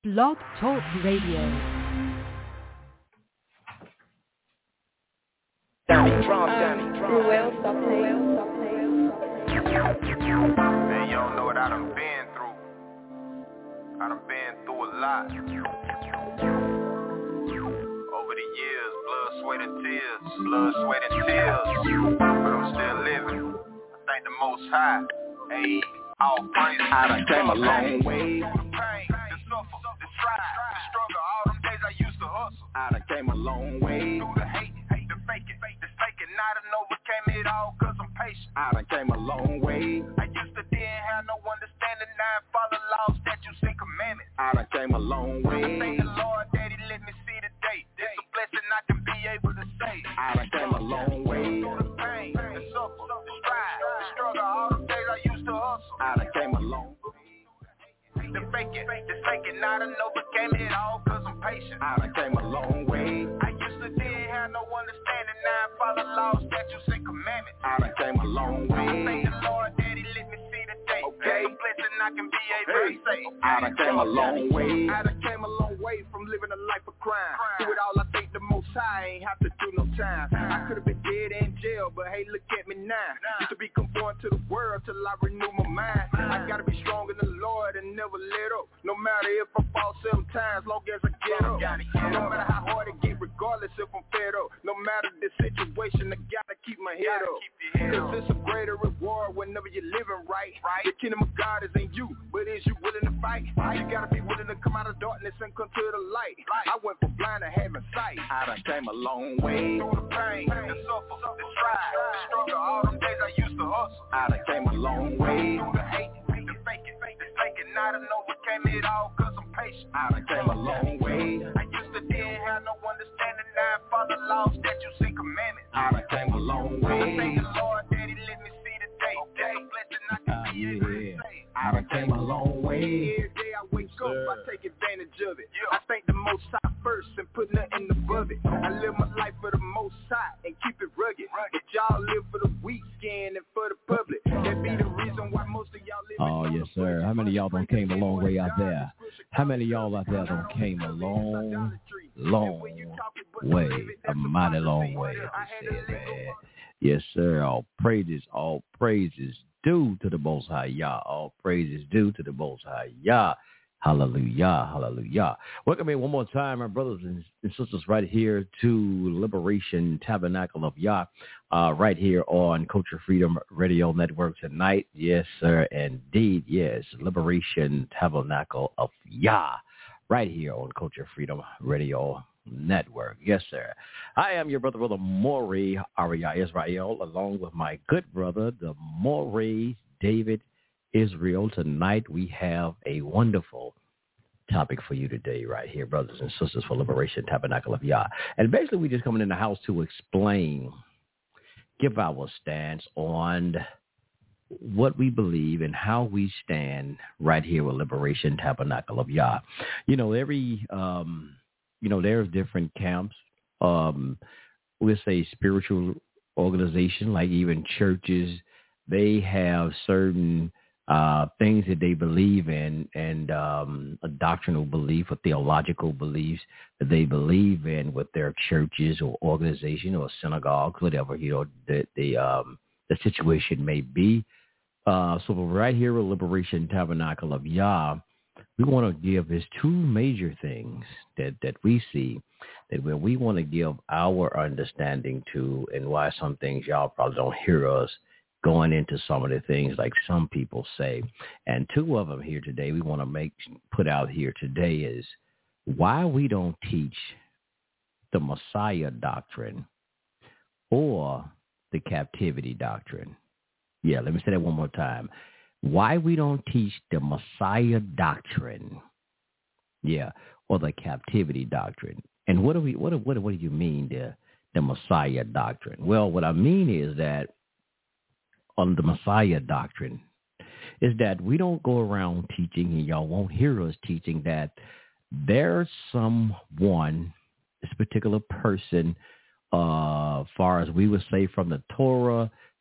Blog Talk Radio. Man, you don't know what I done been through. I done been through a lot. Over the years, blood, sweat, and tears. Blood, sweat, and tears. But I'm still living. I thank the Most High. Hey, all praise. I done came a long way. The pain, the suffer, the strive, the struggle. All them days I used to hustle. I done came a long way. Through the hate, the faking, the faking. I done overcame it all cause I'm patient. I done came a long way. I used to didn't have no understanding. Now I follow laws, statutes, and commandments. I done came a long way. I thank the Lord that He let me see the day. It's a blessing I can be able to say. I done came a long way. Through the pain, the suffer, the strive, the struggle. All them days I used to hustle. I done came a long way. The faking, I done overcame it all cause I'm patient. I done came a long way. I used to didn't have no understanding. Now I follow laws, statutes, and commandments. I done came a long way. I thank the Lord that He let me see the day. Okay. It's a blessing I can be able to say. I done came a long way. I done came a long way from living a life of crime. Through it all, I think the Most High ain't have to do no time. I could've been dead in jail, but hey, look at me now. Used to be conformed to the world till I renew my mind. I gotta be strong in the Lord and never let up. No matter if I fall 7 times, long as I get up. No matter how hard it get, regardless if I'm fed up. No matter the situation, I gotta keep my head up. Cause it's a greater reward whenever you're living right. The kingdom of God is in you, but is you willing to fight? You gotta be willing to come out of darkness and come to the light. I went from blind to having sight. I done came a long way. Through the pain, the suffer, the strive, the struggle. All them days I used to hustle. I done came a long way. Through the hate, the faking, the faking. I done overcame it all cause I'm patient. I done came a long way. I used to didn't have no understanding. Now I follow laws, statutes, and commandments. I done came a long I way. thank the Lord that He let me see the day. It's a blessing I can be able to say. I done came a long way. Every day I wake up, I take advantage of it. I thank the Most High first and put nothing above it. I live my life for the Most High and keep it rugged. But y'all live for the weak skin and for the public. That be the reason why most of y'all live. Oh, yes, sir. How many of y'all done came a long way out there? How many of y'all out there done came a long way? A mighty long way, he said, man. Yes, sir. All praises due to the Most High Yah. All praises due to the Most High Yah. Hallelujah, hallelujah. Welcome in one more time, my brothers and sisters, right here to Liberation Tabernacle of Yah, right here on Culture Freedom Radio Network tonight. Yes, sir, indeed, yes, Liberation Tabernacle of Yah, right here on Culture Freedom Radio Network. Yes, sir. I am your brother Maury Ariah Israel, along with my good brother, the Maury David Israel. Tonight we have a wonderful topic for you today right here, brothers and sisters, for Liberation Tabernacle of Yah. And basically we just coming in the house to explain, give our stance on what we believe and how we stand right here with Liberation Tabernacle of Yah. You know, there's different camps. We'll say spiritual organization, like even churches, they have certain things that they believe in, and a doctrinal belief or theological beliefs that they believe in with their churches or organization or synagogues, whatever, the situation may be. So right here with Liberation Tabernacle of Yah, we want to give us 2 major things that we see, that where we want to give our understanding to, and why some things y'all probably don't hear us going into some of the things like some people say. And 2 of them here today we want to put out here today is why we don't teach the Messiah doctrine or the captivity doctrine. Yeah, let me say that one more time. Why we don't teach the Messiah doctrine, or the captivity doctrine. And what do you mean the Messiah doctrine? Well, what I mean is that on the Messiah doctrine is that we don't go around teaching, and y'all won't hear us teaching, that there's someone, this particular person, far as we would say from the Torah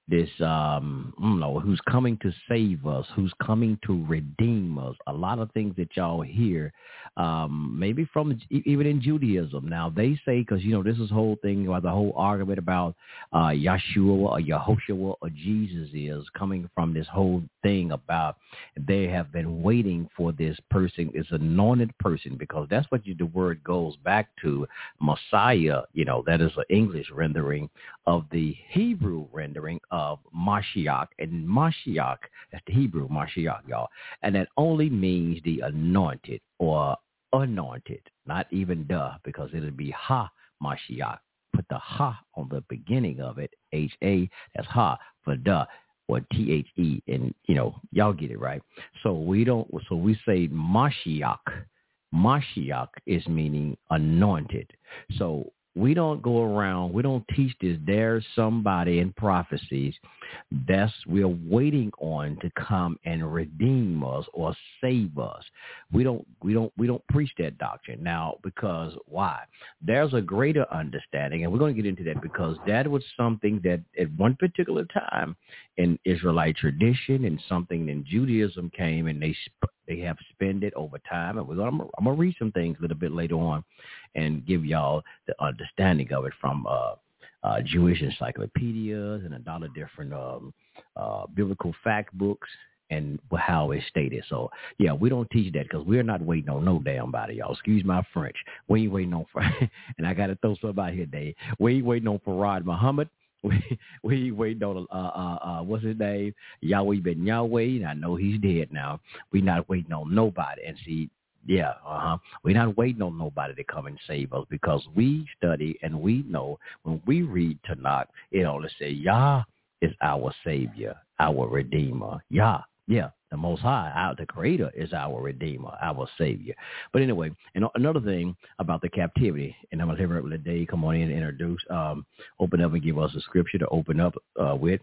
this I don't know, who's coming to save us, who's coming to redeem us. A lot of things that y'all hear, maybe from even in Judaism. Now they say, because this is whole thing about the whole argument about Yeshua or Yehoshua or Jesus is coming from this whole thing about they have been waiting for this person, this anointed person, because that's what the word goes back to, Messiah. That is an English rendering of the Hebrew rendering of Mashiach, and Mashiach, that's the Hebrew Mashiach, y'all, and that only means the anointed or anointed, not the, because it'll be Ha Mashiach. Put the Ha on the beginning of it, H-A, that's Ha for the, or T-H-E, and y'all get it right. So we say Mashiach. Mashiach is meaning anointed. So we don't go around, we don't teach this. There's somebody in prophecies we're waiting on to come and redeem us or save us. We don't preach that doctrine now, because why? There's a greater understanding, and we're going to get into that, because that was something that at one particular time in Israelite tradition and something in Judaism came, and they have spent it over time. And I'm going to read some things a little bit later on and give y'all the understanding of it from Jewish encyclopedias and a lot of different biblical fact books and how it's stated. So, yeah, we don't teach that, because we're not waiting on no damn body, y'all. Excuse my French. We ain't waiting on, and I got to throw something out here, Dave. We ain't waiting on Farad Muhammad. We ain't waiting on, what's his name? Yahweh ben Yahweh. I know he's dead now. We not waiting on nobody. And see, yeah, we're not waiting on nobody to come and save us, because we study and we know when we read Tanakh, it only say Yah is our Savior, our Redeemer. Yah, yeah, the Most High, the Creator is our Redeemer, our Savior. But anyway, and another thing about the captivity, and I'm going to let Dave come on in and introduce, open up and give us a scripture to open up with.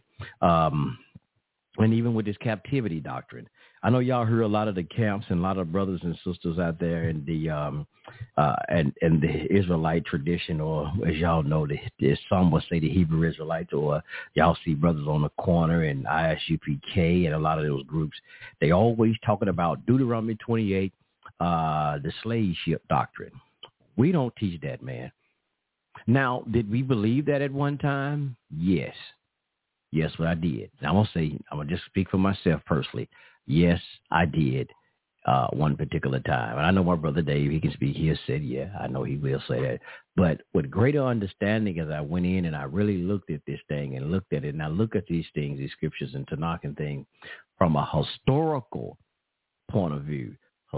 And even with this captivity doctrine, I know y'all heard a lot of the camps and a lot of brothers and sisters out there in the and the Israelite tradition, or as y'all know, some would say the Hebrew Israelites, or y'all see brothers on the corner and ISUPK and a lot of those groups. They always talking about Deuteronomy 28, the slave ship doctrine. We don't teach that, man. Now, did we believe that at one time? Yes. Yes, what I did. Now, I'm going to just speak for myself personally. Yes, I did one particular time. And I know my brother Dave, he can speak. He has said, yeah, I know he will say that. But with greater understanding, as I went in and I really looked at this thing and looked at it, and I look at these things, these scriptures and Tanakh and things from a historical point of view,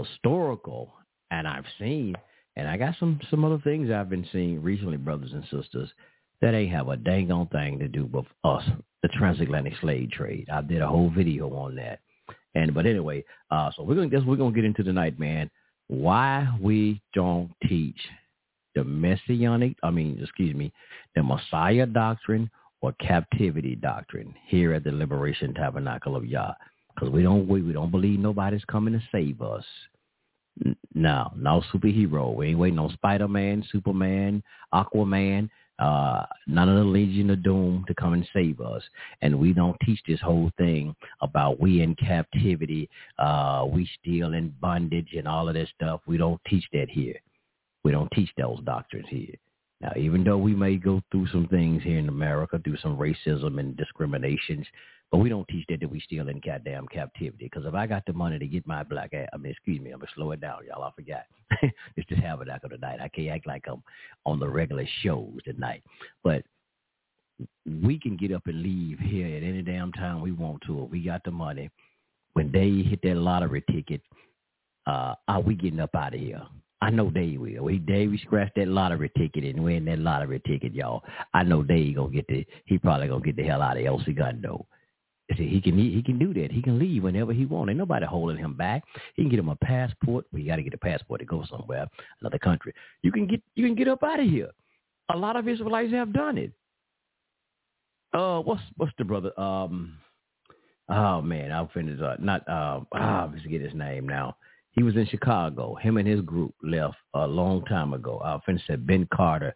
and I've seen, and I got some other things I've been seeing recently, brothers and sisters, that ain't have a dang on thing to do with us, the transatlantic slave trade. I did a whole video on that. But anyway, so we're gonna get into tonight, man, why we don't teach the the Messiah doctrine or captivity doctrine here at the Liberation Tabernacle of Yah, because we don't believe nobody's coming to save us. No superhero. We ain't waiting on Spider-Man, Superman, Aquaman. None of the Legion of Doom to come and save us. And we don't teach this whole thing about we in captivity, we still in bondage and all of this stuff. We don't teach that here. We don't teach those doctrines here. Now, even though we may go through some things here in America, through some racism and discriminations, but we don't teach that we still in goddamn captivity. Because if I got the money to get my black ass, I'm going to slow it down, y'all. I forgot. It's the tabernacle tonight. I can't act like I'm on the regular shows tonight. But we can get up and leave here at any damn time we want to. If we got the money. When they hit that lottery ticket, are we getting up out of here? I know they will. We scratch that lottery ticket and win that lottery ticket, y'all. I know he probably gonna get the hell out of El Segundo. He can do that. He can leave whenever he wants. Ain't nobody holding him back. He can get him a passport. Well, you got to get a passport to go somewhere, another country. You can get up out of here. A lot of Israelites have done it. What's the brother? Oh man, I'll finish up. I forget his name now. He was in Chicago. Him and his group left a long time ago. I finished at Ben Carter.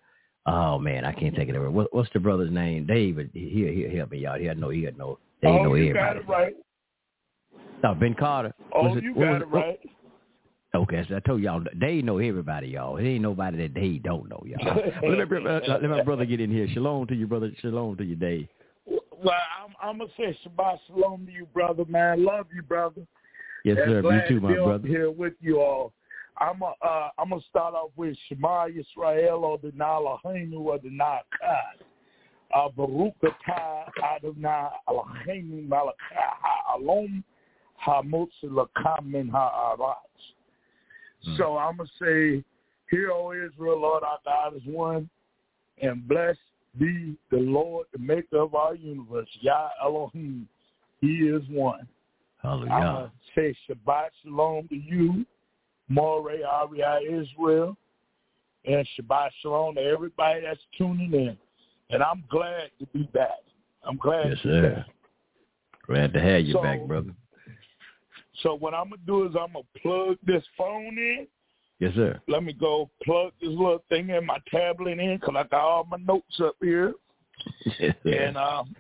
Oh man, I can't think of it. What's the brother's name? David. He'll help me out. He'll know. They know everybody. You got it right. No, Ben Carter. Got it right. Okay, so I told y'all, they know everybody, y'all. There ain't nobody that they don't know, y'all. Let my brother get in here. Shalom to you, brother. Shalom to you, Dave. Well, I'm going to say Shabbat Shalom to you, brother, man. Love you, brother. Yes, sir. Glad Me too, my brother. Here with you all. I'm gonna start off with Shema Yisrael Adonai Eloheinu Adonai Echad. Baruch atah Adonai Eloheinu Melech ha'olam ha'motzi lekam min ha'aretz. So I'm gonna say, "Hear, O Israel, Lord our God is one, and blessed be the Lord, the Maker of our universe. Yah Elohim, He is one." Hallelujah. I'm gonna say Shabbat Shalom to you, Moreh Ariah Israel, and Shabbat Shalom to everybody that's tuning in. And I'm glad to be back. I'm glad to be back. Glad to have you back, brother. So what I'm going to do is I'm going to plug this phone in. Yes, sir. Let me go plug this little thing in my tablet in because I got all my notes up here. And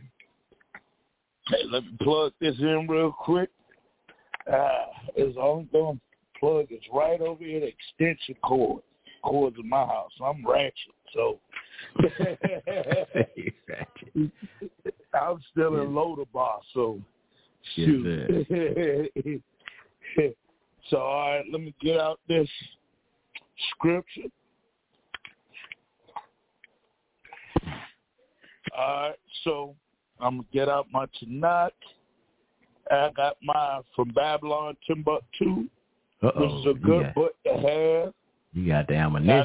hey, let me plug this in real quick. It's only going to plug is right over here, the extension cord. Cords in my house. So I'm ratchet. So I'm still in Lodabar. So shoot. Yes, so all right, let me get out this scripture. All right, so I'm gonna get out my Tanakh. I got mine from Babylon Timbuktu. Which is a good book to have. You got the ammunition.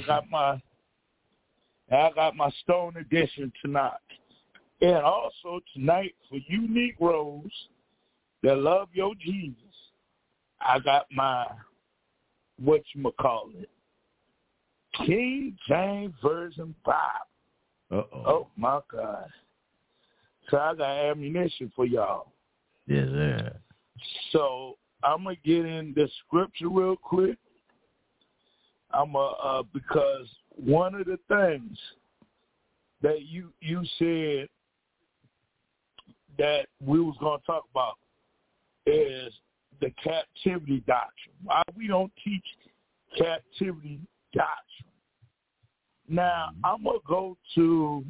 I got my Stone Edition tonight. And also tonight for you Negroes that love your Jesus, I got my, whatchamacallit, King James Version Bible. Oh, my God. So I got ammunition for y'all. Yes, sir. So I'm going to get in the scripture real quick. Because one of the things that you said that we was going to talk about is the captivity doctrine. Why we don't teach captivity doctrine. Now, I'm going to go to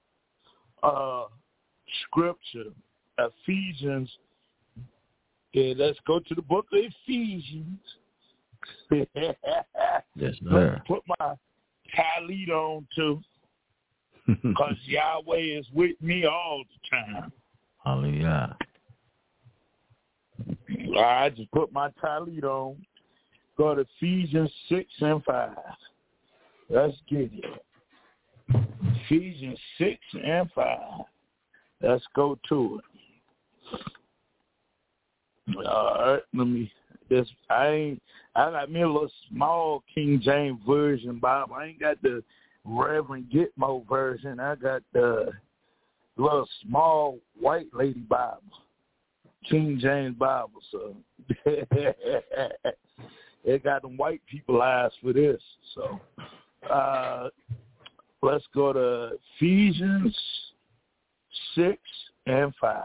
scripture, Ephesians. Yeah, let's go to the book of Ephesians. Yes, sir. Put my tallit on too, because Yahweh is with me all the time. Hallelujah. I just put my tallit on. Go to Ephesians 6 and 5. Let's get it. Ephesians 6 and 5. Let's go to it. All right, let me. I got me a little small King James Version Bible. I ain't got the Reverend Gitmo version. I got the little small white lady Bible, King James Bible. So it got them white people eyes for this. So let's go to Ephesians 6 and 5.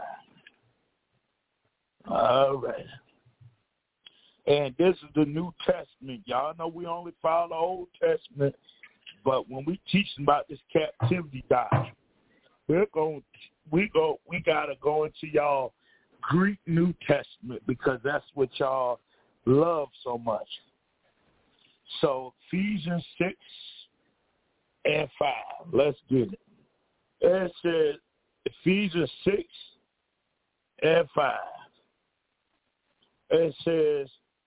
All right. And this is the New Testament. Y'all know we only follow the Old Testament, but when we teach about this captivity doctrine, we gotta go into y'all Greek New Testament because that's what y'all love so much. So Ephesians 6 and 5. Let's get it. It says Ephesians 6 and 5. It says,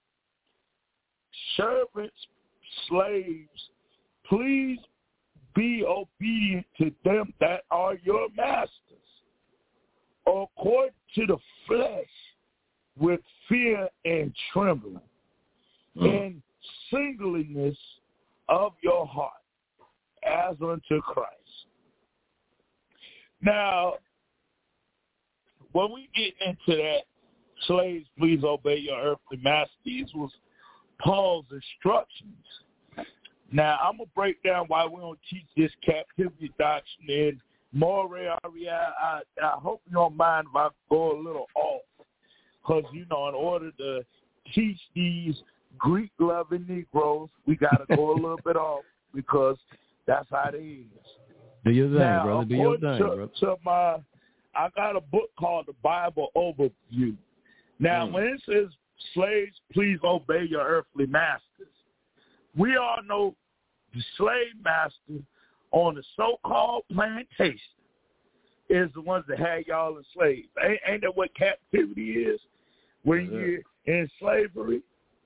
servants, slaves, please be obedient to them that are your masters, according to the flesh, with fear and trembling, and singleness of your heart, as unto Christ. Now, when we get into that, slaves, please obey your earthly masters, these was Paul's instructions. Now, I'm going to break down why we don't teach this captivity doctrine. And Moray, I hope you don't mind if I go a little off. Because, in order to teach these Greek-loving Negroes, we got to go a little bit off because that's how it is. Do your thing, now, brother. Do your thing, brother. I got a book called The Bible Overview. Now, when it says, slaves, please obey your earthly masters, we all know the slave master on the so-called plantation is the ones that had y'all enslaved. Ain't that what captivity is when you're in slavery?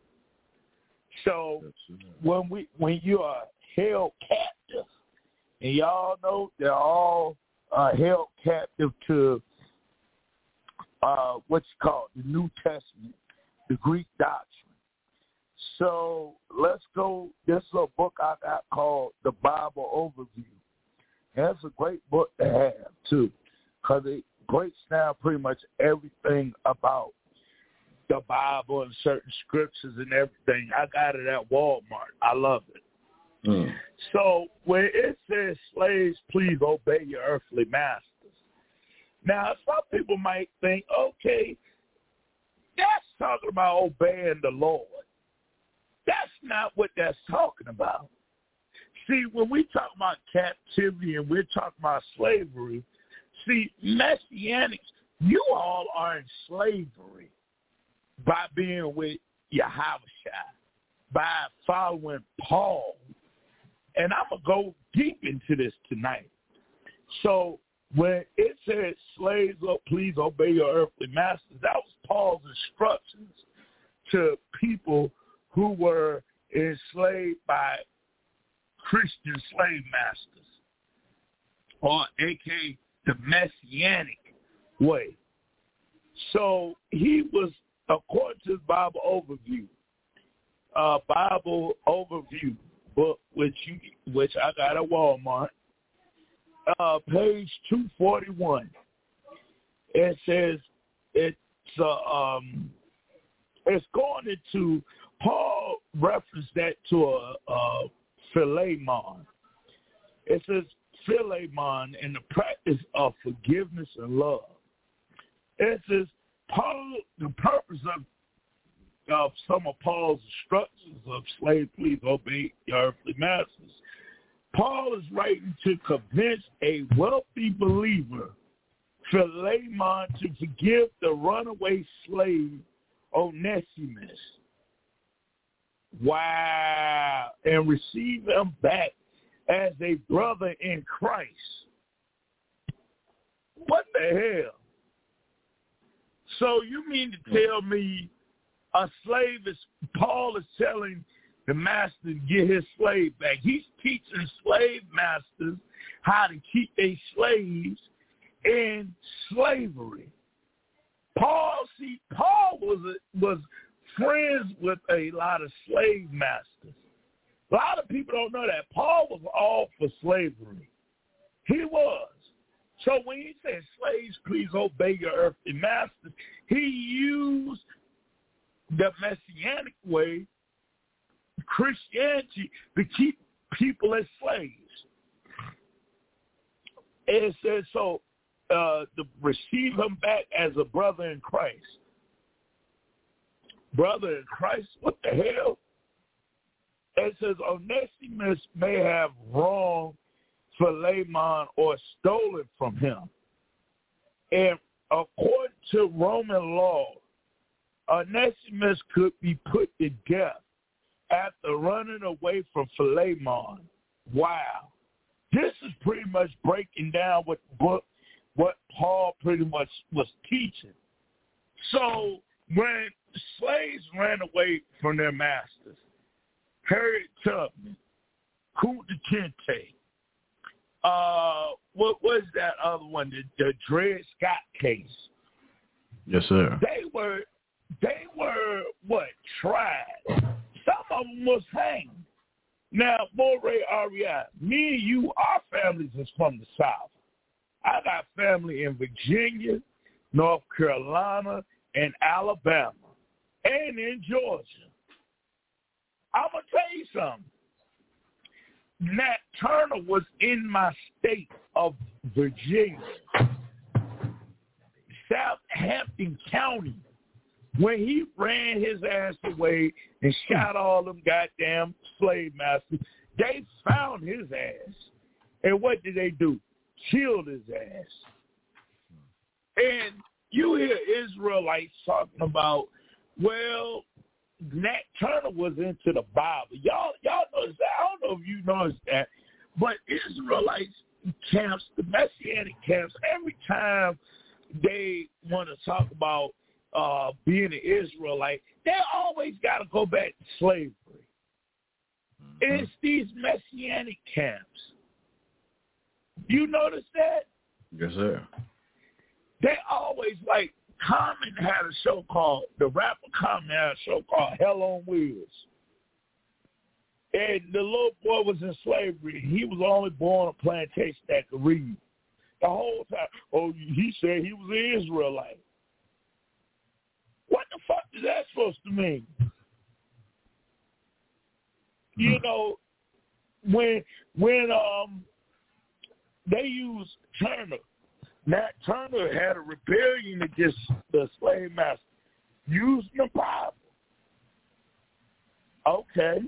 So when you are held captive, and y'all know they're all held captive to what's called the New Testament, the Greek doctrine. So let's go. This is a book I got called The Bible Overview. And that's a great book to have, too, because it breaks down pretty much everything about the Bible and certain scriptures and everything. I got it at Walmart. I love it. So when it says, slaves, please obey your earthly masters. Now, some people might think, okay, that's talking about obeying the Lord. That's not what that's talking about. See, when we talk about captivity and we're talking about slavery, see, Messianics, you all are in slavery by being with Yahushua, by following Paul. And I'm going to go deep into this tonight. So when it says, slaves, please obey your earthly masters, that was Paul's instructions to people who were enslaved by Christian slave masters, or a.k.a. the Messianic way. So he was, according to the Bible Overview book, which I got at Walmart, page 241. It says it's going into, Paul referenced that to a Philemon. It says Philemon in the practice of forgiveness and love. It says the purpose of some of Paul's instructions of slave, please obey your earthly masters. Paul is writing to convince a wealthy believer, Philemon, to forgive the runaway slave Onesimus. Wow. And receive him back as a brother in Christ. What the hell? So you mean to tell me a slave is, Paul is telling the master to get his slave back. He's teaching slave masters how to keep their slaves in slavery. Paul was friends with a lot of slave masters. A lot of people don't know that. Paul was all for slavery. He was. So when he said, slaves, please obey your earthly masters, he used the Messianic way, Christianity, to keep people as slaves. And it says, so to receive him back as a brother in Christ. Brother in Christ? What the hell? It says, Onesimus may have wronged Philemon or stolen from him. And according to Roman law, Onesimus could be put to death after running away from Philemon. Wow. This is pretty much breaking down what Paul pretty much was teaching. So when slaves ran away from their masters, Harriet Tubman, Kunta Kinte, what was that other one, the Dred Scott case? Yes, sir. They were tried. Some of them was hanged. Now, Moray Ariad, me and you, our families is from the South. I got family in Virginia, North Carolina, and Alabama, and in Georgia. I'm going to tell you something. Nat Turner was in my state of Virginia, Southampton County, when he ran his ass away and shot all them goddamn slave masters. They found his ass. And what did they do? Killed his ass. And you hear Israelites talking about, well, Nat Turner was into the Bible. Y'all notice that? I don't know if you noticed that, but Israelites camps, the Messianic camps, every time they want to talk about being an Israelite, they always got to go back to slavery. Mm-hmm. It's these Messianic camps. You notice that? Yes, sir. They always, like, Common had a show called, the rapper Common had a show called Hell on Wheels. And the little boy was in slavery. He was only born on a plantation that could read. The whole time, he said he was an Israelite. What the fuck is that supposed to mean? You know, when they used Turner, Nat Turner had a rebellion against the slave master using the Bible. Okay.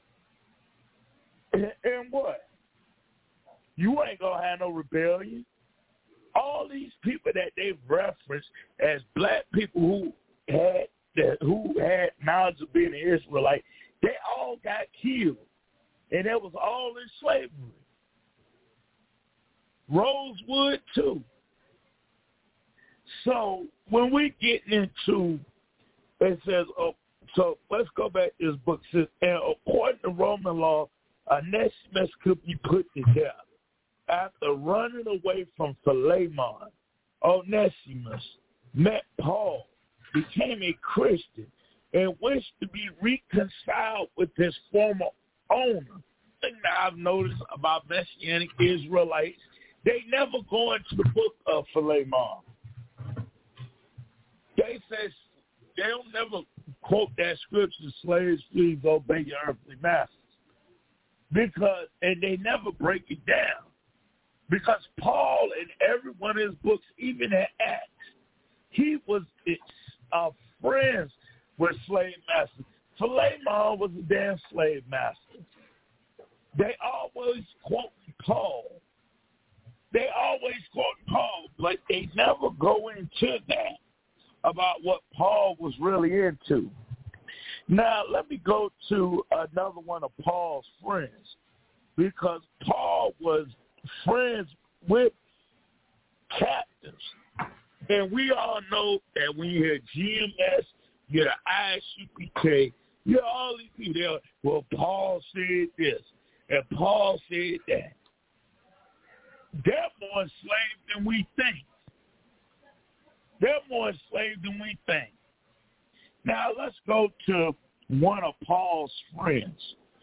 And what? You ain't going to have no rebellion. All these people that they've referenced as black people who had knowledge of being an Israelite, they all got killed. And it was all in slavery. Rosewood, too. So when we get into, it says, so let's go back to this book. It says, and according to Roman law, Onesimus could be put to death. After running away from Philemon, Onesimus met Paul, became a Christian, and wished to be reconciled with his former owner. The thing that I've noticed about Messianic Israelites, they never go into the book of Philemon. They say they'll never quote that scripture, slaves, please obey your earthly masters. Because, and they never break it down. Because Paul, in every one of his books, even in Acts, he was friends with slave masters. Philemon was a damn slave master. They always quote Paul. But they never go into that about what Paul was really into. Now, let me go to another one of Paul's friends, because Paul was friends with captives. And we all know that when you hear GMS, you hear ISUPK, you hear all these people there, well, Paul said this, and Paul said that. They're more enslaved than we think. Now, let's go to one of Paul's friends.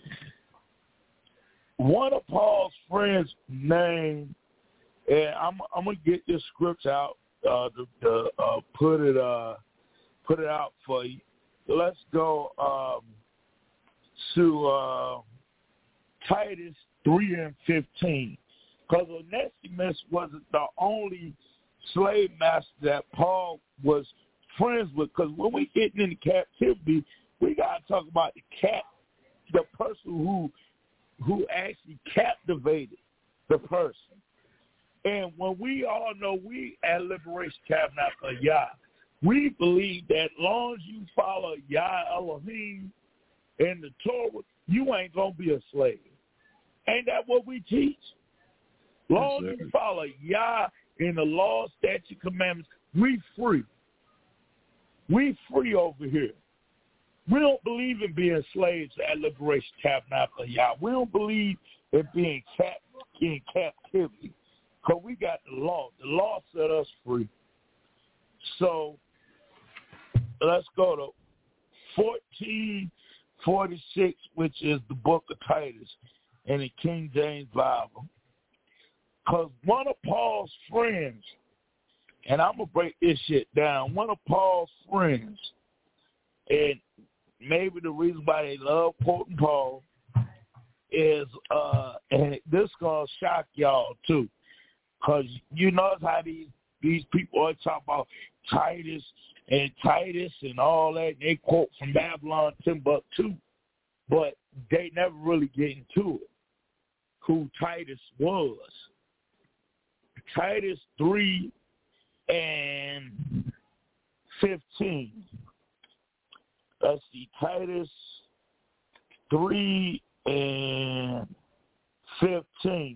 One of Paul's friends' name, and I'm gonna get this script out to put it out for you. Let's go to Titus 3:15, because Onesimus wasn't the only slave master that Paul was friends with. Because when we get into captivity, we gotta talk about the person who actually captivated the person. And when we all know, we at Liberation Tabernacle of Yah, we believe that long as you follow Yah Elohim and the Torah, you ain't going to be a slave. Ain't that what we teach? Long as you follow Yah and the law, statute, commandments, we free. We free over here. We don't believe in being slaves at Liberation Tabernacle of Yah. We don't believe in being in captivity, because we got the law. The law set us free. So let's go to 1446, which is the book of Titus in the King James Bible. Because one of Paul's friends, and I'm going to break this shit down, one of Paul's friends, and maybe the reason why they love quoting Paul is and this gonna shock y'all too, cause you notice how these people are talking about Titus and all that. And they quote from Babylon, Timbuktu, but they never really get into it. Who Titus was? Titus 3 and 15. Let's see, Titus 3 and 15.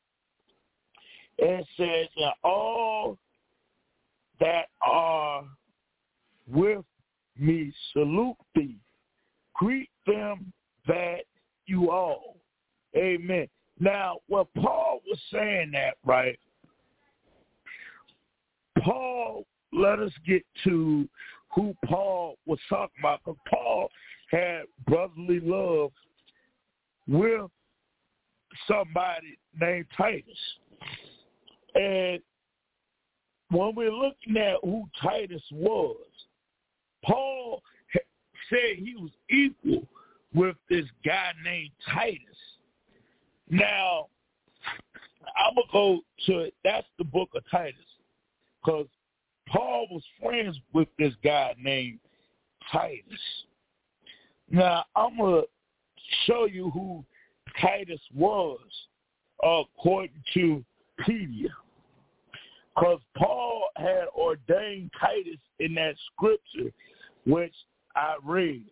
It says, and all that are with me salute thee. Greet them that you all. Amen. Now, when Paul was saying that, right, Paul, let us get to who Paul was talking about, because Paul had brotherly love with somebody named Titus. And when we're looking at who Titus was, Paul said he was equal with this guy named Titus. Now, I'm going to go to, that's the book of Titus, because Paul was friends with this guy named Titus. Now, I'm going to show you who Titus was according to Wikipedia, because Paul had ordained Titus in that scripture which I read.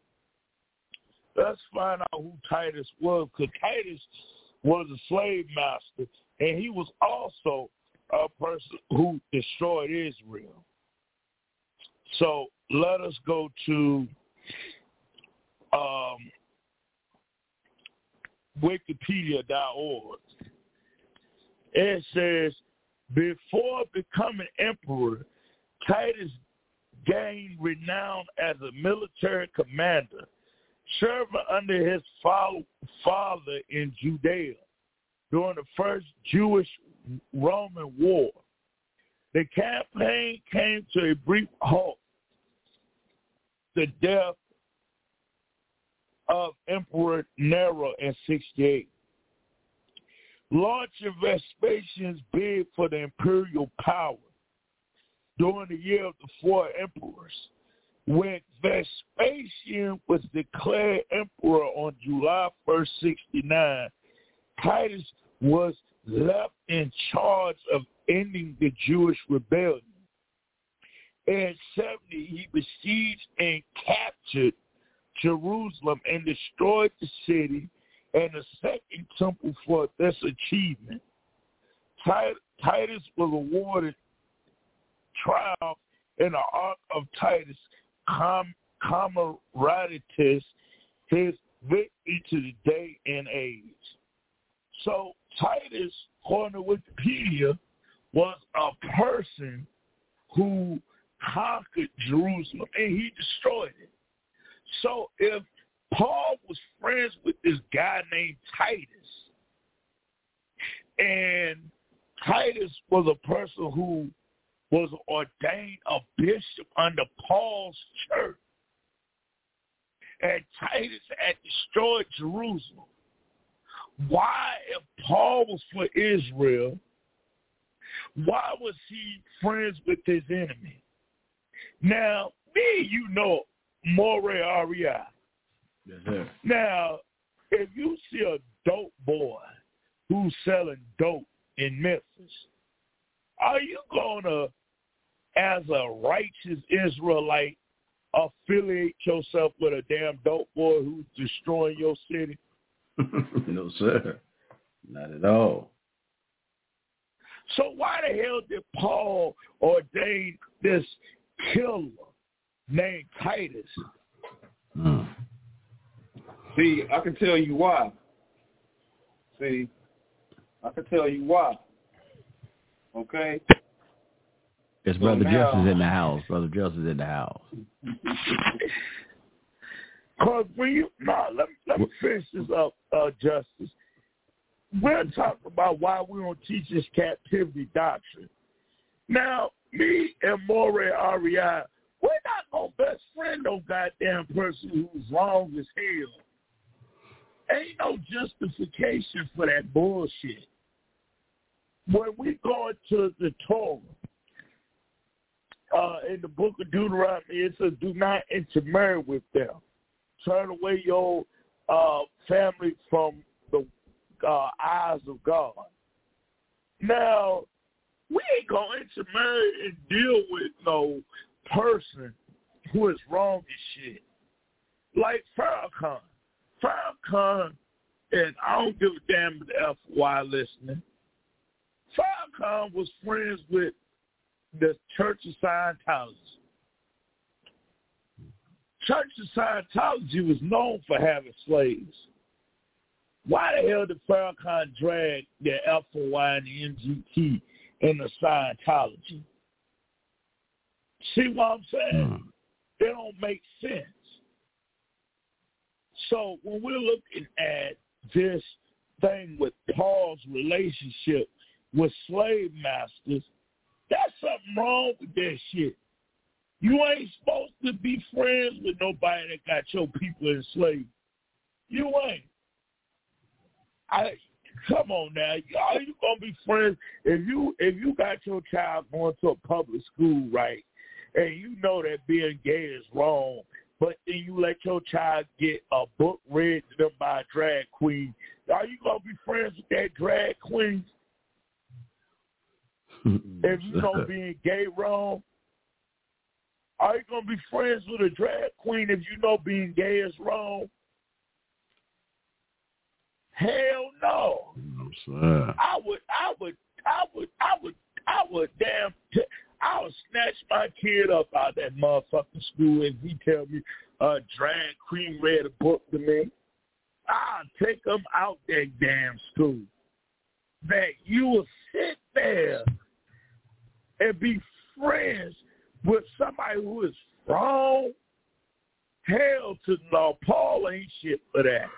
Let's find out who Titus was, because Titus was a slave master, and he was also a person who destroyed Israel. So let us go to Wikipedia.org. It says, before becoming emperor, Titus gained renown as a military commander, serving under his father in Judea during the first Jewish-Roman War. The campaign came to a brief halt, the death of Emperor Nero in 68. Launching Vespasian's bid for the imperial power during the year of the four emperors. When Vespasian was declared emperor on July 1st, 69, Titus was left in charge of ending the Jewish rebellion. In 70, he besieged and captured Jerusalem and destroyed the city and the second temple for this achievement. Titus was awarded triumph in the Ark of Titus Commemoratus, his victory to the day and age. So Titus, according to Wikipedia, was a person who conquered Jerusalem and he destroyed it. So if Paul was friends with this guy named Titus, and Titus was a person who was ordained a bishop under Paul's church, and Titus had destroyed Jerusalem, why, if Paul was for Israel, why was he friends with his enemy? Now, me, you know, More Aria. Yes, sir. Now, if you see a dope boy who's selling dope in Memphis, are you going to, as a righteous Israelite, affiliate yourself with a damn dope boy who's destroying your city? No, sir. Not at all. So why the hell did Paul ordain this killer named Titus? See, I can tell you why. Okay? It's Brother Justice in the house. Brother Justice in the house. Because let me finish this up, Justice. We're talking about why we don't teach this captivity doctrine. Now, me and More Aria, we're not going to best friend no goddamn person who's wrong as hell. Ain't no justification for that bullshit. When we go into the Torah, in the book of Deuteronomy, it says, do not intermarry with them. Turn away your family from the eyes of God. Now, we ain't going to intermarry and deal with no person who is wrong as shit. Like Farrakhan. Farrakhan, and I don't give a damn if the FY listening, Farrakhan was friends with the Church of Scientology. Church of Scientology was known for having slaves. Why the hell did Farrakhan drag the FOI and the MGT into Scientology? See what I'm saying? It don't make sense. So when we're looking at this thing with Paul's relationship with slave masters, that's something wrong with that shit. You ain't supposed to be friends with nobody that got your people enslaved. You ain't. Come on now. Are you gonna be friends if you got your child going to a public school, right? And you know that being gay is wrong, but then you let your child get a book read to them by a drag queen. Are you gonna be friends with that drag queen? If you know being gay wrong, are you gonna be friends with a drag queen if you know being gay is wrong? Hell no. I would snatch my kid up out of that motherfucking school if he tell me a drag queen read a book to me. I'll take him out that damn school. That you will sit there and be friends with somebody who is wrong. Hell to no, Paul ain't shit for that.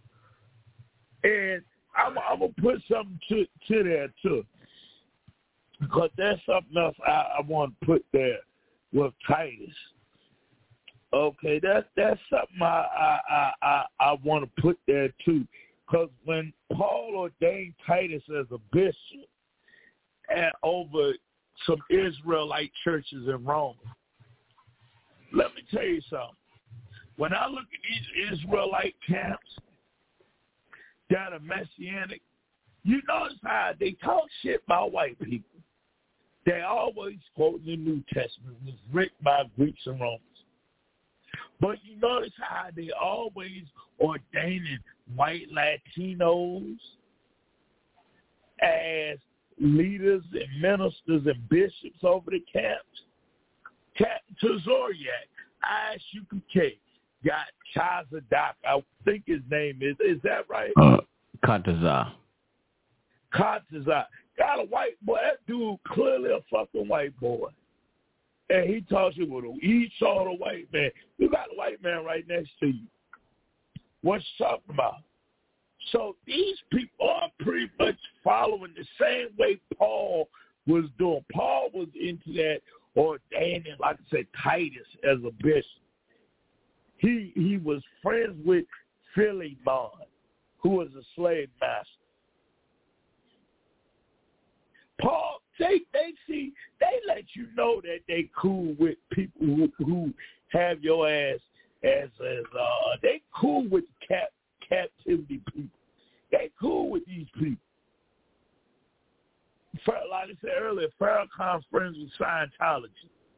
And I'm going to put something to there, too. Because there's something else I want to put there with Titus. Okay, that's something I want to put there, too. Because when Paul ordained Titus as a bishop and over some Israelite churches in Rome, let me tell you something. When I look at these Israelite camps that are Messianic, you notice how they talk shit about white people. They always quote the New Testament. It was written by Greeks and Romans. But you notice how they always ordaining white Latinos as leaders and ministers and bishops over the camps. Captain Tazoriak, ISUPK, got Chazadok, I think his name is that right? Katazah. Got a white boy. That dude clearly a fucking white boy. And he talks with him. He saw the white man. You got a white man right next to you. What you talking about? So these people are pretty much following the same way Paul was doing. Paul was into that ordaining, like I said, Titus as a bishop. He was friends with Philemon, who was a slave master. Paul, they let you know that they cool with people who have your ass as they cool with captivity people. They cool with these people. Like I said earlier, Farrakhan friends with Scientology.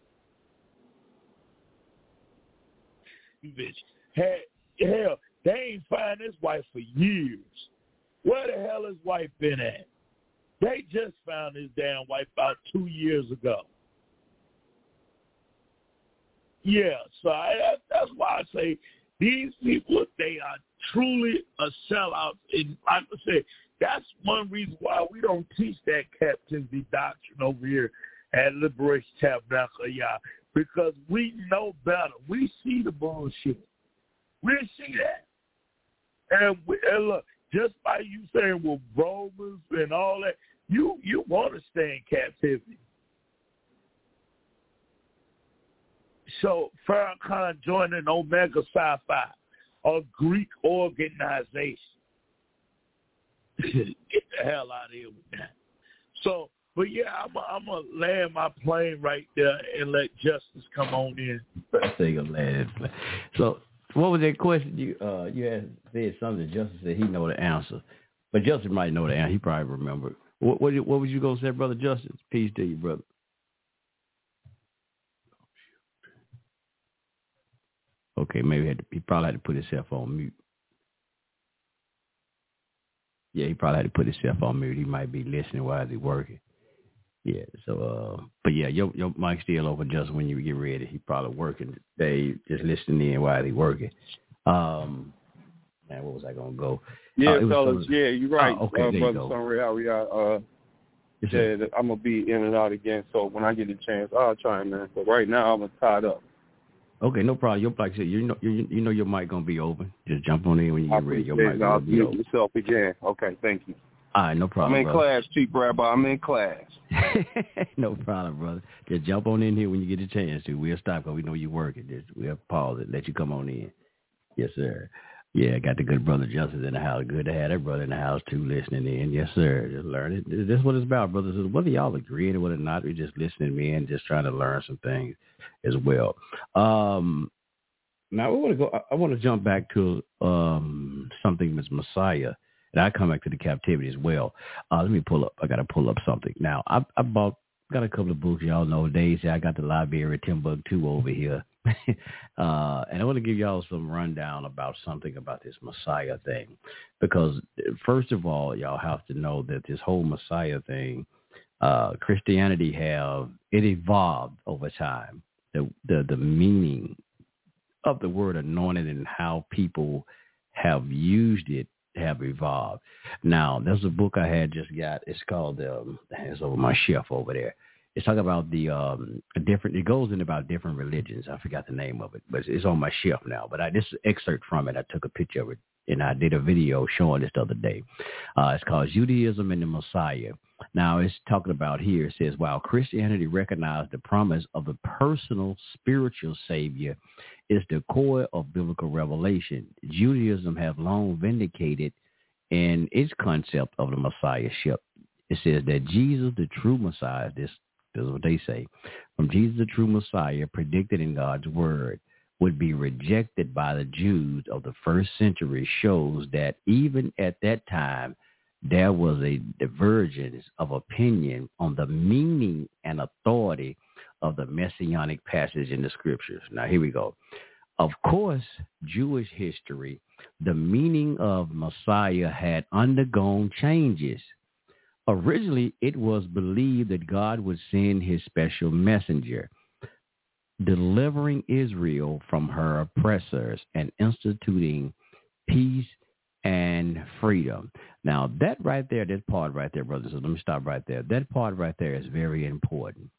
Bitch. Hell, they ain't find his wife for years. Where the hell has wife been at? They just found his damn wife about 2 years ago. Yeah, so that's why I say these people, they are truly a sellout. And like I said, that's one reason why we don't teach that captivity doctrine over here at Liberation Tabernacle, y'all, because we know better. We see the bullshit. We see that. And look, just by you saying, well, Romans and all that, you want to stay in captivity. So Farrakhan joining Omega Psi Phi. a Greek organization. Get the hell out of here with that. So, but yeah, I'm gonna land my plane right there and let Justice come on in. So, what was that question you had said something? Justice said he know the answer, but Justice might know the answer. He probably remember. What was you gonna say, Brother Justice? Peace to you, brother. Okay, maybe he probably had to put himself on mute. Yeah, he probably had to put himself on mute. He might be listening while he's working. Yeah, so, but yeah, your mic's still open just when you get ready. He probably working today, just listening in while he's working. Man, what was I going to go? Yeah, fellas, you're right. Okay, there Brother you go. Sunray, I'm going to be in and out again, so when I get a chance, I'll try, man. But right now, I'm tied up. Okay, no problem. Like I said, you know your mic going to be open. Just jump on in when you get ready. Your mic going to be open. Yourself again. Okay, thank you. All right, no problem, I'm in class, Chief Rabbi. I'm in class. No problem, brother. Just jump on in here when you get a chance to. We'll stop because we know you're working. We'll pause it, let you come on in. Yes, sir. Yeah, got the good brother Justice in the house. Good to have that brother in the house, too, listening in. Yes, sir. Just learn it. That's what it's about, brothers. Whether y'all agree or whether or not, we're just listening in, just trying to learn some things as well. Now, I want to jump back to something with Messiah. And I come back to the captivity as well. Let me pull up. I got to pull up something. Now, I got a couple of books. Y'all know, Daisy. I got the library at Timbuktu over here. And I want to give y'all some rundown about something about this Messiah thing. Because, first of all, y'all have to know that this whole Messiah thing, Christianity it evolved over time. The meaning of the word anointed and how people have used it have evolved. Now, there's a book I had just got. It's called, it's over my shelf over there. It's talking about it goes in about different religions. I forgot the name of it, but it's on my shelf now. But this excerpt from it, I took a picture of it, and I did a video showing this the other day. It's called Judaism and the Messiah. Now, it's talking about here, it says, while Christianity recognized the promise of a personal spiritual savior is the core of biblical revelation, Judaism have long vindicated in its concept of the Messiahship. It says that Jesus, the true Messiah, this is what they say, from Jesus, the true Messiah, predicted in God's word, would be rejected by the Jews of the first century shows that even at that time, there was a divergence of opinion on the meaning and authority of the messianic passage in the scriptures. Now, here we go. Of course, Jewish history, the meaning of Messiah had undergone changes. Originally, it was believed that God would send his special messenger, delivering Israel from her oppressors and instituting peace and freedom. Now, that right there, that part right there, brothers, so let me stop right there. That part right there is very important.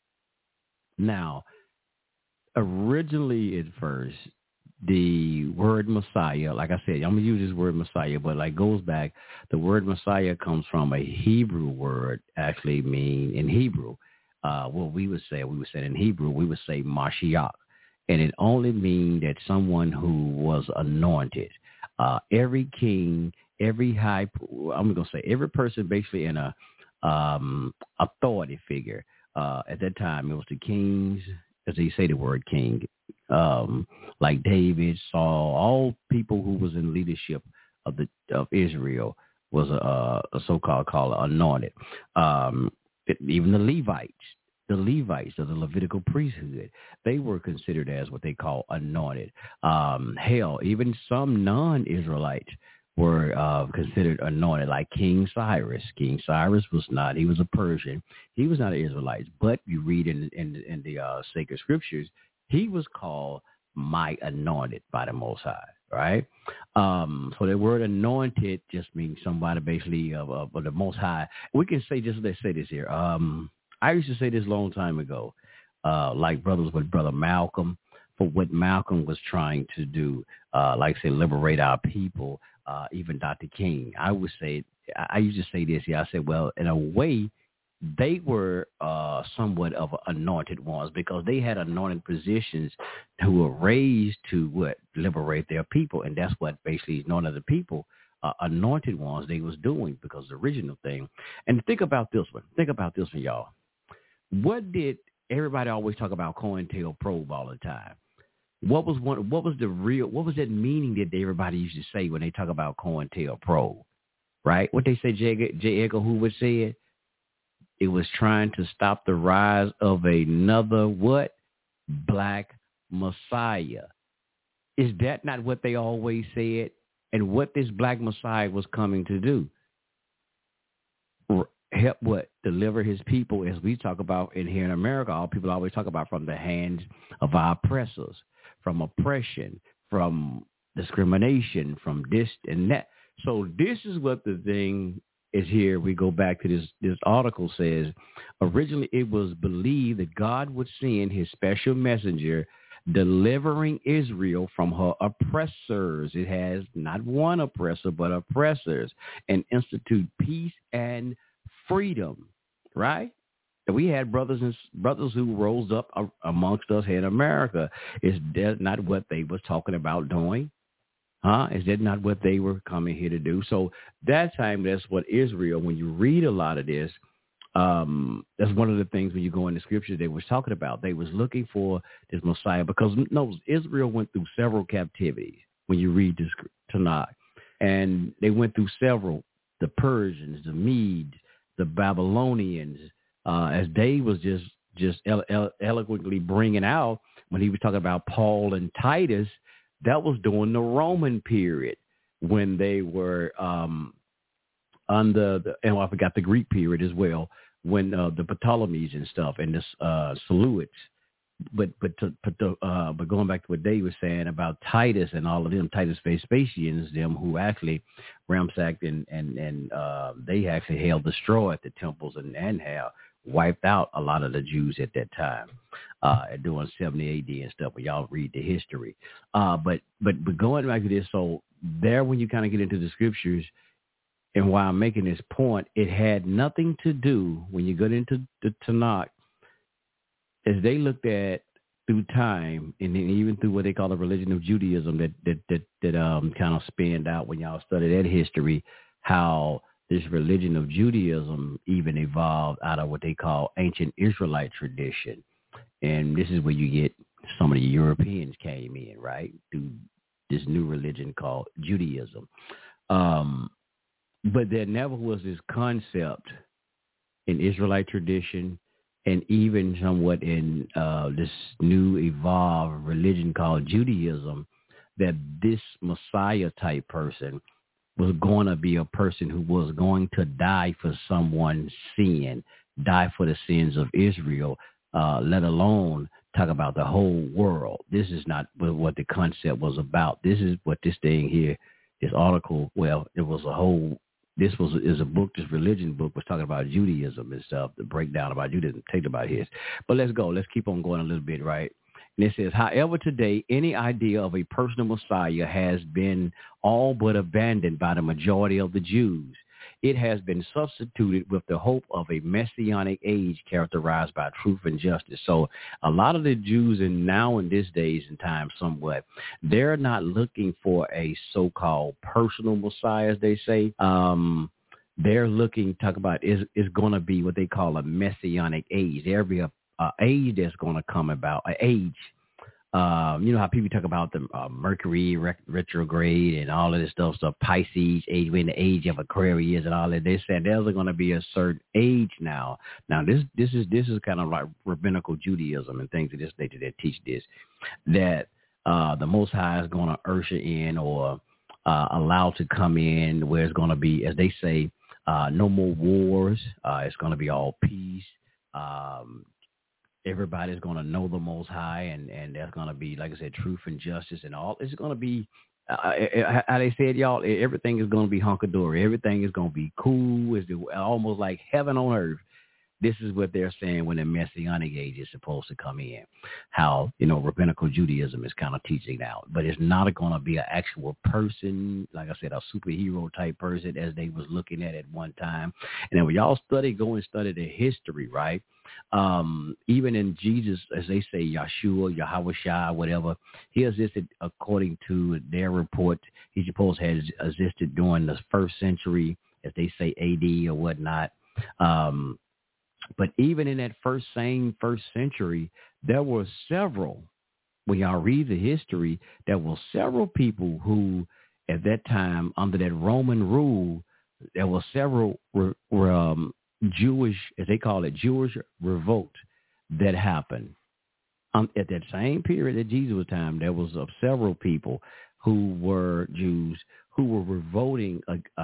Now, originally at first, the word Messiah, like I said, I'm going to use this word Messiah, but like goes back, the word Messiah comes from a Hebrew word, actually mean in Hebrew. What we would say in Hebrew, we would say Mashiach. And it only means that someone who was anointed. Every king, every every person basically in a authority figure. At that time, it was the kings, as they say the word king, like David, Saul, all people who was in leadership of Israel was a so-called anointed. Even the Levites of the Levitical priesthood, they were considered as what they call anointed. Even some non-Israelites were considered anointed, like King Cyrus. King Cyrus was not. He was a Persian. He was not an Israelite. But you read in the sacred scriptures, he was called my anointed by the Most High, right? So the word anointed just means somebody basically of the Most High. We can say this. Let's say this here. I used to say this a long time ago, like brothers with Brother Malcolm, for what Malcolm was trying to do, like say liberate our people. Even Dr. King, I used to say this. Yeah, I said, well, in a way, they were somewhat of anointed ones because they had anointed positions who were raised to liberate their people, and that's what basically anointed the people, anointed ones they was doing because the original thing. And think about this one. Think about this one, y'all. What did everybody always talk about COINTELPRO all the time? What was that meaning that everybody used to say when they talk about COINTELPRO, right? What they say, J. Edgar Hoover said, it was trying to stop the rise of another what? Black Messiah. Is that not what they always said? And what this Black Messiah was coming to do? Help what? Deliver his people, as we talk about in here in America. All people always talk about from the hands of our oppressors, from oppression, from discrimination, from this and that. So this is what the thing is here. We go back to this article says, originally it was believed that God would send his special messenger delivering Israel from her oppressors. It has not one oppressor, but oppressors, and institute peace and freedom, right? And we had brothers who rose up amongst us here in America. Is that not what they was talking about doing? Is that not what they were coming here to do? So that time, that's what Israel, when you read a lot of this, that's one of the things when you go in the scripture they was talking about. They was looking for this Messiah because Israel went through several captivities when you read this Tanakh. And they went through several, the Persians, the Medes, the Babylonians, as Dave was just eloquently bringing out when he was talking about Paul and Titus. That was during the Roman period when they were under and I forgot the Greek period as well, when the Ptolemies and stuff and the Seleucids. But going back to what Dave was saying about Titus and all of them, Titus Vespasians, them who actually ransacked and they actually destroyed the temples and have wiped out a lot of the Jews at that time, during 70 AD and stuff. But y'all read the history. But going back to this, so there when you kind of get into the scriptures, and why I'm making this point, it had nothing to do when you get into the Tanakh, as they looked at through time and then even through what they call the religion of Judaism that kind of spanned out when y'all study that history, how this religion of Judaism even evolved out of what they call ancient Israelite tradition. And this is where you get some of the Europeans came in, right, through this new religion called Judaism. But there never was this concept in Israelite tradition and even somewhat in this new evolved religion called Judaism that this Messiah type person was going to be a person who was going to die for someone's sin, die for the sins of Israel, let alone talk about the whole world. This is not what the concept was about. This is what this thing here, this article, well, it was a whole, this is a book, this religion book was talking about Judaism and stuff, the breakdown about Judaism, take about his. But let's go. Let's keep on going a little bit, right? And it says, however, today, any idea of a personal Messiah has been all but abandoned by the majority of the Jews. It has been substituted with the hope of a messianic age characterized by truth and justice. So a lot of the Jews in this days and time somewhat, they're not looking for a so-called personal Messiah, as they say. They're looking, talk about, is going to be what they call a messianic age. There'll be a age that's going to come about, an age. You know how people talk about the Mercury retrograde and all of this stuff, Pisces age, when the age of Aquarius and all that. They said there's going to be a certain age now. Now this is kind of like rabbinical Judaism and things of this nature that teach this, that the Most High is going to usher in or allow to come in where it's going to be, as they say, no more wars. It's going to be all peace. Everybody's going to know the Most High, and there's going to be, like I said, truth and justice and all. It's going to be, how they said, y'all, everything is going to be hunky-dory. Everything is going to be cool. It's almost like heaven on earth. This is what they're saying when the Messianic age is supposed to come in. How, you know, rabbinical Judaism is kind of teaching out. But it's not going to be an actual person, like I said, a superhero type person as they was looking at one time. And then when y'all go and study the history, right? Even in Jesus, as they say, Yahshua, Yahweh, whatever, he existed according to their report. He supposed to have existed during the 1st century, as they say, AD or whatnot. But even in that first century, there were several, when y'all read the history, there were several people who, at that time, under that Roman rule, there were several Jewish, as they call it, Jewish revolt that happened. At that same period at Jesus' time, there was several people who were Jews who were revolting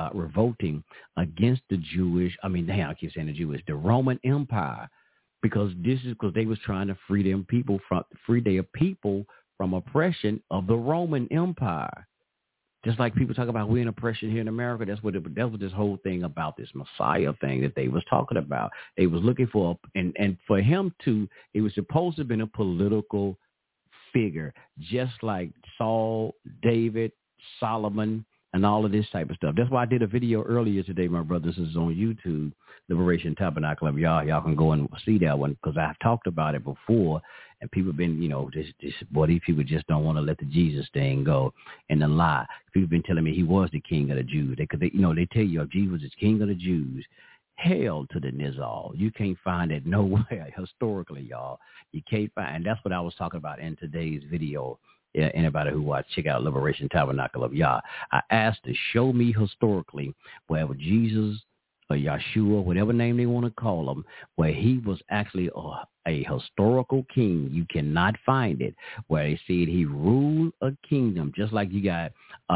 against the Jewish, I keep saying the Roman Empire, because they was trying to free their people from oppression of the Roman Empire. Just like people talk about we're in oppression here in America, that's what this whole thing about this Messiah thing that they was talking about. They was looking for, and for him to, it was supposed to have been a political figure, just like Saul, David, Solomon, and all of this type of stuff. That's why I did a video earlier today, my brothers. This is on YouTube, Liberation Tabernacle of Yah. Y'all can go and see that one, because I've talked about it before, and people have been, these people just don't want to let the Jesus thing go, and the lie. People have been telling me he was the king of the Jews. They tell you if Jesus is king of the Jews, hail to the Nizal. You can't find it nowhere historically, y'all. You can't find, and that's what I was talking about in today's video. Anybody who watched, check out Liberation Tabernacle of Yah. I asked to show me historically wherever Jesus or Yahshua, whatever name they want to call him, where he was actually a historical king. You cannot find it where they said he ruled a kingdom, just like you got,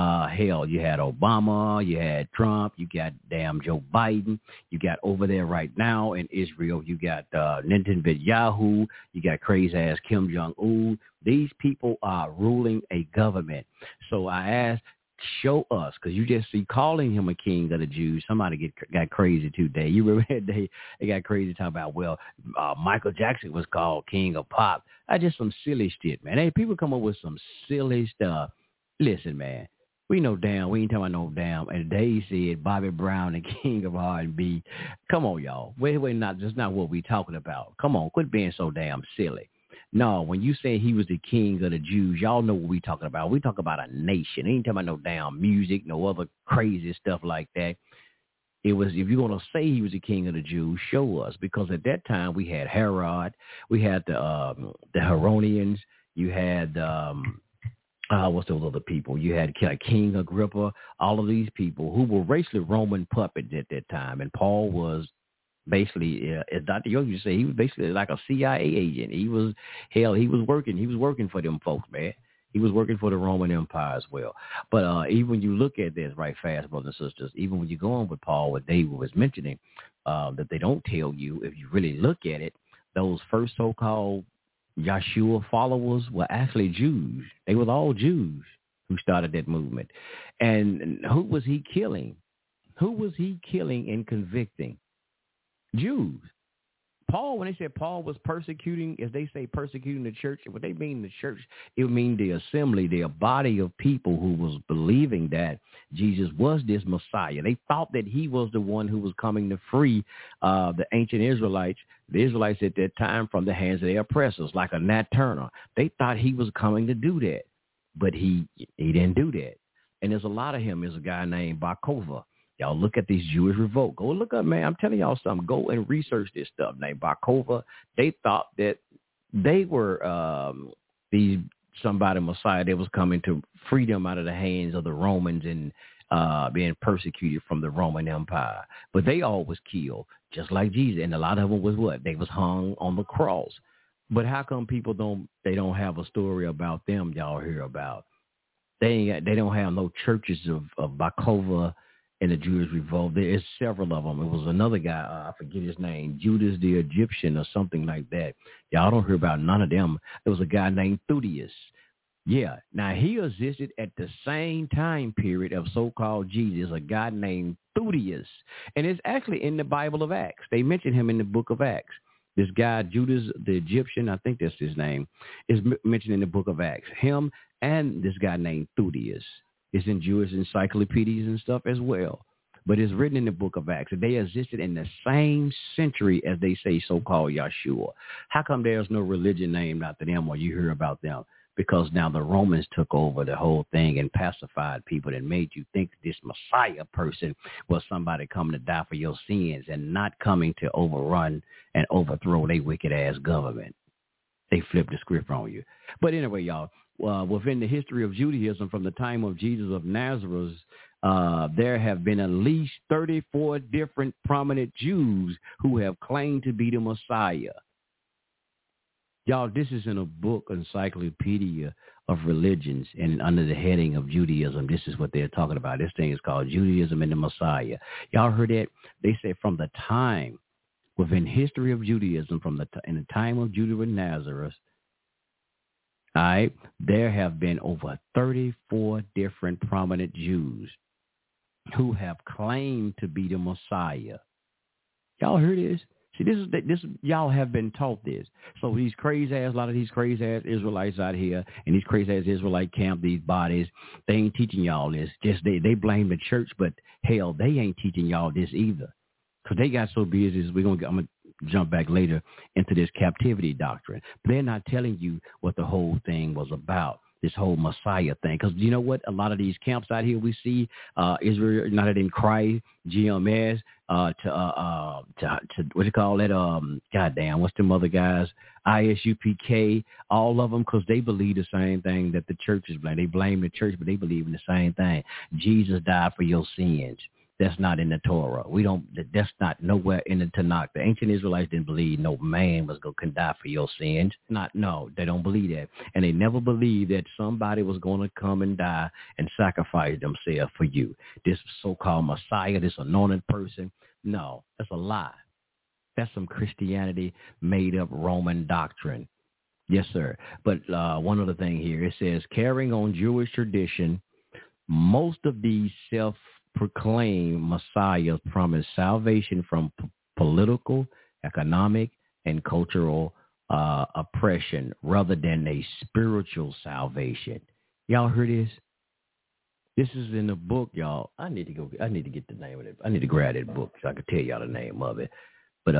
you had Obama, you had Trump, you got damn Joe Biden, you got over there right now in Israel, you got Netanyahu, you got crazy ass Kim Jong-un. These people are ruling a government. So I asked, show us, because you just see calling him a king of the Jews. Somebody got crazy today. You remember that day they got crazy talking about, Michael Jackson was called king of pop. That's just some silly shit, man. Hey, people come up with some silly stuff. Listen, man, we ain't talking about no damn. And they said Bobby Brown, the king of R&B. Come on, y'all. That's not what we talking about. Come on, quit being so damn silly. No, when you say he was the king of the Jews, y'all know what we talking about. We talk about a nation. Ain't talking about no damn music, no other crazy stuff like that. It was, if you're going to say he was the king of the Jews, show us. Because at that time, we had Herod, we had the Herodians, you had, what's those other people? You had King Agrippa, all of these people who were basically Roman puppets at that time. And Paul was basically, as Dr. Yogi used to say, he was basically like a CIA agent. He was working for them folks, man. He was working for the Roman Empire as well. But even when you look at this, right, fast, brothers and sisters, even when you go on with Paul, what David was mentioning, that they don't tell you, if you really look at it, those first so-called Yahshua followers were actually Jews. They were all Jews who started that movement. And who was he killing? Who was he killing and convicting? Jews. Paul, when they said Paul was persecuting, as they say, persecuting the church, what they mean the church, it would mean the assembly, their body of people who was believing that Jesus was this Messiah. They thought that he was the one who was coming to free the ancient Israelites, the Israelites at that time, from the hands of their oppressors, like a Nat Turner. They thought he was coming to do that, but he didn't do that. And there's a lot of him. There's a guy named Bar Kokhba. Y'all look at these Jewish revolt. Go look up, man. I'm telling y'all something. Go and research this stuff. Named Bar Kokhba. They thought that they were somebody Messiah that was coming to free them out of the hands of the Romans and being persecuted from the Roman Empire. But they all was killed, just like Jesus. And a lot of them was what? They was hung on the cross. But how come people don't have a story about them y'all hear about? They don't have no churches of Bar Kokhba and the Jewish revolt. There is several of them. It was another guy, I forget his name, Judas the Egyptian or something like that. Y'all don't hear about none of them. There was a guy named Theudius. Yeah. Now, he existed at the same time period of so-called Jesus, a guy named Theudius. And it's actually in the Bible of Acts. They mention him in the book of Acts. This guy, Judas the Egyptian, I think that's his name, is mentioned in the book of Acts. Him and this guy named Theudius. It's in Jewish encyclopedias and stuff as well. But it's written in the book of Acts. They existed in the same century as they say so-called Yeshua. How come there's no religion named after them or you hear about them? Because now the Romans took over the whole thing and pacified people and made you think this Messiah person was somebody coming to die for your sins and not coming to overrun and overthrow their wicked-ass government. They flipped the script on you. But anyway, y'all, within the history of Judaism from the time of Jesus of Nazareth, there have been at least 34 different prominent Jews who have claimed to be the Messiah. Y'all, this is in a book, Encyclopedia of Religions, and under the heading of Judaism, this is what they're talking about. This thing is called Judaism and the Messiah. Y'all heard that? They say from the time, within history of Judaism, in the time of Judah and Nazareth, all right, there have been over 34 different prominent Jews who have claimed to be the Messiah. Y'all heard this? See, this y'all have been taught this. So these a lot of these crazy ass Israelites out here and these crazy ass Israelite camp, these bodies, they ain't teaching y'all this. Just they blame the church, but hell, they ain't teaching y'all this either. Because they got so busy. I'm gonna jump back later into this captivity doctrine. But they're not telling you what the whole thing was about. This whole Messiah thing. Because you know what? A lot of these camps out here we see, Israel United in Christ, GMS, to what do you call that? Goddamn, what's them other guys? ISUPK, all of them, because they believe the same thing that the church is blaming. They blame the church, but they believe in the same thing. Jesus died for your sins. That's not in the Torah. That's not nowhere in the Tanakh. The ancient Israelites didn't believe no man was going to die for your sins. No, they don't believe that. And they never believed that somebody was going to come and die and sacrifice themselves for you. This so-called Messiah, this anointed person. No, that's a lie. That's some Christianity made up Roman doctrine. Yes, sir. But one other thing here, it says, carrying on Jewish tradition, most of these self-proclaimed messiahs promise salvation from political, economic, and cultural oppression rather than a spiritual salvation. Y'all heard this? This is in the book, y'all. I need to get the name of it. I need to grab that book so I can tell y'all the name of it. But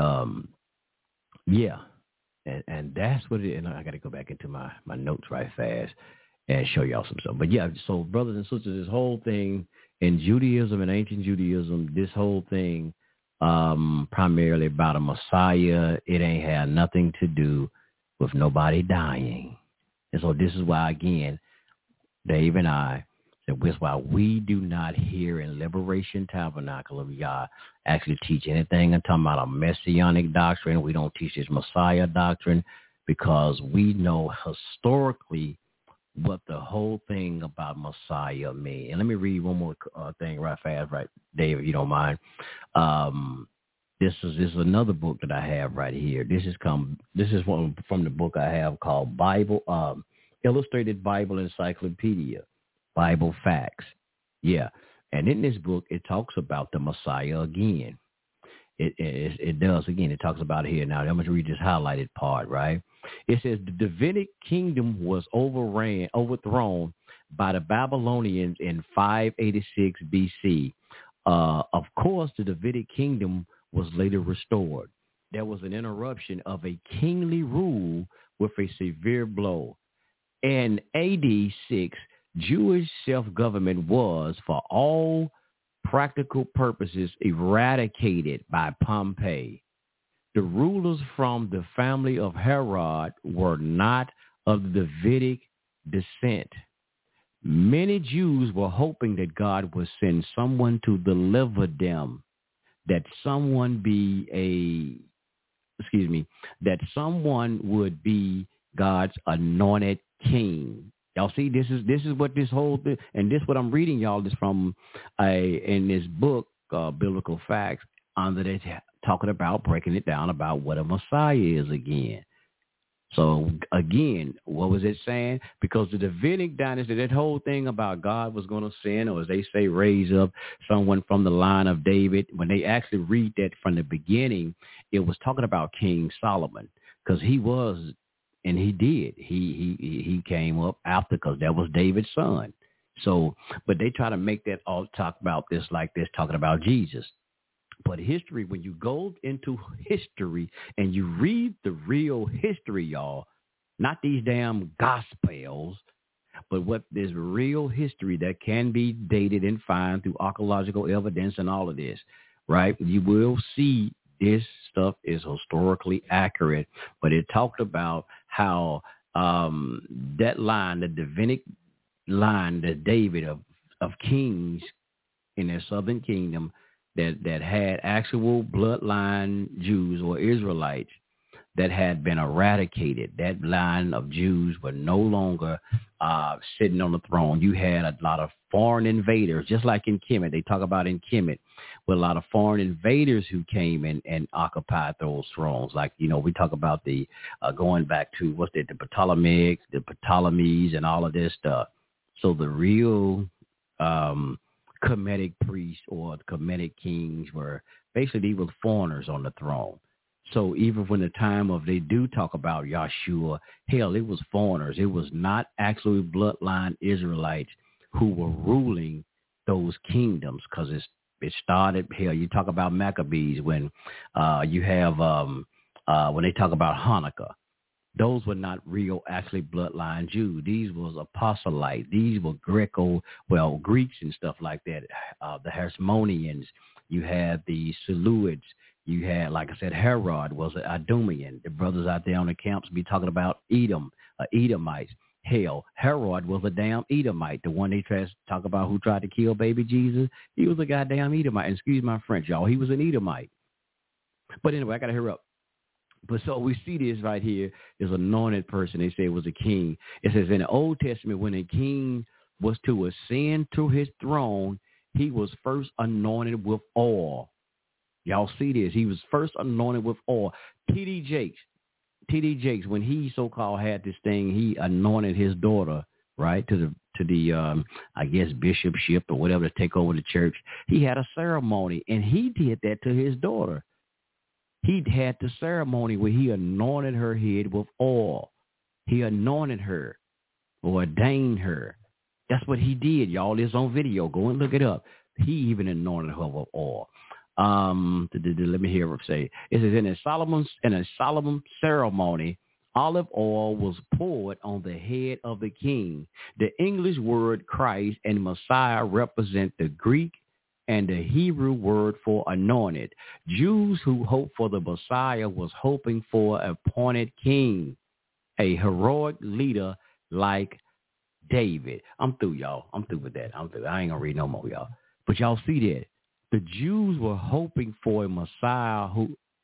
yeah. And that's what it is. And I got to go back into my notes right fast and show y'all some stuff. But yeah, so brothers and sisters, this whole thing in Judaism and ancient Judaism, this whole thing primarily about a Messiah, it ain't had nothing to do with nobody dying. And so this is why, again, Dave and I, that's why we do not here in Liberation Tabernacle of Yah actually teach anything and talking about a messianic doctrine. We don't teach this Messiah doctrine because we know historically what the whole thing about Messiah means. And let me read one more thing right fast, right, Dave, if you don't mind. This is another book that I have right here. This is one from the book I have called Bible Illustrated Bible Encyclopedia, Bible Facts. Yeah. And in this book, it talks about the Messiah again. It does again. It talks about it here. Now, I'm going to read this highlighted part, right? It says the Davidic kingdom was overthrown by the Babylonians in 586 BC. Of course, the Davidic kingdom was later restored. There was an interruption of a kingly rule with a severe blow. In AD 6, Jewish self-government was, for all practical purposes, eradicated by Pompey. The rulers from the family of Herod were not of the Davidic descent. Many Jews were hoping that God would send someone to deliver them, that someone would be God's anointed king. Y'all see, this is what this whole thing, and this what I'm reading y'all is from in this book, Biblical Facts, under that talking about breaking it down about what a Messiah is again. So, again, what was it saying? Because the Davidic dynasty, that whole thing about God was going to send, or as they say, raise up someone from the line of David, when they actually read that from the beginning, it was talking about King Solomon, because he was, and he did. He came up after, because that was David's son. So, but they try to make that all talk about this like this, talking about Jesus. But history, when you go into history and you read the real history, y'all, not these damn gospels, but what there's real history that can be dated and found through archaeological evidence and all of this, right? You will see this stuff is historically accurate, but it talked about how that line, the Davidic line, the David of kings in their southern kingdom, that had actual bloodline Jews or Israelites that had been eradicated. That line of Jews were no longer sitting on the throne. You had a lot of foreign invaders, just like in Kemet. They talk about in Kemet, with a lot of foreign invaders who came and occupied those thrones. Like, we talk about the going back to, the Ptolemies and all of this stuff. So the real Kemetic priests or Kemetic kings were basically foreigners on the throne. So even when the time of they do talk about Yahshua, hell, it was foreigners. It was not actually bloodline Israelites who were ruling those kingdoms, because it started, hell, you talk about Maccabees when you have when they talk about Hanukkah. Those were not real, actually bloodline Jews. These was apostolite. These were Greeks and stuff like that. The Hasmoneans. You had the Seleucids. You had, like I said, Herod was an Idumean. The brothers out there on the camps be talking about Edom, Edomites. Hell, Herod was a damn Edomite. The one they tried to talk about who tried to kill baby Jesus, he was a goddamn Edomite. Excuse my French, y'all. He was an Edomite. But anyway, I got to hurry up. But so we see this right here is anointed person. They say it was a king. It says in the Old Testament, when a king was to ascend to his throne, he was first anointed with oil. Y'all see this. He was first anointed with oil. T.D. Jakes, when he so-called had this thing, he anointed his daughter, right, to the I guess bishopship or whatever to take over the church. He had a ceremony, and he did that to his daughter. He had the ceremony where he anointed her head with oil. He anointed her or ordained her. That's what he did, y'all. It's on video. Go and look it up. He even anointed her with oil. Let me hear what say. It says in a solemn ceremony, olive oil was poured on the head of the king. The English word Christ and Messiah represent the Greek and the Hebrew word for anointed. Jews who hoped for the Messiah was hoping for an appointed king, a heroic leader like David. I'm through, y'all. I'm through with that. I ain't going to read no more, y'all. But y'all see that. The Jews were hoping for a Messiah who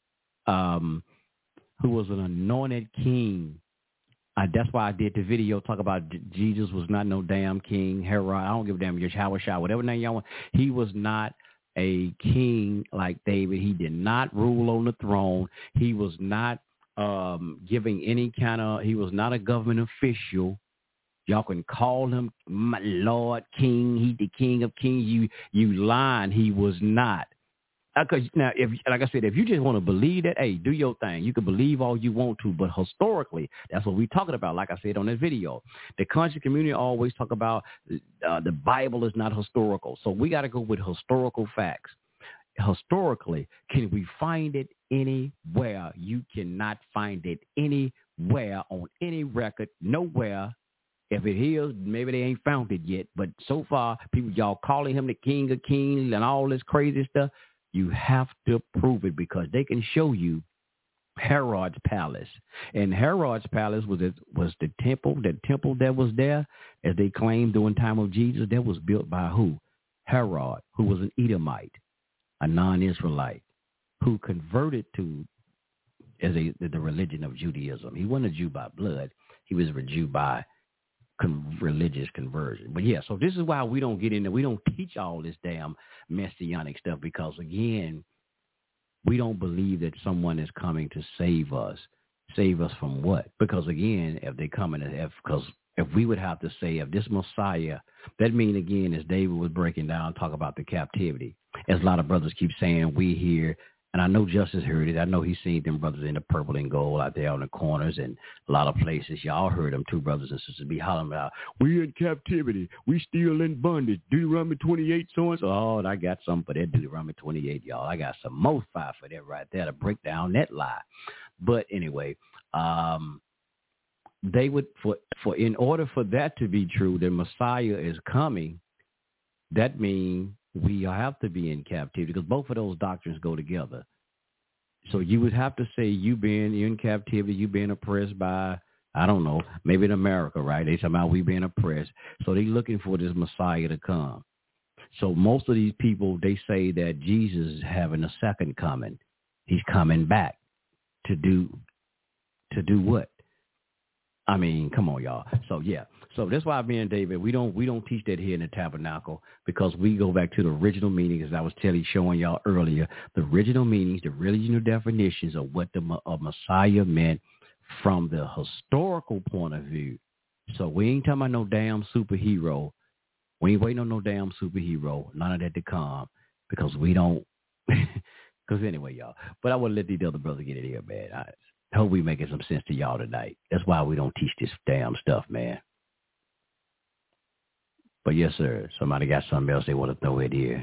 was an anointed king. That's why I did the video talk about Jesus was not no damn king. Herod, I don't give a damn. Yahshua, whatever name y'all want. He was not a king like David. He did not rule on the throne. He was not giving any kind of. He was not a government official. Y'all can call him my Lord King. He the King of Kings. You lying. He was not. Now, if like I said, if you just want to believe that, hey, do your thing. You can believe all you want to, but historically, that's what we're talking about. Like I said on this video, the conscious community always talk about the Bible is not historical, so we got to go with historical facts. Historically, can we find it anywhere? You cannot find it anywhere on any record, nowhere. If it is, maybe they ain't found it yet. But so far, people, y'all calling him the King of Kings and all this crazy stuff. You have to prove it because they can show you Herod's palace. And Herod's palace was the temple. The temple that was there, as they claimed during the time of Jesus, that was built by who? Herod, who was an Edomite, a non-Israelite, who converted to the religion of Judaism. He wasn't a Jew by blood. He was a Jew by religious conversion. But yeah, so this is why we don't get into, we don't teach all this damn messianic stuff, because again, we don't believe that someone is coming to save us. Save us from what? Because again, if they come in, because if we would have to say, if this Messiah, that mean again, as David was breaking down, talk about the captivity. As a lot of brothers keep saying, we here, and I know Justice heard it. I know he's seen them brothers in the purple and gold out there on the corners and a lot of places. Y'all heard them two brothers and sisters be hollering about, we in captivity. We still in bondage. Deuteronomy 28, so and so. Oh, and I got something for that Deuteronomy 28, y'all. I got some more fire for that right there to break down that lie. But anyway, they would, for in order for that to be true, the Messiah is coming. That means we have to be in captivity because both of those doctrines go together. So you would have to say you being in captivity, you being oppressed by, I don't know, maybe in America, right? They talking about we being oppressed. So they looking for this Messiah to come. So most of these people, they say that Jesus is having a second coming. He's coming back to do what? I mean, come on, y'all. So yeah. So that's why me and David, we don't teach that here in the tabernacle because we go back to the original meaning, as I was showing y'all earlier, the original meanings, the original definitions of what a Messiah meant from the historical point of view. So we ain't talking about no damn superhero. We ain't waiting on no damn superhero. None of that to come because we don't. Because anyway, y'all. But I want to let these other brothers get it here, man. I hope we making some sense to y'all tonight. That's why we don't teach this damn stuff, man. But yes, sir. Somebody got something else they want to throw in here.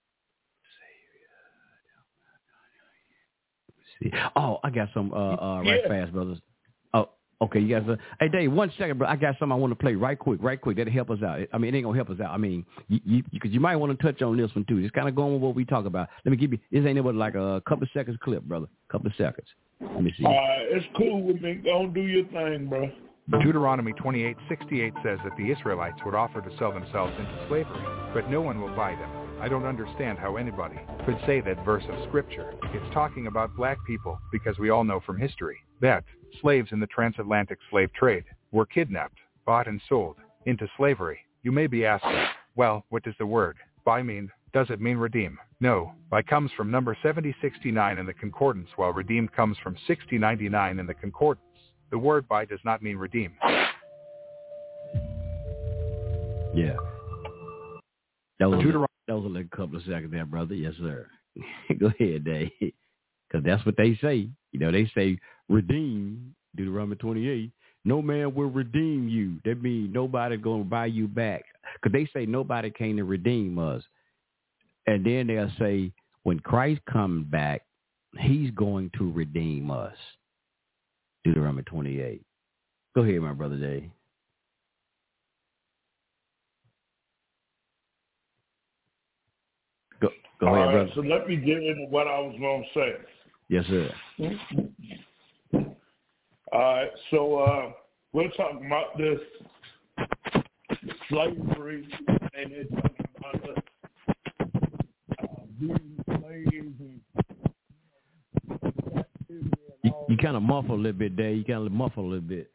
Oh, I got some right fast, brothers. Oh, okay. You guys. Hey, Dave, 1 second, bro. I got something I want to play right quick. That'll help us out. I mean, it ain't gonna help us out. I mean, because you might want to touch on this one too. Just kind of going with what we talk about. Let me give you. This ain't but like a couple of seconds clip, brother. Couple of seconds. Let me see. It's cool with me. Don't do your thing, bro. Deuteronomy 28:68 says that the Israelites would offer to sell themselves into slavery, but no one will buy them. I don't understand how anybody could say that verse of scripture. It's talking about black people because we all know from history that slaves in the transatlantic slave trade were kidnapped, bought and sold into slavery. You may be asking, well, what does the word buy mean? Does it mean redeem? No. Buy comes from number 7069 in the concordance, while redeem comes from 6099 in the concordance. The word buy does not mean redeem. Yeah. That was a couple of seconds there, brother. Yes, sir. Go ahead, Dave. Because that's what they say. You know, they say redeem, Deuteronomy 28. No man will redeem you. That means nobody going to buy you back. Because they say nobody came to redeem us. And then they'll say when Christ comes back, he's going to redeem us. Deuteronomy 28. Go ahead, my brother Jay. Go ahead, brother. So let me get into what I was going to say. Yes, sir. All right. So we're talking about this slavery, and it's talking about us being slaves and you kind of muffle a little bit, Dave. You kind of muffle a little bit.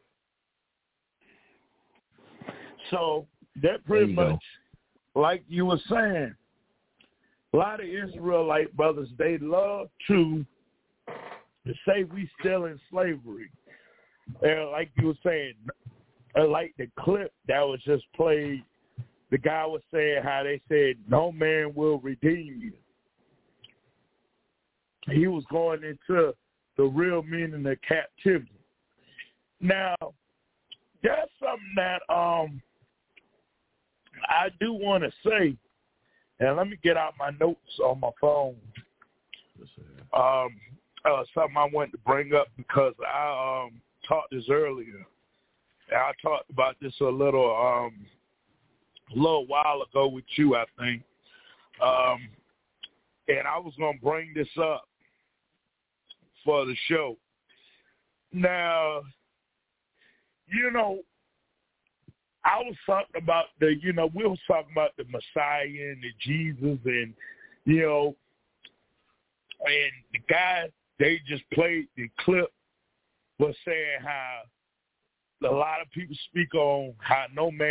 So that pretty much, like you were saying, a lot of Israelite brothers, they love to say we still in slavery. And like you were saying, like the clip that was just played, the guy was saying how they said, no man will redeem you. He was going into the real meaning of captivity. Now, that's something that I do want to say, and let me get out my notes on my phone. Something I wanted to bring up because I taught this earlier. I talked about this a little while ago with you, I think. And I was going to bring this up for the show. Now, you know, I was talking about we was talking about the Messiah and the Jesus and, you know, and the guy, they just played the clip was saying how a lot of people speak on how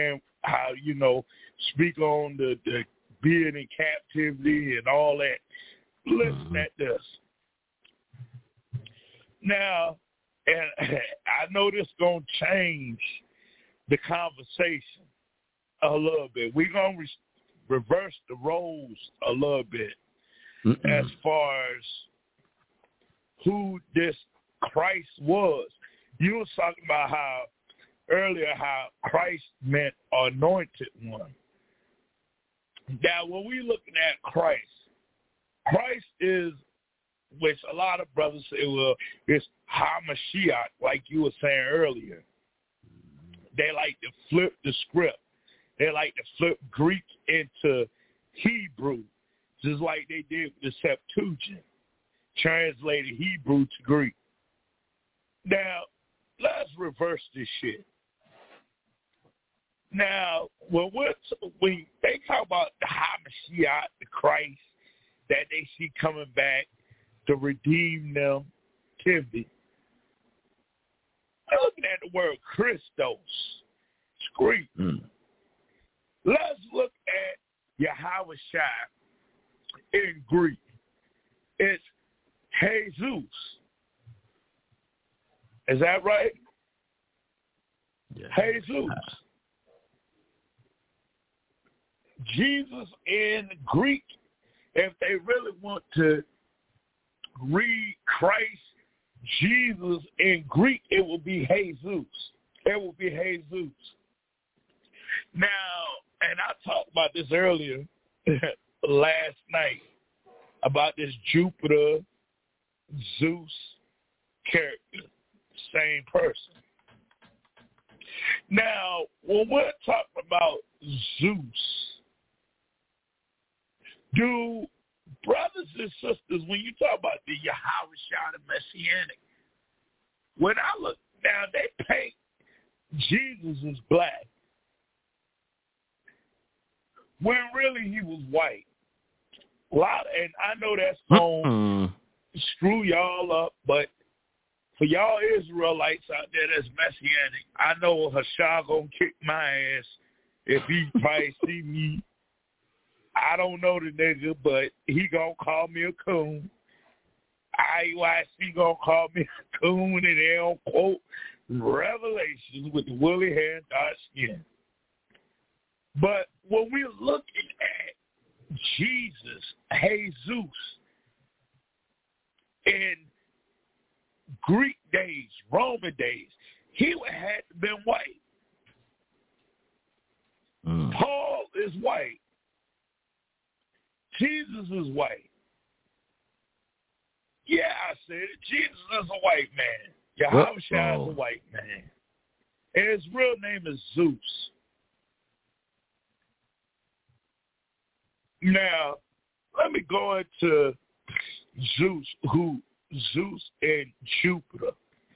speak on the being in captivity and all that. Listen at this. Now, And I know this going to change the conversation a little bit. We're going to reverse the roles a little bit as far as who this Christ was. You were talking about how Christ meant anointed one. Now, when we're looking at Christ is, which a lot of brothers say, well, it's HaMashiach, like you were saying earlier. They like to flip the script. They like to flip Greek into Hebrew, just like they did with the Septuagint, translated Hebrew to Greek. Now, let's reverse this shit. Now, when they talk about the HaMashiach, the Christ, that they see coming back to redeem them, Timothy, I'm looking at the word Christos. It's Greek. Let's look at Yahawashi in Greek. It's Jesus. Is that right? Yeah. Jesus. Jesus in Greek, if they really want to read Christ, Jesus in Greek, it will be Jesus. It will be Jesus. Now, and I talked about this earlier last night, about this Jupiter, Zeus character, same person. Now, when we're talking about Zeus, do brothers and sisters, when you talk about the Yahawashi, the Messianic, when I look now, they paint Jesus as black, when really he was white. A lot, and I know that's going to screw y'all up, but for y'all Israelites out there that's Messianic, I know Hashah going to kick my ass if he probably see me. I don't know the nigga, but he going to call me a coon. IUIC going to call me a coon, and they don't quote Revelations with the woolly hair and dark skin. But when we're looking at Jesus, Jesus, in Greek days, Roman days, he would have had to been white. Paul is white. Jesus is white. Yeah, I said it. Jesus is a white man. Yahawashi is a white man. And his real name is Zeus. Now, let me go into Zeus and Jupiter.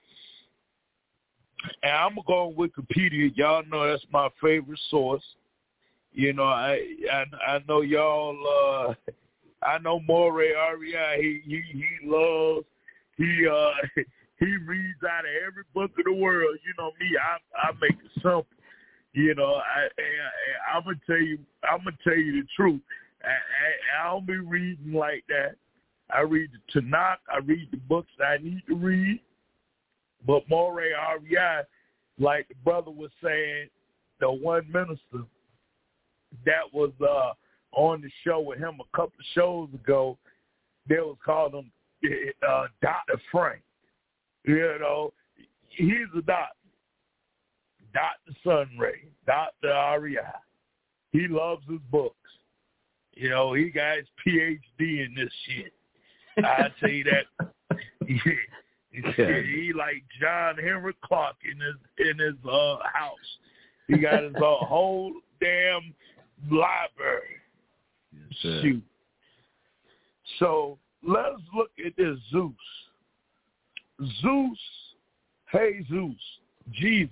And I'm going to go on Wikipedia. Y'all know that's my favorite source. You know, I know y'all, I know Moray Aria, he loves, he reads out of every book in the world. You know me, I make it simple. You know, I'm gonna tell you the truth. I don't be reading like that. I read the Tanakh. I read the books that I need to read. But Moray Aria, like the brother was saying, the one minister that was on the show with him a couple of shows ago, they was calling him Dr. Frank. You know, he's a doctor. Dr. Sunray, Dr. Aria. He loves his books. You know, he got his PhD in this shit. I tell you that. He like John Henry Clark in his house. He got his whole damn library. Yes, shoot. So let's look at this Zeus. Zeus, Jesus, Jesus.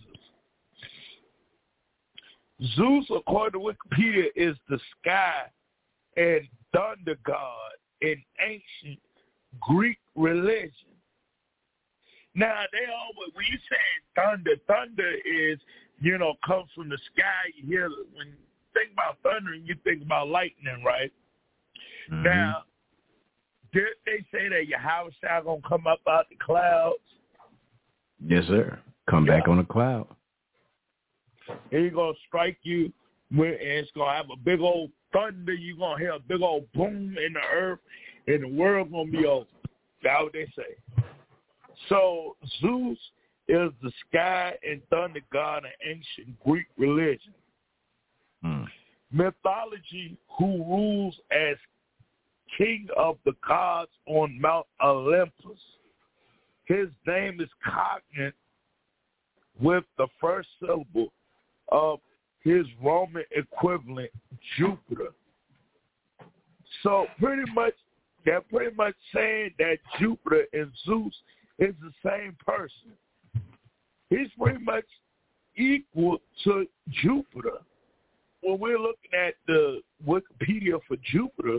Zeus, according to Wikipedia, is the sky and thunder god in ancient Greek religion. Now, they always, when you say thunder is, you know, comes from the sky. You hear, when you think about thunder, you think about lightning, right? Mm-hmm. Now, did they say that Yahawashi going to come up out the clouds? Yes, sir. Come back on a cloud. And he's going to strike you, and it's going to have a big old thunder. You're going to hear a big old boom in the earth, and the world's going to be over. That's what they say. So Zeus is the sky and thunder god in ancient Greek religion. Mythology, who rules as king of the gods on Mount Olympus. His name is cognate with the first syllable of his Roman equivalent, Jupiter. So they're pretty much saying that Jupiter and Zeus is the same person. He's pretty much equal to Jupiter. When we're looking at the Wikipedia for Jupiter,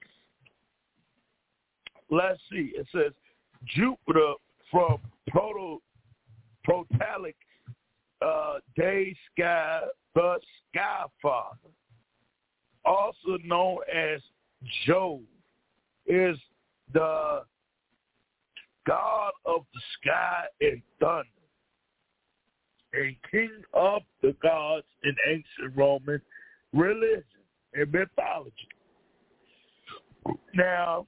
let's see. It says Jupiter from Protalic day sky, the sky father, also known as Jove, is the god of the sky and thunder, and king of the gods in ancient Roman religion and mythology. Now,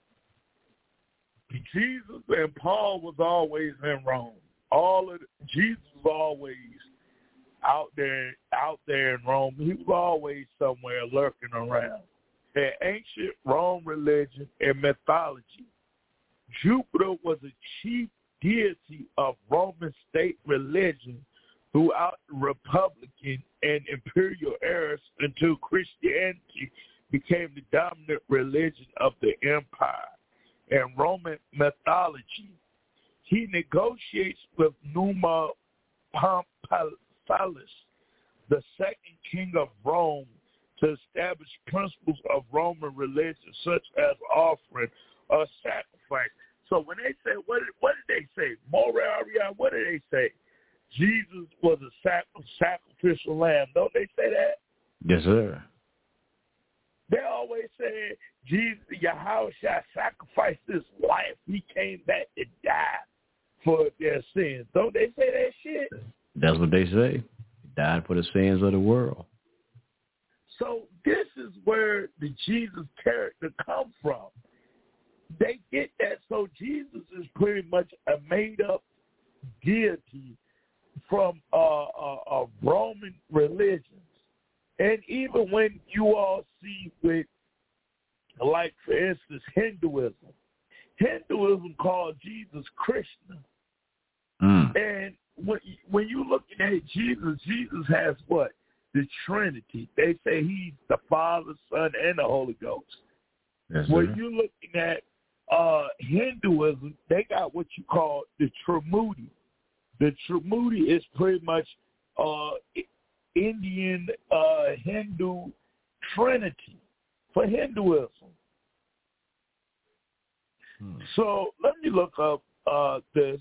Jesus and Paul was always in Rome. Jesus was always out there in Rome. He was always somewhere lurking around. In ancient Rome religion and mythology, Jupiter was a chief deity of Roman state religion throughout the Republican and imperial eras until Christianity became the dominant religion of the empire. In Roman mythology, he negotiates with Numa Pompilius, the second king of Rome, to establish principles of Roman religion such as offering or sacrifice. So when they say, what did they say? Moraria, what did they say? Jesus was a sacrificial lamb. Don't they say that? Yes, sir. They always say Jesus, Yahweh sacrificed his life. He came back to die for their sins. Don't they say that shit? That's what they say. He died for the sins of the world. So this is where the Jesus character comes from. They get that. So Jesus is pretty much a made-up deity from Roman religions. And even when you all see with, like, for instance, Hinduism called Jesus Krishna. And when you're looking at Jesus has what? The Trinity. They say he's the Father, Son, and the Holy Ghost. Yes, when you're looking at Hinduism, they got what you call the Trimurti. The Trimurti is pretty much Indian Hindu Trinity for Hinduism. So let me look up this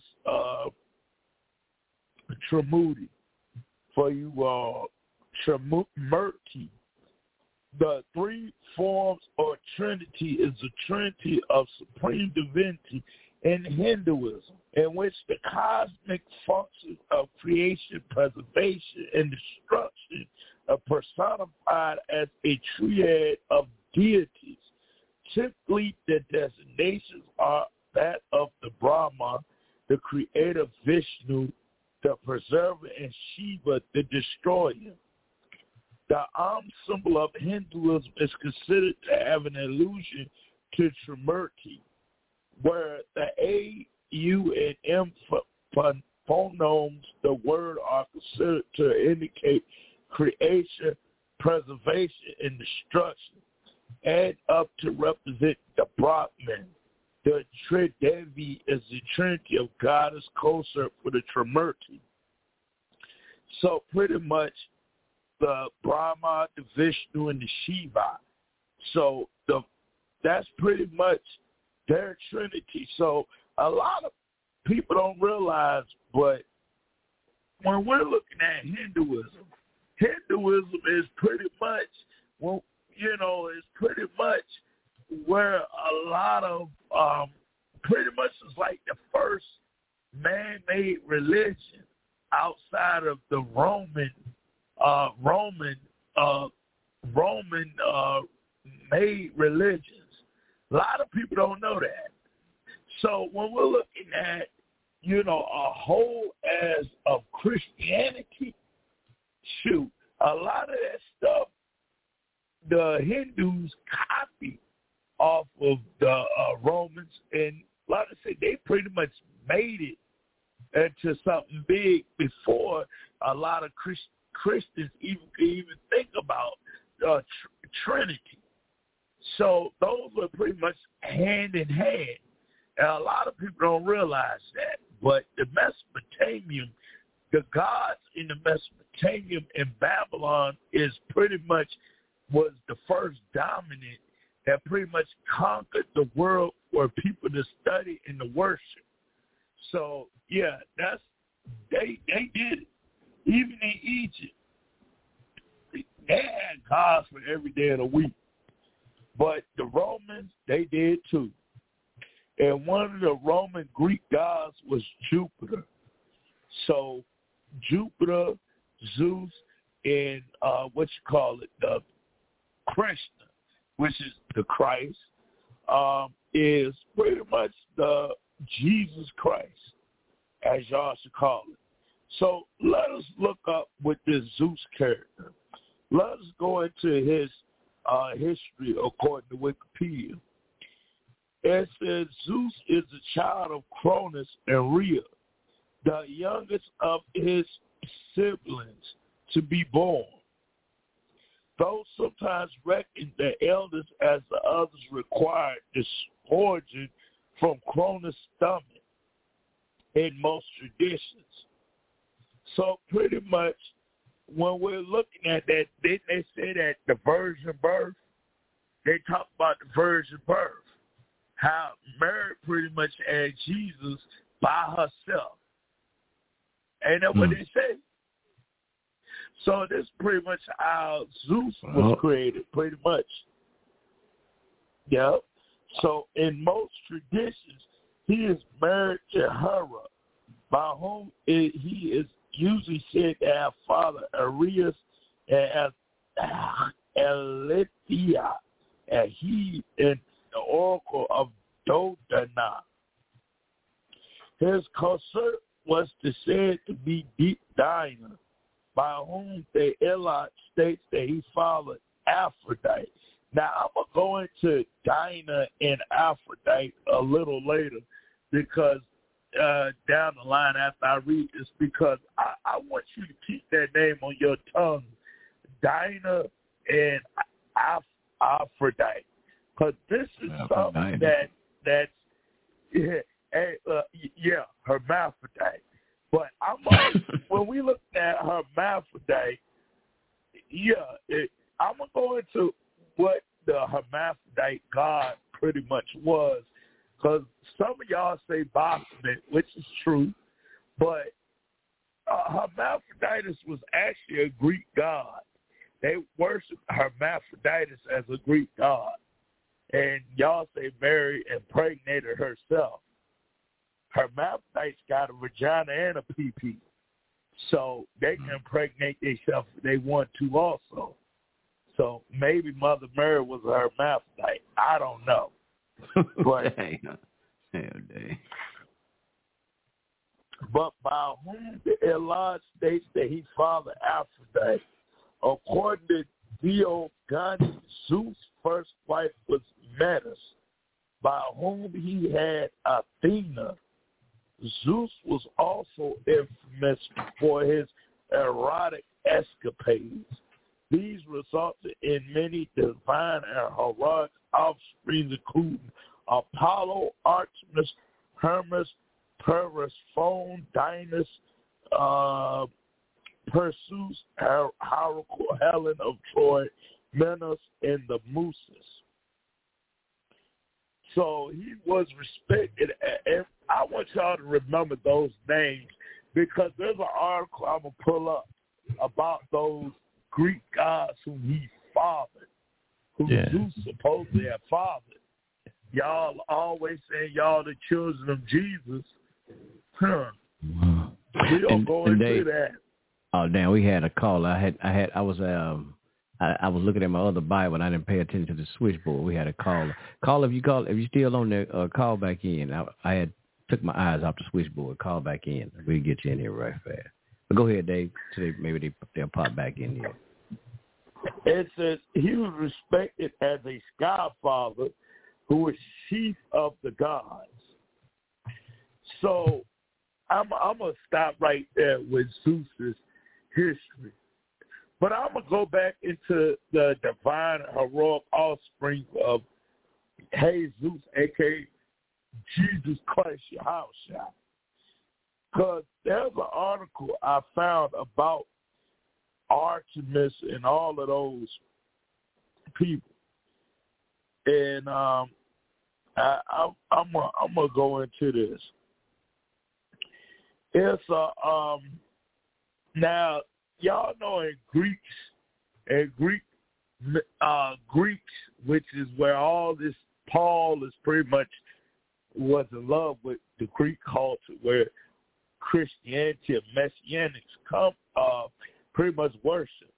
Trimurti for you all. Trimurti. The three forms or Trinity is the Trinity of supreme divinity in Hinduism, in which the cosmic functions of creation, preservation, and destruction are personified as a triad of deities. Typically, the designations are that of the Brahma, the creator, Vishnu, the preserver, and Shiva, the destroyer. The symbol of Hinduism is considered to have an allusion to Trimurti, where the A, U, and M phonemes, the word, are considered to indicate creation, preservation, and destruction, add up to represent the Brahman. The Tridevi is the trinity of goddess consort for the Trimurti. So pretty much the Brahma, the Vishnu, and the Shiva. So that's pretty much their trinity. So a lot of people don't realize, but when we're looking at Hinduism is pretty much, well, is pretty much where a lot of pretty much is like the first man-made religion outside of the Roman made religions. A lot of people don't know that. So when we're looking at, a whole as of Christianity, shoot, a lot of that stuff the Hindus copy off of the Romans, and like I say, they pretty much made it into something big before a lot of Christians even think about Trinity. So those were pretty much hand in hand, and a lot of people don't realize that. But the Mesopotamian, the gods in the Mesopotamian and Babylon is pretty much was the first dominant that pretty much conquered the world for people to study and to worship. So yeah, they did it. Even in Egypt, they had gods for every day of the week. But the Romans, they did too. And one of the Roman Greek gods was Jupiter. So Jupiter, Zeus, and the Krishna, which is the Christ, is pretty much the Jesus Christ, as y'all should call it. So let us look up with this Zeus character. Let us go into his history according to Wikipedia. It says Zeus is the child of Cronus and Rhea, the youngest of his siblings to be born. Those sometimes reckon the eldest as the others required this origin from Cronus' stomach in most traditions. So pretty much when we're looking at that, they say that the virgin birth, they talk about the virgin birth, how Mary pretty much had Jesus by herself. Ain't that what they say? So this is pretty much how Zeus was created, pretty much. Yep. So in most traditions, he is married to Hera, by whom he is usually said to have father Aries and Alethea, and he in the oracle of Dodona. His consort was said to be Dinah, by whom the Elot states that he followed Aphrodite. Now, I'm going to go into Dinah and Aphrodite a little later because down the line after I read this, because I want you to keep that name on your tongue, Dinah and Aphrodite, because this is something that's hermaphrodite. But when we look at hermaphrodite, I'm going to go into what the hermaphrodite god pretty much was, because some of y'all say Baphomet, which is true, but Hermaphroditus was actually a Greek god. They worshiped Hermaphroditus as a Greek god. And y'all say Mary impregnated herself. Hermaphrodites got a vagina and a pee-pee. So they can impregnate themselves if they want to also. So maybe Mother Mary was a hermaphrodite. I don't know. But, but by whom the Elad states that he fathered Aphrodite, according to Diogenes, Zeus' first wife was Metis, by whom he had Athena. Zeus was also infamous for his erotic escapades. These resulted in many divine and heroic offspring, including Apollo, Artemis, Hermes, Persephone, Dionysus, Perseus, Heracles, Helen of Troy, Minos, and the Muses. So he was respected. And I want y'all to remember those names because there's an article I'm going to pull up about those Greek gods whom he fathered, who Zeus supposedly had fathered. Y'all always saying y'all the children of Jesus. We don't go into that. Oh damn, we had a call. I was looking at my other Bible and I didn't pay attention to the switchboard. We had a call. If you still on there, call back in. I had took my eyes off the switchboard. Call back in. We'll get you in here right fast. But go ahead, Dave. Today maybe they'll pop back in here. It says he was respected as a godfather who was chief of the gods. So I'm going to stop right there with Zeus's history. But I'm going to go back into the divine heroic offspring of Jesus, a.k.a. Jesus Christ, Yahushua. Because there's an article I found about Artemis and all of those people. And I'm gonna go into this. It's now y'all know in Greeks, which is where all this Paul is pretty much was in love with the Greek culture, where Christianity and Messianics come pretty much worship.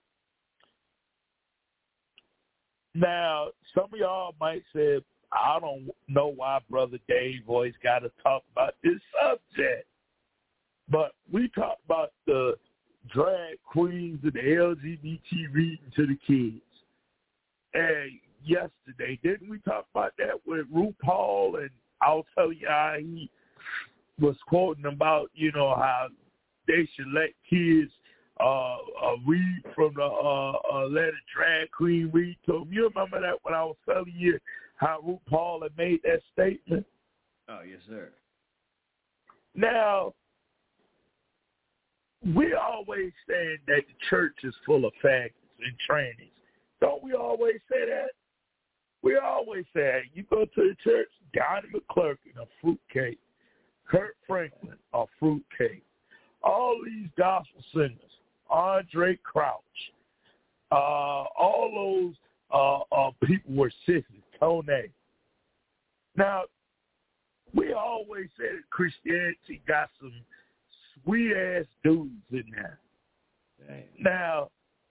Now, some of y'all might say, I don't know why Brother Dave always got to talk about this subject. But we talk about the drag queens and the LGBT reading to the kids. And yesterday, didn't we talk about that with RuPaul? And I'll tell you how he was quoting about, how they should let kids read from the let a drag queen read to them. You remember that when I was telling you how RuPaul had made that statement? Oh, yes, sir. Now, we always saying that the church is full of faggots and trannies. Don't we always say that? We always say that. You go to the church, Donnie McClurkin, a fruitcake. Kurt Franklin, a fruitcake. All these gospel singers, Andre Crouch, all those people were sissies, Tone. Now, we always say that Christianity got some sweet-ass dudes in there. Dang. Now,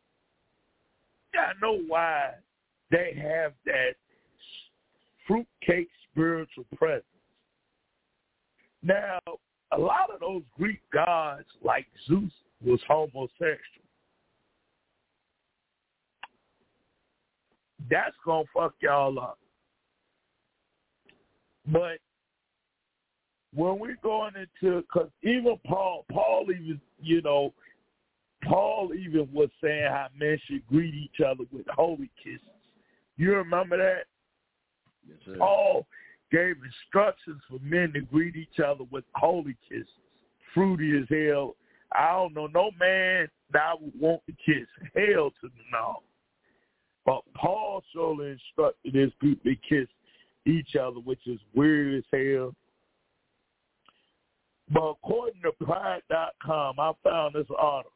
I know why they have that fruitcake spiritual presence. Now, a lot of those Greek gods, like Zeus, was homosexual. That's going to fuck y'all up. But when we're going into, because even Paul even was saying how men should greet each other with holy kisses. You remember that? Yes, sir. Paul gave instructions for men to greet each other with holy kisses. Fruity as hell. I don't know no man that I would want to kiss. Hell to the no. But Paul surely instructed his people to kiss each other, which is weird as hell. But according to Pride.com, I found this article.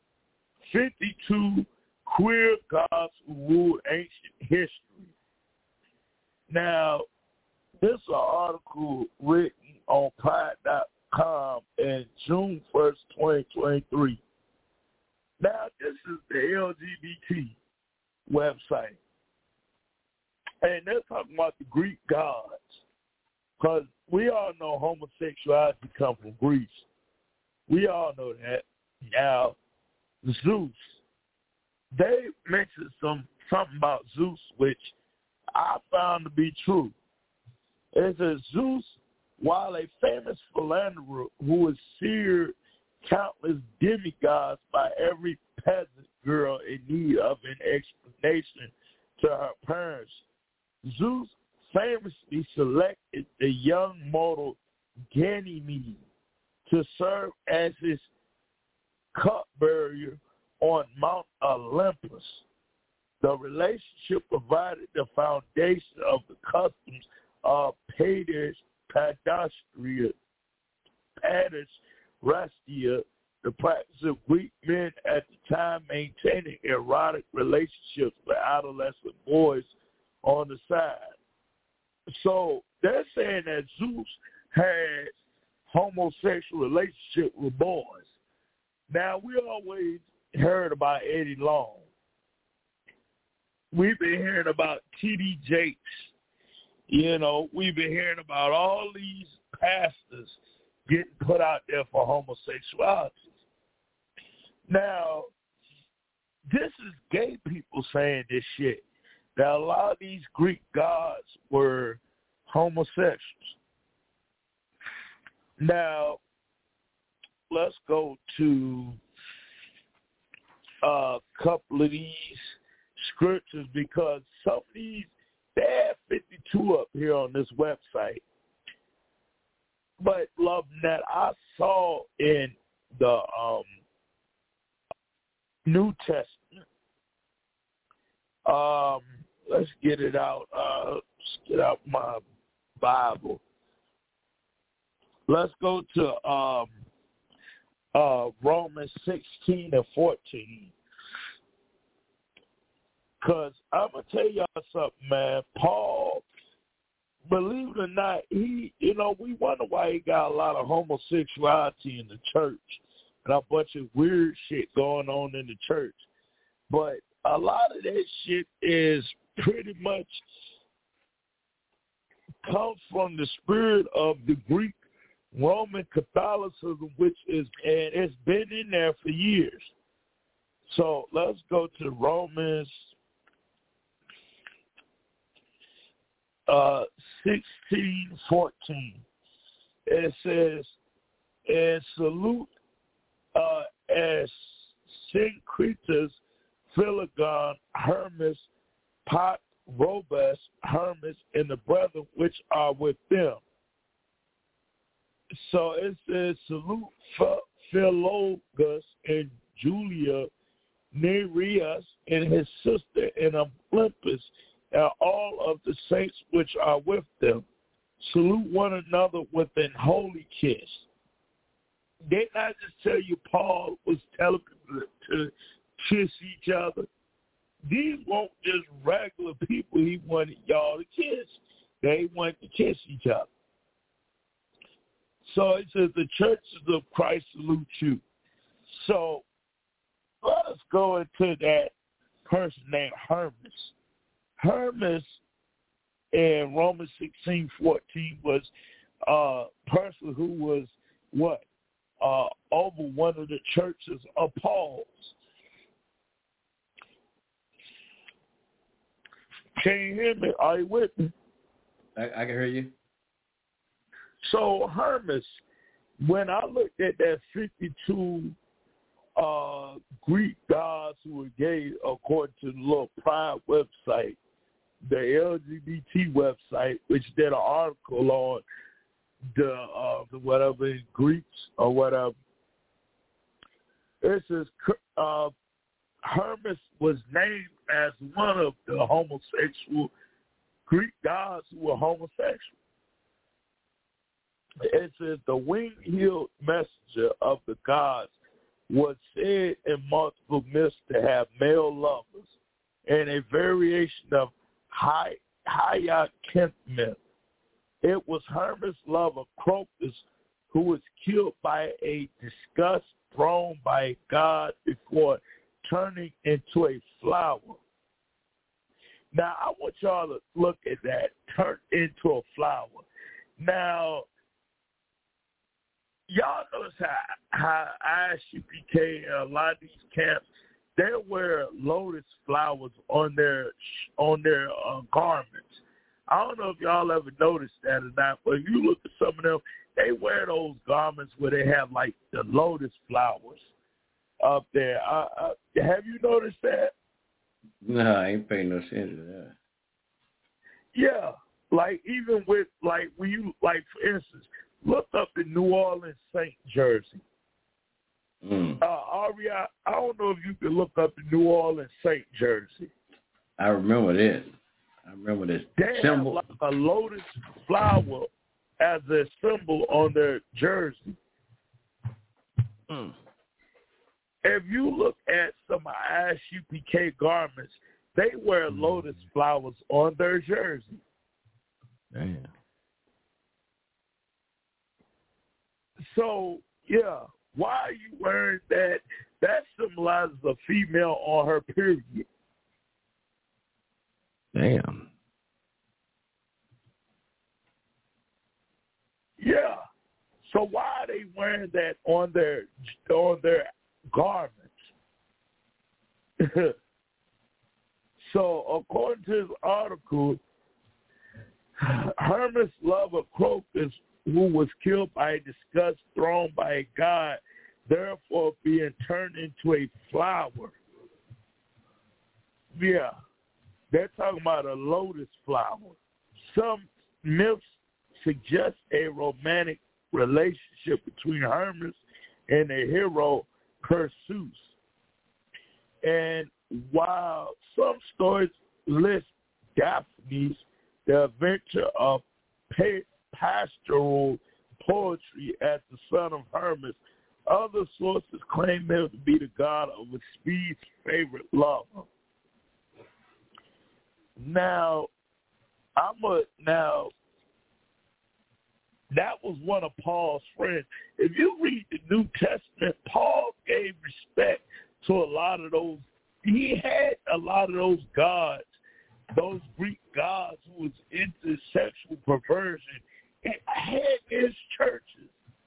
52 queer gods who ruled ancient history. Now, this is an article written on Pride.com in June 1st, 2023. Now, this is the LGBT website. And they're talking about the Greek gods. Because we all know homosexuality comes from Greece. We all know that. Now, Zeus, they mentioned something about Zeus, which I found to be true. It says Zeus, while a famous philanderer who was seared countless demigods by every peasant girl in need of an explanation to her parents, Zeus famously selected the young mortal Ganymede to serve as his cupbearer on Mount Olympus. The relationship provided the foundation of the customs of Padastria, the practice of Greek men at the time maintaining erotic relationships with adolescent boys on the side. So they're saying that Zeus had homosexual relationship with boys. Now, we always heard about Eddie Long. We've been hearing about T.D. Jakes. You know, we've been hearing about all these pastors getting put out there for homosexuality. Now, this is gay people saying this shit, that a lot of these Greek gods were homosexuals. Now, let's go to a couple of these scriptures, because some of these, they have 52 up here on this website. But, love, that I saw in the New Testament. Let's get it out. Let's get out my Bible. Let's go to Romans 16 and 14. Because I'm going to tell y'all something, man. Paul, believe it or not, we wonder why he got a lot of homosexuality in the church and a bunch of weird shit going on in the church. But a lot of that shit is pretty much comes from the spirit of the Greek Roman Catholicism, which is, and it's been in there for years. So let's go to Romans 16:14. It says, and salute as Syncritus, Phlegon, Hermes, Patrobas, Hermes, and the brethren which are with them. So it says, salute Philologus and Julia, Nereus, and his sister, and Olympus, and all of the saints which are with them. Salute one another with an holy kiss. Didn't I just tell you Paul was telling people to kiss each other? These weren't just regular people he wanted y'all to kiss. They wanted to kiss each other. So it says, the churches of Christ salute you. So let us go into that person named Hermes. Hermes in Romans 16:14 was a person who was what? Over one of the churches of Paul's. Can you hear me? Are you with me? I can hear you. So Hermes, when I looked at that 52 Greek gods who were gay, according to the little Pride website, the LGBT website, which did an article on the whatever in Greeks or whatever, it says Hermes was named as one of the homosexual Greek gods who were homosexual. It says the wing-heeled messenger of the gods was said in multiple myths to have male lovers, and a variation of Hyacinth myth. It was Hermes' lover Crocus who was killed by a disgust thrown by a god before turning into a flower. Now, I want y'all to look at that, turn into a flower. Now, y'all notice how ISUPK and a lot of these camps, they wear lotus flowers on their garments. I don't know if y'all ever noticed that or not, but if you look at some of them, they wear those garments where they have like the lotus flowers up there. Have you noticed that? No, I ain't paying no attention to that. Yeah, like even with like when you like for instance, look up in New Orleans, St. Jersey. Aria, I don't know if you can look up in New Orleans, St. Jersey. I remember this. They symbol. have like a lotus flower as a symbol on their jersey. If you look at some of ISUPK garments, they wear lotus flowers on their jersey. Damn. So, yeah, why are you wearing that? That symbolizes a female on her period. Damn. Yeah. So why are they wearing that on their garments? So according to this article, Hermes loved a crocus who was killed by a disgust thrown by a god, therefore being turned into a flower. Yeah, they're talking about a lotus flower. Some myths suggest a romantic relationship between Hermes and the hero Perseus. And while some stories list Daphnis, the adventure of pastoral poetry, as the son of Hermes, other sources claim him to be the god of Speed's favorite lover. Now, that was one of Paul's friends. If you read the New Testament, Paul gave respect to a lot of those. He had a lot of those gods, those Greek gods who was into sexual perversion, and had his churches.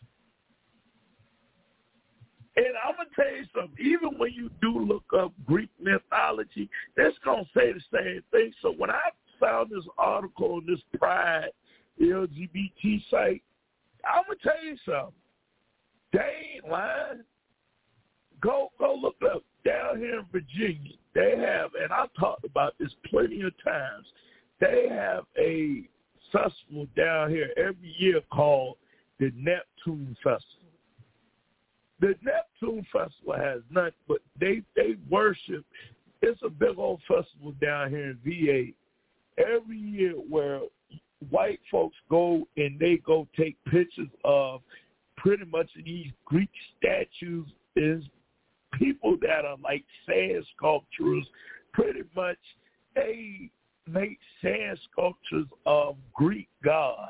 And I'm going to tell you something. Even when you do look up Greek mythology, it's going to say the same thing. So when I found this article on this Pride LGBT site, I'm going to tell you something. They ain't lying. Go look up down here in Virginia. They have, and I've talked about this plenty of times, they have a festival down here every year called the Neptune Festival. The Neptune Festival has nothing but they worship. It's a big old festival down here in VA every year where white folks go and they go take pictures of pretty much these Greek statues. Is people that are like sand sculptures. Pretty much they make sand sculptures of Greek gods.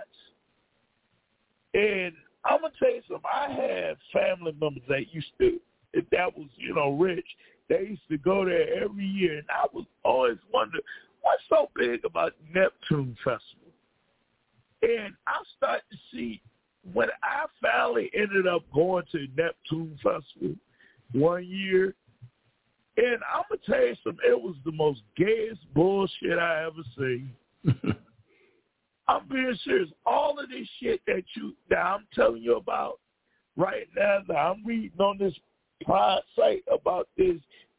And I'm going to tell you something. I had family members that used to, if that was, rich, they used to go there every year. And I was always wondering, what's so big about Neptune Festival? And I started to see, when I finally ended up going to Neptune Festival one year, and I'm going to tell you something, it was the most gayest bullshit I ever seen. I'm being serious. All of this shit that I'm telling you about right now, that I'm reading on this Pride site about these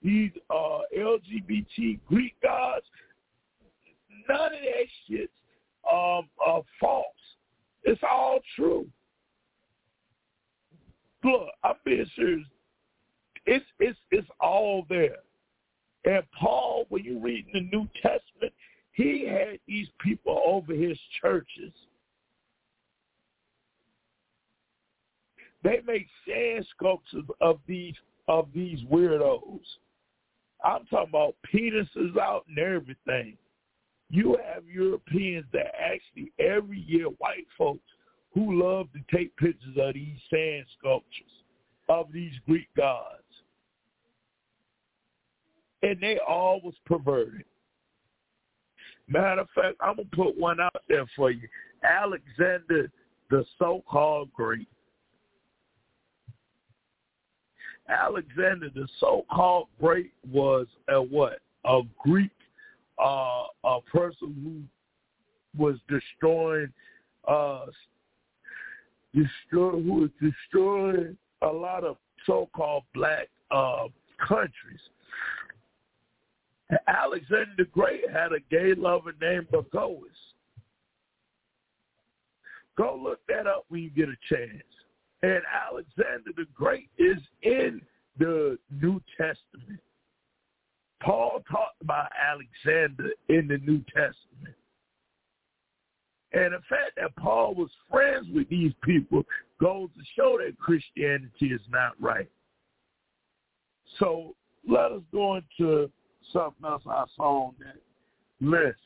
LGBT Greek gods, none of that shit's false. It's all true. Look, I'm being serious. It's all there. And Paul, when you read in the New Testament, he had these people over his churches. They make sand sculptures of these weirdos. I'm talking about penises out and everything. You have Europeans that actually every year, white folks who love to take pictures of these sand sculptures of these Greek gods. And they all was perverted. Matter of fact, I'm going to put one out there for you. Alexander, the so-called Greek. Alexander, the so-called Great, was a Greek, a person who was destroying a lot of so-called black countries. And Alexander the Great had a gay lover named Bagoas. Go look that up when you get a chance. And Alexander the Great is in the New Testament. Paul talked about Alexander in the New Testament. And the fact that Paul was friends with these people goes to show that Christianity is not right. So let us go into something else I saw on that list.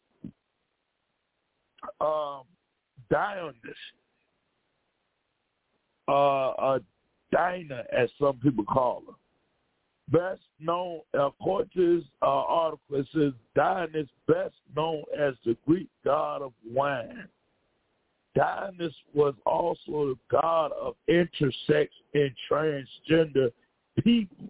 Dionysus. Dinah, as some people call her. Best known, according to his article, it says Dionysus, best known as the Greek god of wine. Dionysus was also the god of intersex and transgender people.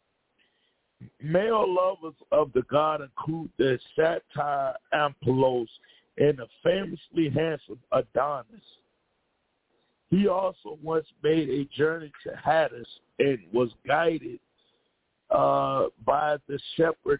Male lovers of the god include the satyr Amphilos and the famously handsome Adonis. He also once made a journey to Hades and was guided by the shepherd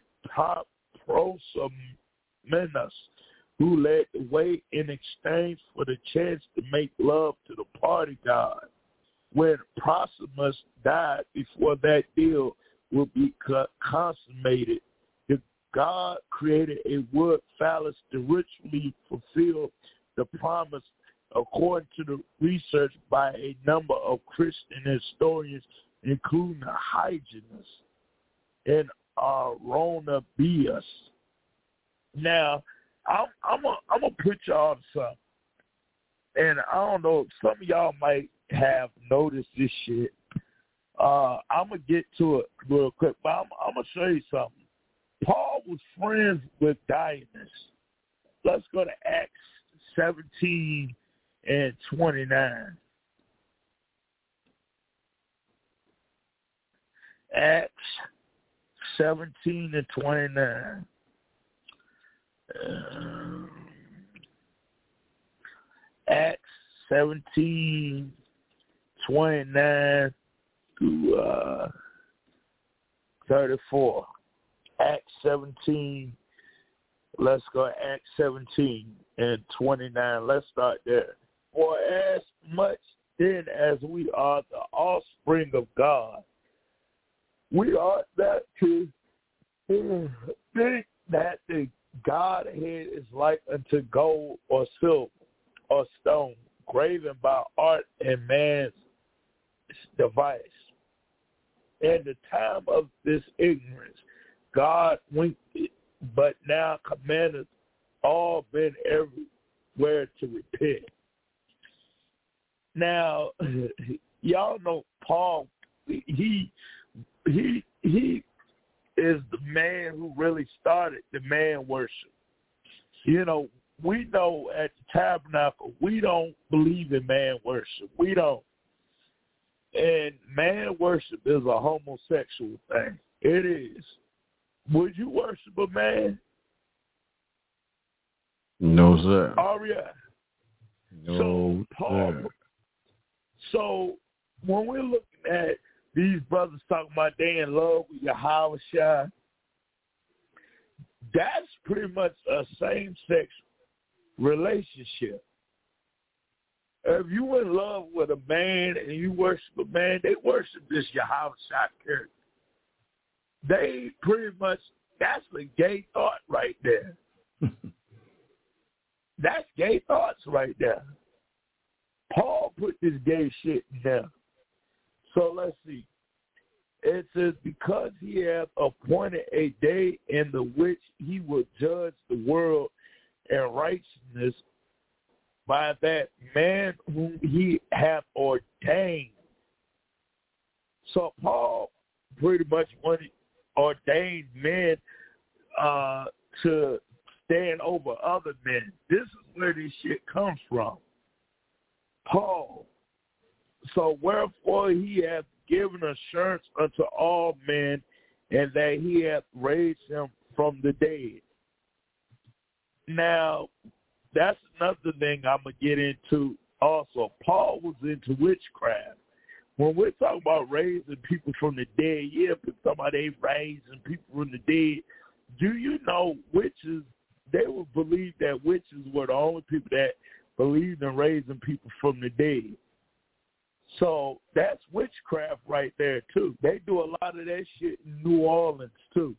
Prosomenus, who led the way in exchange for the chance to make love to the party god. When Prosomenus died before that deal would be consummated, the god created a wood phallus to ritually fulfill the promise, according to the research by a number of Christian historians, including Hyginus and Aronabius. Now, I'm gonna put y'all to something, and I don't know, some of y'all might have noticed this shit. I'm gonna get to it real quick, but I'm gonna show you something. Paul was friends with Dionysus. Let's go to Acts 17 and 29. Acts 17 and 29. Acts 17, 29 through 34. Acts 17. Let's go to Acts 17 and 29. Let's start there. For as much then as we are the offspring of God, we ought not to think that the Godhead is like unto gold or silver or stone, graven by art and man's device. In the time of this ignorance, God winked it, but now commandeth all men everywhere to repent. Now, y'all know Paul, he is the man who really started the man worship. You know, we know at the tabernacle, we don't believe in man worship. We don't. And man worship is a homosexual thing. It is. Would you worship a man? No, sir. Aria. No, sir. So when we're looking at these brothers talking about they in love with Yahushua, that's pretty much a same-sex relationship. If you in love with a man and you worship a man, they worship this Yahushua character. They pretty much, that's a gay thought right there. That's gay thoughts right there. Paul put this gay shit in there. So let's see. It says, because he hath appointed a day in the which he will judge the world in righteousness by that man whom he hath ordained. So Paul pretty much ordained men to stand over other men. This is where this shit comes from. Paul. So wherefore he hath given assurance unto all men, and that he hath raised him from the dead. Now, that's another thing I'm going to get into also. Paul was into witchcraft. When we're talking about raising people from the dead, yeah, we're talking about they raising people from the dead. Do you know witches, they would believe that witches were the only people that believed in raising people from the dead. So that's witchcraft right there, too. They do a lot of that shit in New Orleans, too.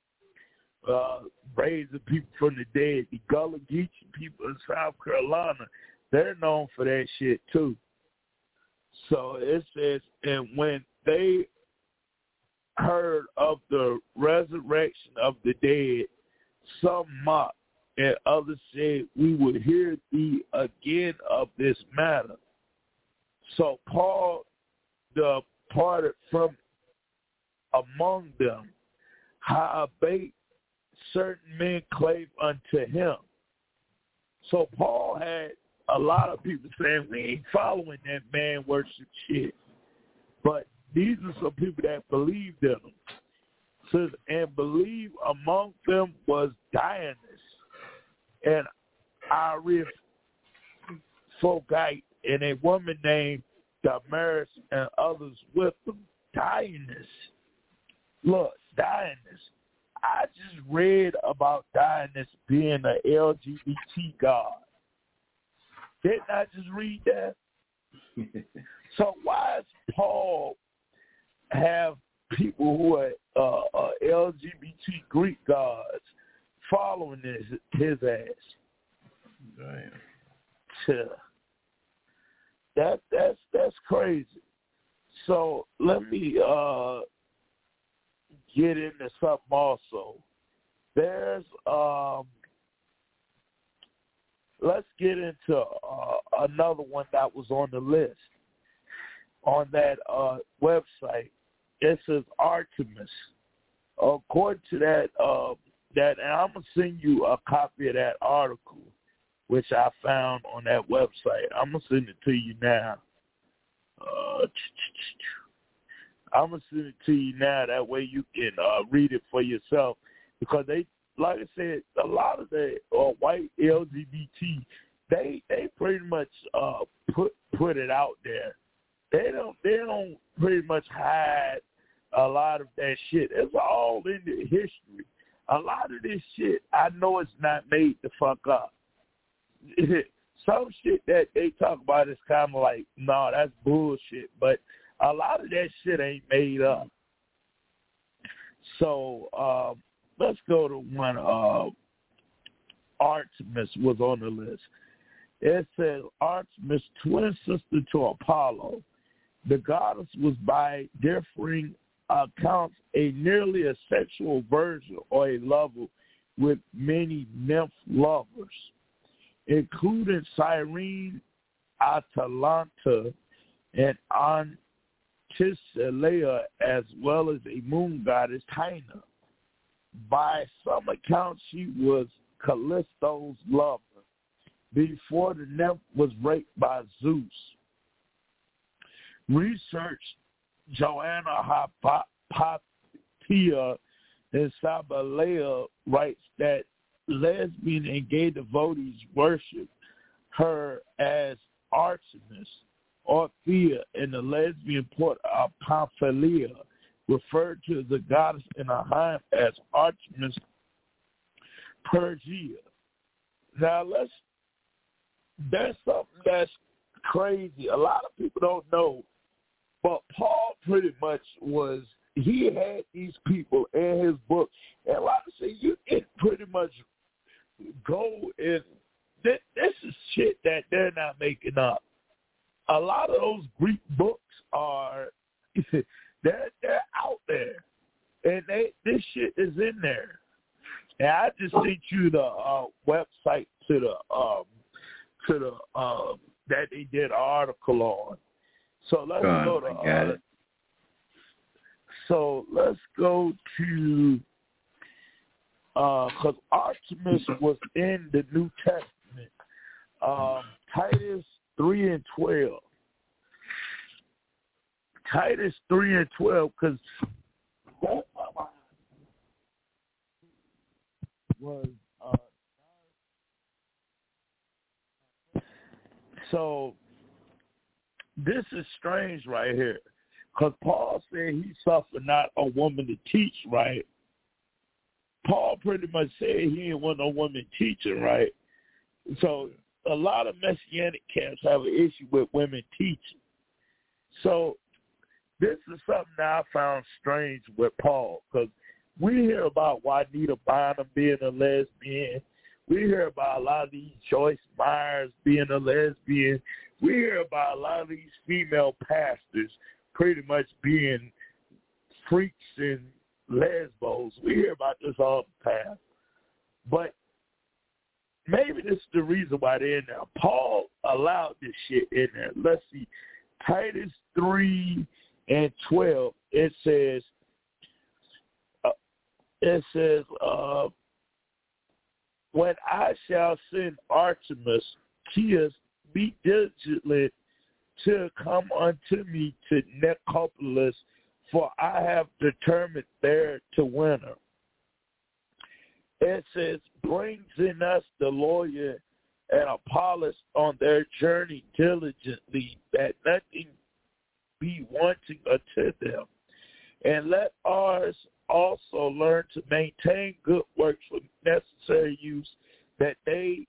Raising people from the dead. The Gullah Geechee people in South Carolina, they're known for that shit, too. So it says, and when they heard of the resurrection of the dead, some mocked, and others said, we would hear thee again of this matter. So Paul departed from among them, howbeit certain men clave unto him. So Paul had a lot of people saying, we ain't following that man worship shit. But these are some people that believed in him. Says, and believe among them was Dionysus and Areophagite and a woman named Damaris and others with them. Dionysus. Look, Dionysus. I just read about Dionysus being an LGBT god. Didn't I just read that? So why does Paul have people who are LGBT Greek gods following his ass? Damn. That's crazy. So let me get into something also. There's let's get into another one that was on the list on that website. It says Artemis. According to that, and I'm gonna send you a copy of that article, which I found on that website. I'm gonna send it to you now. I'm gonna send it to you now. That way you can read it for yourself, because they, like I said, a lot of the white LGBT, they pretty much put it out there. They don't pretty much hide a lot of that shit. It's all in the history. A lot of this shit, I know it's not made to fuck up. Some shit that they talk about is kind of like, no, that's bullshit. But a lot of that shit ain't made up. So let's go to one. Artemis was on the list. It says Artemis, twin sister to Apollo. The goddess was by differing accounts a nearly a sexual version or a lover with many nymph lovers, including Cyrene, Atalanta, and Anticelea, as well as a moon goddess, Hyena. By some accounts, she was Callisto's lover before the nymph was raped by Zeus. Research Joanna Hypatia and Sabalea writes that lesbian and gay devotees worship her as Artemis or Thea, and the lesbian port of Pamphylia referred to the goddess in a hymn as Artemis Pergia. Now that's something that's crazy. A lot of people don't know, but Paul pretty much he had these people in his book, and like I say, you can pretty much go and this is shit that they're not making up. A lot of those Greek books are they're out there, and this shit is in there. And I just sent you the website to the that they did an article on. So let's go to. So let's go to because Artemis was in the New Testament, Titus 3:12. Titus 3:12, because was so this is strange right here, because Paul said he suffered not a woman to teach, right? Paul pretty much said he didn't want no woman teaching, right? So a lot of Messianic camps have an issue with women teaching. So this is something that I found strange with Paul, because we hear about Juanita Bynum being a lesbian. We hear about a lot of these Joyce Myers being a lesbian. We hear about a lot of these female pastors pretty much being freaks and lesbos. We hear about this all the time. But maybe this is the reason why they're in there. Paul allowed this shit in there. Let's see. Titus 3:12, it says, when I shall send Artemis, Chius, be diligent to come unto me to Nicopolis, for I have determined there to winter. It says, brings in us the lawyer and Apollos on their journey diligently, that nothing be wanting unto them. And let ours also learn to maintain good works for necessary use, that they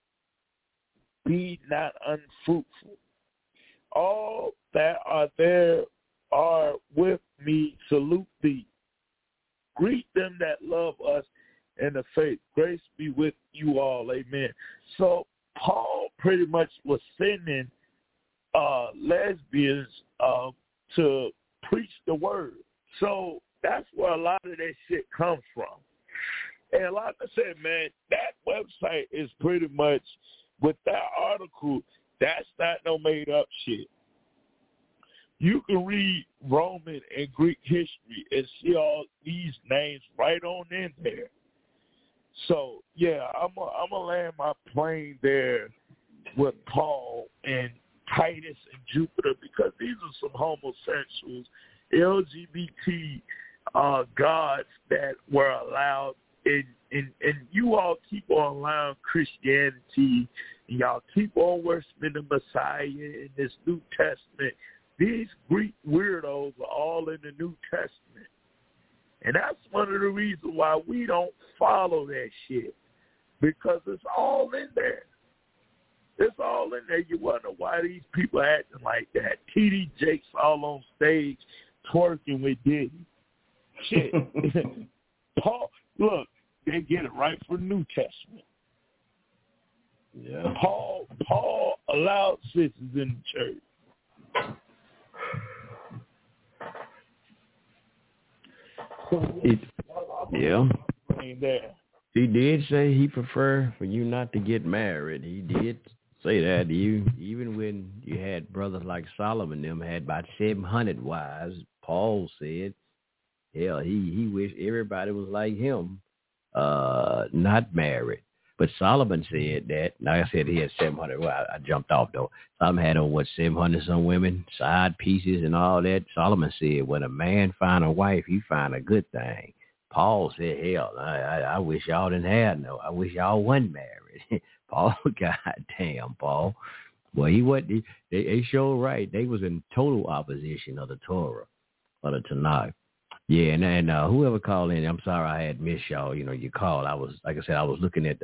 be not unfruitful. All that are there are with me salute thee. Greet them that love us in the faith. Grace be with you all. Amen. So Paul pretty much was sending lesbians to preach the word. So that's where a lot of that shit comes from. And like I said, man, that website is pretty much, with that article, that's not no made-up shit. You can read Roman and Greek history and see all these names right on in there. So, yeah, I'm gonna land my plane there with Paul and Titus and Jupiter, because these are some homosexuals, LGBT gods that were allowed, and you all keep on allowing Christianity, and y'all keep on worshiping the Messiah in this New Testament. These Greek weirdos are all in the New Testament. And that's one of the reasons why we don't follow that shit, because it's all in there. It's all in there. You wonder why these people are acting like that. T.D. Jakes all on stage twerking with Diddy. Shit. Paul, look, they get it right from the New Testament. Yeah. Paul allowed sisters in the church. Yeah. There. He did say he preferred for you not to get married. He did say that. Even when you had brothers like Solomon, them had about 700 wives, Paul said, hell, he wished everybody was like him, not married. But Solomon said that, like I said, he had 700. Well, I jumped off, though. Solomon had on, 700 some women, side pieces and all that. Solomon said, when a man find a wife, he find a good thing. Paul said, hell, I wish y'all didn't have no. I wish y'all wasn't married. Paul, goddamn, Paul. Well, he wasn't. They showed right. They was in total opposition of the Torah, of the Tanakh. Yeah, and whoever called in, I'm sorry I had missed y'all. You know, you called. I was, like I said, I was looking at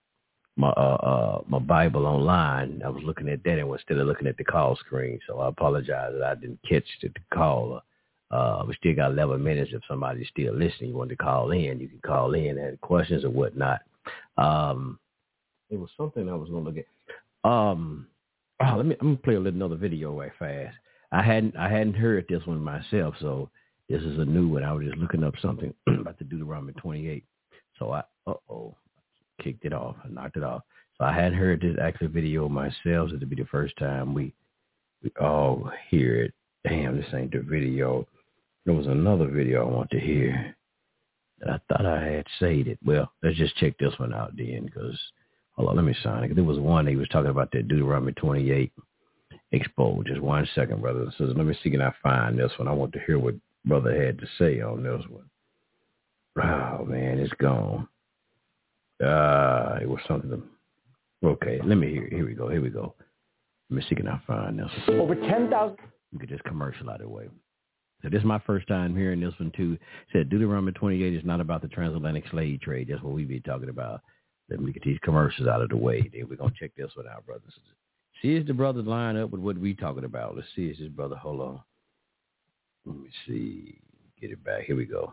my Bible online. I was looking at that instead of looking at the call screen. So I apologize that I didn't catch the call. We still got 11 minutes. If somebody's still listening, you want to call in, you can call in and have questions or whatnot. It was something I was going to look at. I'm gonna play another video right fast. I hadn't heard this one myself, so this is a new one. I was just looking up something about the Deuteronomy 28. So I kicked it off. I knocked it off. So I hadn't heard this actual video myself. So it'll be the first time we all hear it. Damn, this ain't the video. There was another video I want to hear that I thought I had saved it. Well, let's just check this one out then, because, hold on, let me sign it. There was one he was talking about that Deuteronomy 28 expo. Just 1 second, brother. So let me see, can I find this one? I want to hear what brother had to say on this one. Oh, man, it's gone. It was something. Okay, let me hear it. Here we go. Let me see, can I find this? Over 10,000. We get this commercial out of the way. So this is my first time hearing this one, too. It said Deuteronomy 28 is not about the transatlantic slave trade. That's what we be talking about. Let me get these commercials out of the way. Then we're going to check this one out, brothers. See if the brothers line up with what we talking about. Let's see if this brother, hold on. Let me see. Get it back. Here we go.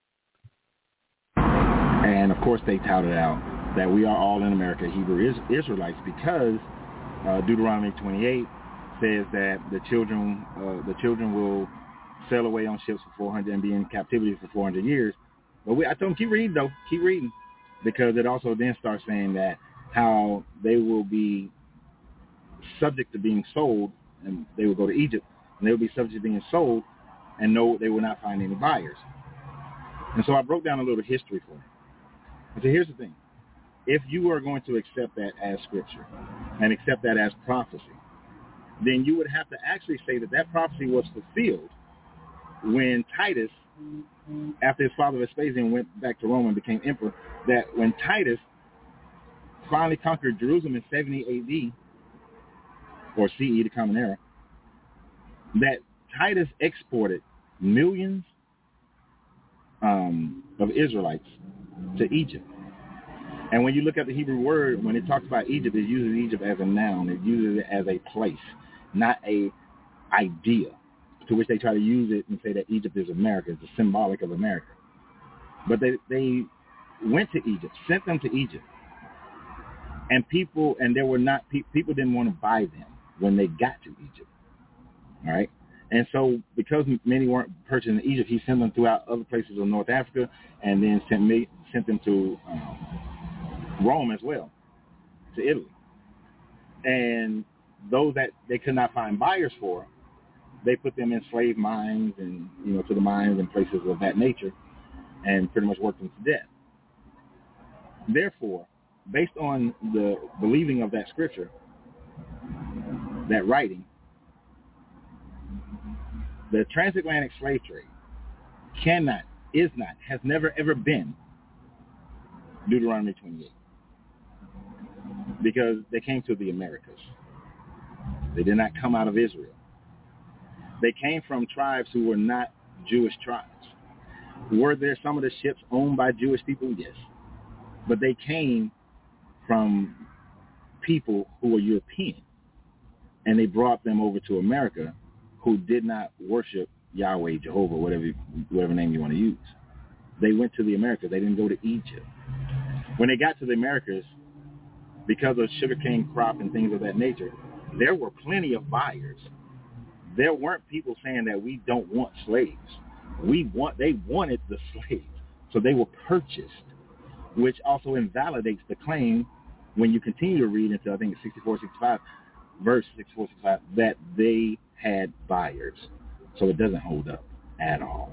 And, of course, they touted out that we are all in America Hebrew Israelites, because Deuteronomy 28 says that the children will sail away on ships for 400 and be in captivity for 400 years. But I told them, keep reading, though. Keep reading. Because it also then starts saying that how they will be subject to being sold and they would go to Egypt, and they would be subject to being sold, and no, they would not find any buyers. And so I broke down a little history for them. I said, here's the thing. If you are going to accept that as scripture and accept that as prophecy, then you would have to actually say that that prophecy was fulfilled when Titus, after his father Vespasian went back to Rome and became emperor, that when Titus finally conquered Jerusalem in 70 A.D., or CE, the Common Era, that Titus exported millions of Israelites to Egypt. And when you look at the Hebrew word, when it talks about Egypt, it uses Egypt as a noun. It uses it as a place, not a idea, to which they try to use it and say that Egypt is America. It's symbolic of America. But they went to Egypt, sent them to Egypt. And people didn't want to buy them when they got to Egypt. All right? And so because many weren't purchased in Egypt, he sent them throughout other places of North Africa, and then sent them to Rome as well, to Italy. And those that they could not find buyers for, they put them in slave mines and, to the mines and places of that nature, and pretty much worked them to death. Therefore, based on the believing of that scripture, that writing, the transatlantic slave trade has never ever been Deuteronomy 28, because they came to the Americas. They did not come out of Israel. They came from tribes who were not Jewish tribes. Were there some of the ships owned by Jewish people? Yes. But they came from people who were European, and they brought them over to America, who did not worship Yahweh, Jehovah, whatever name you want to use. They went to the Americas. They didn't go to Egypt. When they got to the Americas, because of sugarcane crop and things of that nature, there were plenty of buyers. There weren't people saying that we don't want slaves. They wanted the slaves, so they were purchased, which also invalidates the claim when you continue to read into, I think, 64-65, verse 64-65, that they had buyers. So it doesn't hold up at all.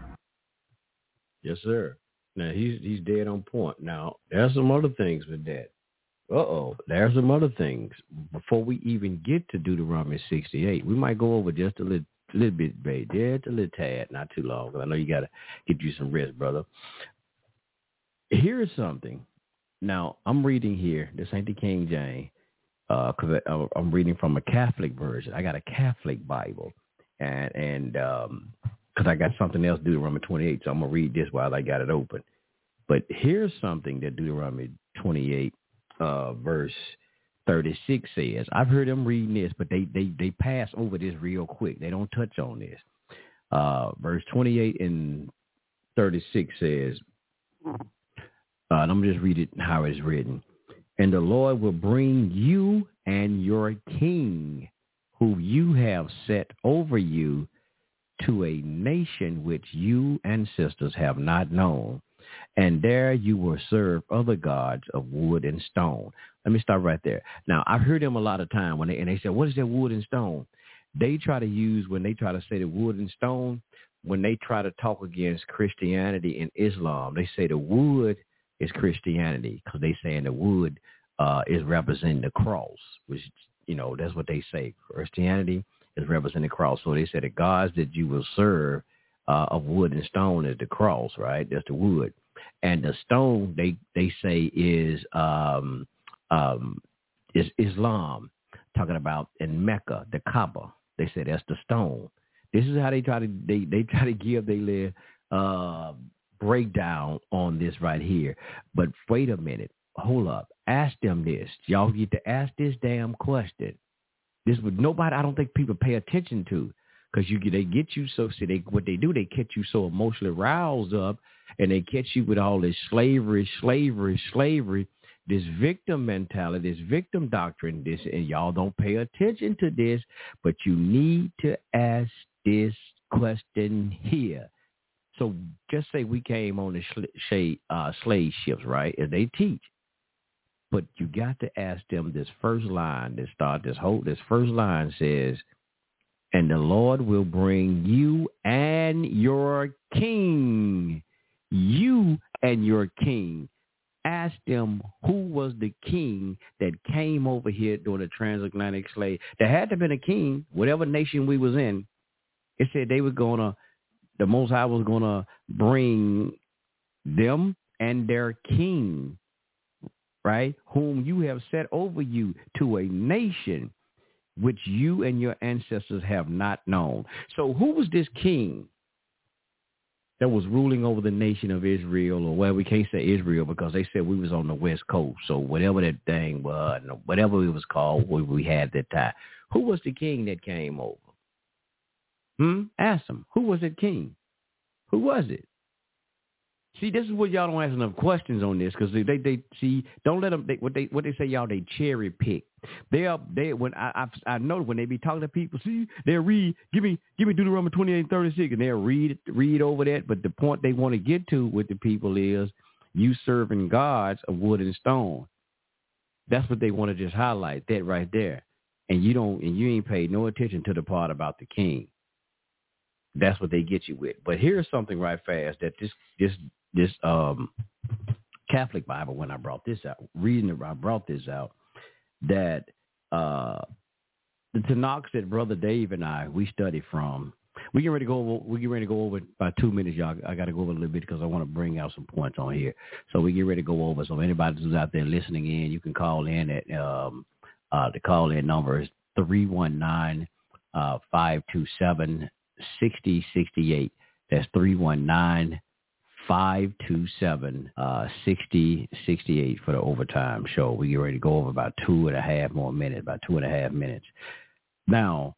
Yes, sir. Now, he's dead on point. Now, there's some other things with that. There's some other things. Before we even get to Deuteronomy 68, we might go over just a little bit, babe. Just a little tad, not too long, because I know you got to get you some rest, brother. Here's something. Now, I'm reading here. This ain't the King James, because I'm reading from a Catholic version. I got a Catholic Bible, and because I got something else, Deuteronomy 28, so I'm going to read this while I got it open. But here's something that Deuteronomy 28, verse 36 says. I've heard them reading this, but they pass over this real quick. They don't touch on this. Verse 28 and 36 says, and I'm just read it how it's written. And the Lord will bring you and your king, who you have set over you, to a nation which you ancestors have not known. And there you will serve other gods of wood and stone. Let me stop right there. Now, I've heard them a lot of time when they say, what is that wood and stone? They try to use, when they try to say the wood and stone, when they try to talk against Christianity and Islam, they say the wood is Christianity, because they saying the wood is representing the cross, which, that's what they say. Christianity is representing the cross. So they say the gods that you will serve of wood and stone is the cross, right? That's the wood. And the stone, they say is Islam, talking about in Mecca, the Kaaba. They say that's the stone. This is how they try to give their little breakdown on this right here. But wait a minute. Hold up. Ask them this. Y'all get to ask this damn question. This would nobody, I don't think people pay attention to, because they get you so, what they do, they catch you so emotionally roused up, and they catch you with all this slavery, this victim mentality, this victim doctrine, and y'all don't pay attention to this, but you need to ask this question here. So just say we came on the slave ships, right, and they teach. But you got to ask them this first line. This first line says, and the Lord will bring you and your king. You and your king. Ask them who was the king that came over here during the transatlantic slave. There had to have been a king, whatever nation we was in. It said they were the Most High was going to bring them and their king, right, whom you have set over you to a nation which you and your ancestors have not known. So who was this king that was ruling over the nation of Israel? Or, well, we can't say Israel because they said we was on the West Coast. So whatever that thing was, whatever it was called, what we had that time. Who was the king that came over? Ask them. Who was that king? Who was it? See, this is what y'all don't ask enough questions on this, because they see, don't let them, what they say, y'all, they cherry pick. When I know when they be talking to people, see, they'll read, give me Deuteronomy 28:36, and they'll read over that. But the point they want to get to with the people is you serving gods of wood and stone. That's what they want to just highlight, that right there. And you ain't paid no attention to the part about the king. That's what they get you with. But here's something right fast that this Catholic Bible, when I brought this out, that the Tanakh that Brother Dave and we study from. We get ready to go over about 2 minutes, y'all. I got to go over a little bit because I want to bring out some points on here. So we get ready to go over. So if anybody who's out there listening in, you can call in at the call-in number is 319-527-6068. That's 319-527-6068 for the overtime show. We get ready to go over about 2.5 minutes. Now,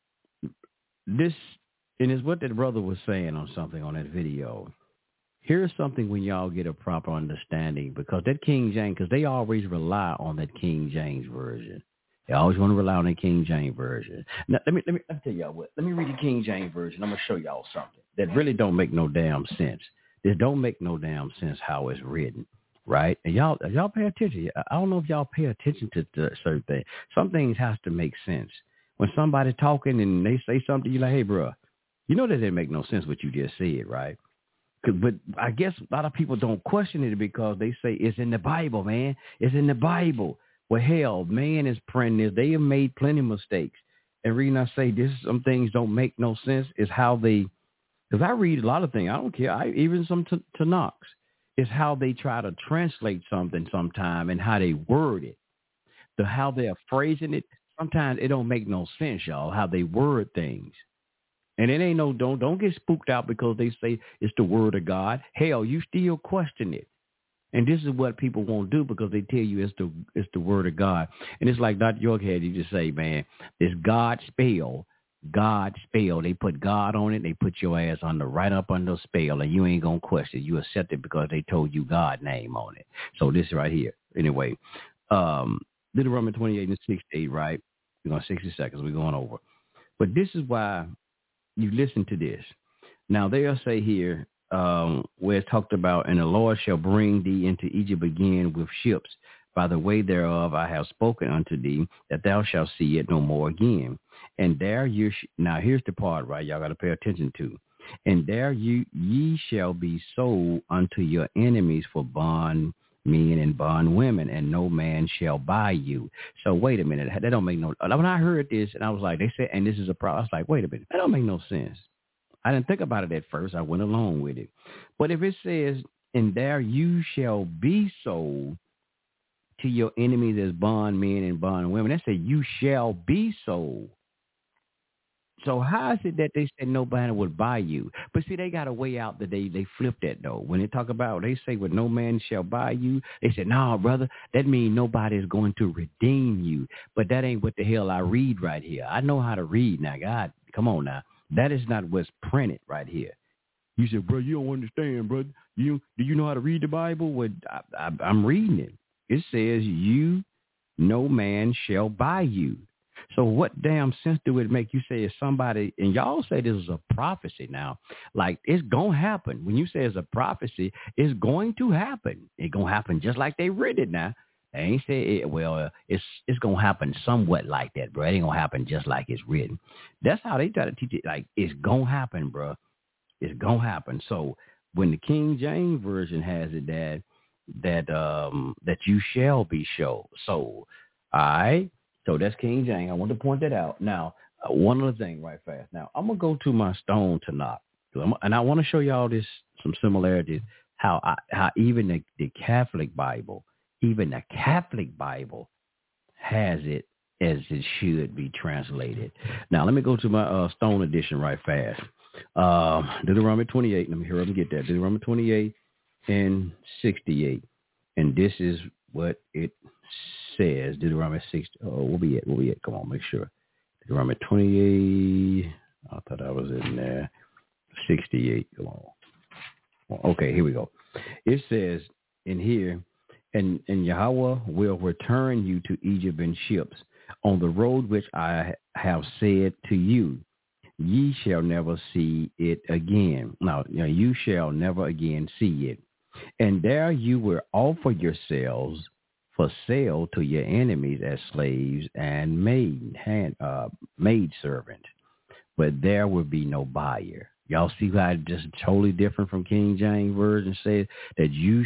this, and it's what that brother was saying on something on that video. Here's something when y'all get a proper understanding, because that King James, because they always rely on that King James version. They always want to rely on the King James version. Now, let me tell y'all what. Let me read the King James version. I'm going to show y'all something that really don't make no damn sense. This don't make no damn sense how it's written, right? And y'all pay attention. I don't know if y'all pay attention to certain things. Some things has to make sense. When somebody talking and they say something, you're like, hey, bro, you know that didn't make no sense what you just said, right? But I guess a lot of people don't question it because they say it's in the Bible, man. It's in the Bible. Well, hell, man is printing this. They have made plenty of mistakes. And reason I say this, some things don't make no sense is how they, because I read a lot of things. I don't care. Even some Tanakhs. It's how they try to translate something sometime and how they word it. How they're phrasing it. Sometimes it don't make no sense, y'all, how they word things. And it ain't no, don't get spooked out because they say it's the word of God. Hell, you still question it. And this is what people won't do because they tell you it's the word of God. And it's like Dr. York had you just say, man, this God spell. They put God on it. They put your ass right up under the spell, and you ain't going to question it. You accept it because they told you God name on it. So this right here. Anyway, Deuteronomy 28:68, right? We're going 60 seconds. We're going over. But this is why you listen to this. Now, they'll say here, where it's talked about, and the Lord shall bring thee into Egypt again with ships. By the way thereof I have spoken unto thee, that thou shalt see it no more again. And there now here's the part, right, y'all got to pay attention to. And there ye shall be sold unto your enemies for bond men and bond women, and no man shall buy you. So wait a minute, that don't make no. When I heard this, and I was like, they said, and this is a problem. I was like, wait a minute, that don't make no sense. I didn't think about it at first. I went along with it. But if it says, and there you shall be sold to your enemies as bondmen and bondwomen, that said you shall be sold. So how is it that they said nobody would buy you? But see, they got a way out that they flip that, though. When they talk about, they say, well, no man shall buy you. They said, no, brother, that means nobody is going to redeem you. But that ain't what the hell I read right here. I know how to read now. God, come on now. That is not what's printed right here. You said, bro, you don't understand, brother. Do you know how to read the Bible? Well, I'm reading it. It says, no man shall buy you. So what damn sense do it make? You say it's somebody, and y'all say this is a prophecy now. Like, it's going to happen. When you say it's a prophecy, it's going to happen. It's going to happen just like they read it now. I ain't say it. Well, it's gonna happen somewhat like that, bro. It ain't gonna happen just like it's written. That's how they try to teach it. Like it's gonna happen, bro. It's gonna happen. So when the King James version has it that you shall be sold. All right. So that's King James. I want to point that out. Now, one other thing, right fast. Now I'm gonna go to my Stone Tanakh, and I want to show y'all some similarities. How even the Catholic Bible. Even the Catholic Bible has it as it should be translated. Now, let me go to my Stone edition right fast. Deuteronomy 28. Let me hear up and get that. Deuteronomy 28 and 68. And this is what it says. Deuteronomy 60. Oh, we'll be at. Come on, make sure. Deuteronomy 28. I thought I was in there. 68. Come on. Okay, here we go. It says in here, And Yahweh will return you to Egypt in ships on the road which I have said to you. Ye shall never see it again. Now, you shall never again see it. And there you will offer yourselves for sale to your enemies as slaves and maid servant. But there will be no buyer. Y'all see how it's just totally different from King James Version says that you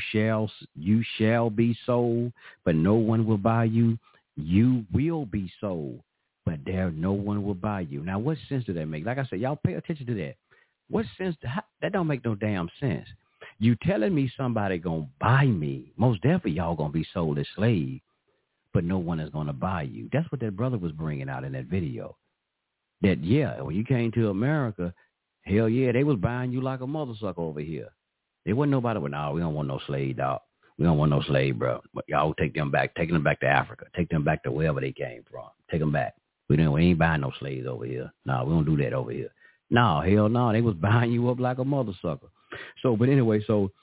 shall be sold, but no one will buy you. You will be sold, but there no one will buy you. Now, what sense does that make? Like I said, y'all pay attention to that. What sense? That don't make no damn sense. You telling me somebody gonna buy me? Most definitely y'all gonna be sold as slave, but no one is gonna buy you. That's what that brother was bringing out in that video. That when you came to America. Hell yeah, they was buying you like a mother sucker over here. There wasn't nobody with, we don't want no slave, dog. We don't want no slave, bro. But y'all taking them back to Africa. Take them back to wherever they came from. Take them back. We ain't buying no slaves over here. No, we don't do that over here. No, hell no. They was buying you up like a mother sucker. So, but anyway,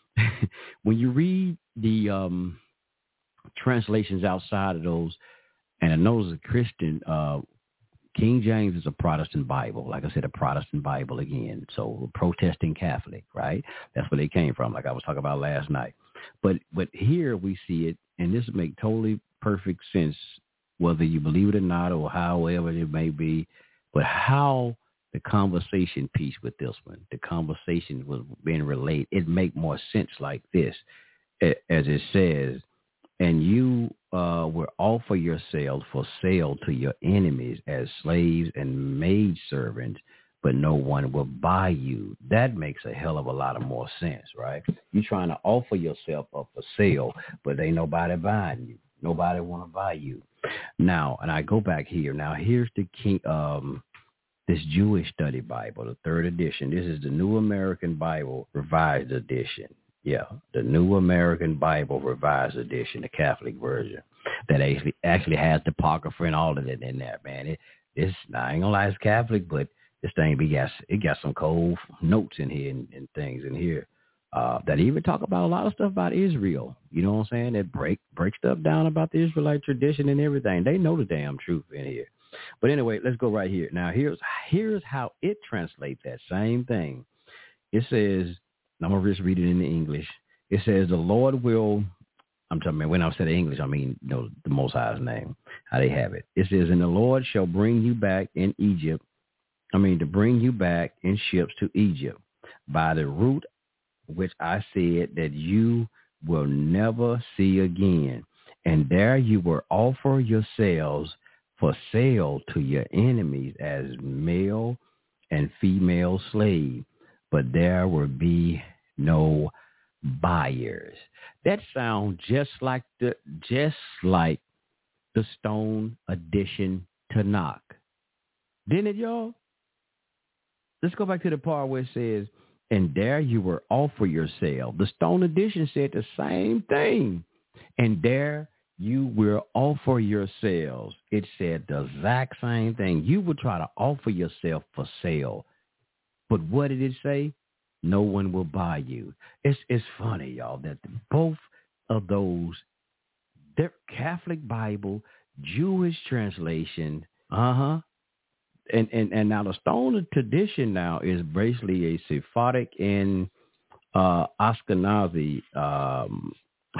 when you read the translations outside of those, and I know as a Christian, King James is a Protestant Bible. Like I said, a Protestant Bible again. So protesting Catholic, right? That's where they came from, like I was talking about last night. But here we see it, and this make totally perfect sense, whether you believe it or not, or however it may be. But how the conversation piece with this one, the conversation was being relayed, it make more sense like this, as it says, and you will offer yourselves for sale to your enemies as slaves and maidservants, but no one will buy you. That makes a hell of a lot of more sense, right? You're trying to offer yourself up for sale, but ain't nobody buying you. Nobody want to buy you. Now, and I go back here. Now, here's the key, this Jewish Study Bible, the 3rd edition. This is the New American Bible Revised Edition. Yeah, the New American Bible Revised Edition, the Catholic version, that actually has the Apocrypha and all of it in there, man. I ain't gonna lie, it's Catholic, but this thing, it got some cold notes in here and things in here that even talk about a lot of stuff about Israel. You know what I'm saying? That break stuff down about the Israelite tradition and everything. They know the damn truth in here. But anyway, let's go right here. Now, here's how it translates that same thing. It says, I'm going to just read it in the English. It says, the Lord will, I'm talking about, when I said English, I mean, the Most High's name, how they have it. It says, and the Lord shall bring you back in Egypt, to bring you back in ships to Egypt by the route which I said that you will never see again. And there you will offer yourselves for sale to your enemies as male and female slave, but there will be no buyers. That sounds just like the Stone Edition Tanakh. Didn't it, y'all? Let's go back to the part where it says, and there you will offer yourself. The Stone Edition said the same thing. And there you will offer yourselves. It said the exact same thing. You will try to offer yourself for sale. But what did it say? No one will buy you. It's funny, y'all, that both of those, their Catholic Bible, Jewish translation, and now the Stone tradition now is basically a Sephardic and Ashkenazi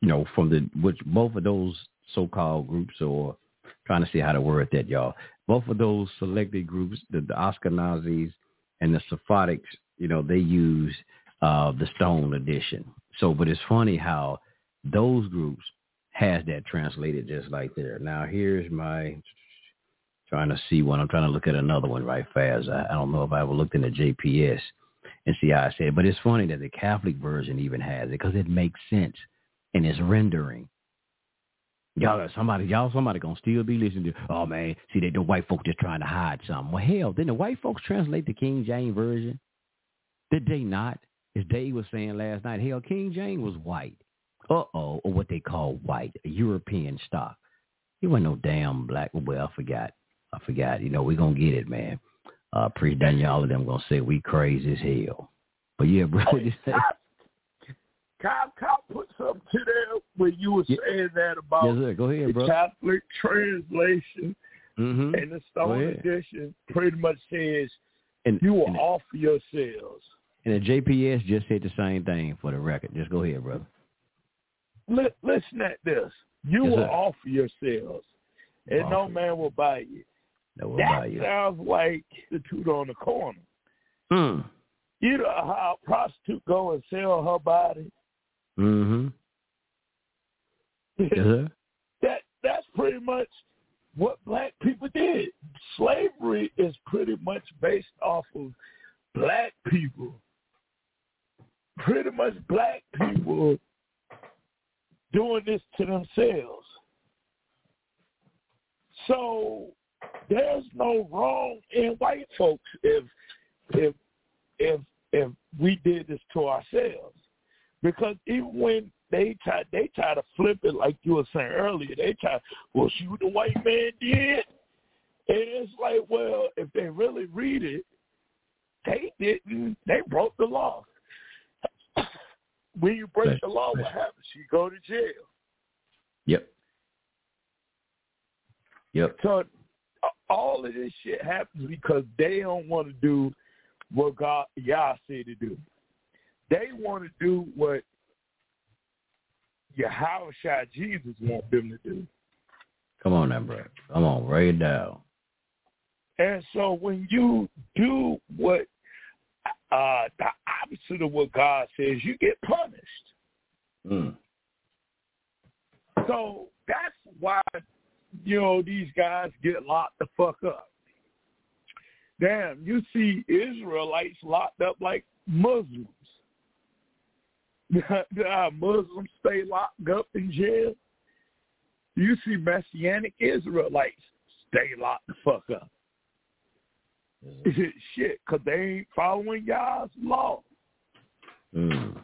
from which both of those so-called groups, or trying to see how to word that, y'all. Both of those selected groups, the Ashkenazis and the Sephardics, they use the Stone edition. So, but it's funny how those groups has that translated just like there. Now, here's my trying to see one. I'm trying to look at another one right fast. I don't know if I ever looked in the JPS and see how I said it. But it's funny that the Catholic version even has it because it makes sense in its rendering. Somebody gonna still be listening to, oh man, see the white folks just trying to hide something. Well, hell, didn't the white folks translate the King James version? Did they not? As Dave was saying last night, hell, King James was white. Or what they call white, a European stock. He wasn't no damn black. Well, I forgot. We're going to get it, man. Priest Daniel and them going to say we crazy as hell. But yeah, bro, what you say? Kyle put something to there when you were saying that about Go ahead, the bro. Catholic translation and the Stone edition pretty much says you will offer yourselves. And the JPS just said the same thing for the record. Just go ahead, brother. Listen at this. You will offer yourselves, and no man will buy you. That sounds like the dude on the corner. You know how a prostitute go and sell her body? Mm-hmm. That's pretty much what black people did. Slavery is pretty much based off of black people. Pretty much black people doing this to themselves. So there's no wrong in white folks if we did this to ourselves. Because even when they try to flip it like you were saying earlier, they try, well, see what the white man did? And it's like, well, if they really read it, they didn't. They broke the law. When you break the law, what happens? You go to jail. Yep. So all of this shit happens because they don't want to do what Yah said to do. They want to do what Yahushua Jesus wants them to do. Come on now, bro. Come on, write it down. And so when you do what the opposite of what God says, you get punished. So that's why, these guys get locked the fuck up. Damn, you see Israelites locked up like Muslims. Muslims stay locked up in jail. You see Messianic Israelites stay locked the fuck up. Shit, because they ain't following God's law. And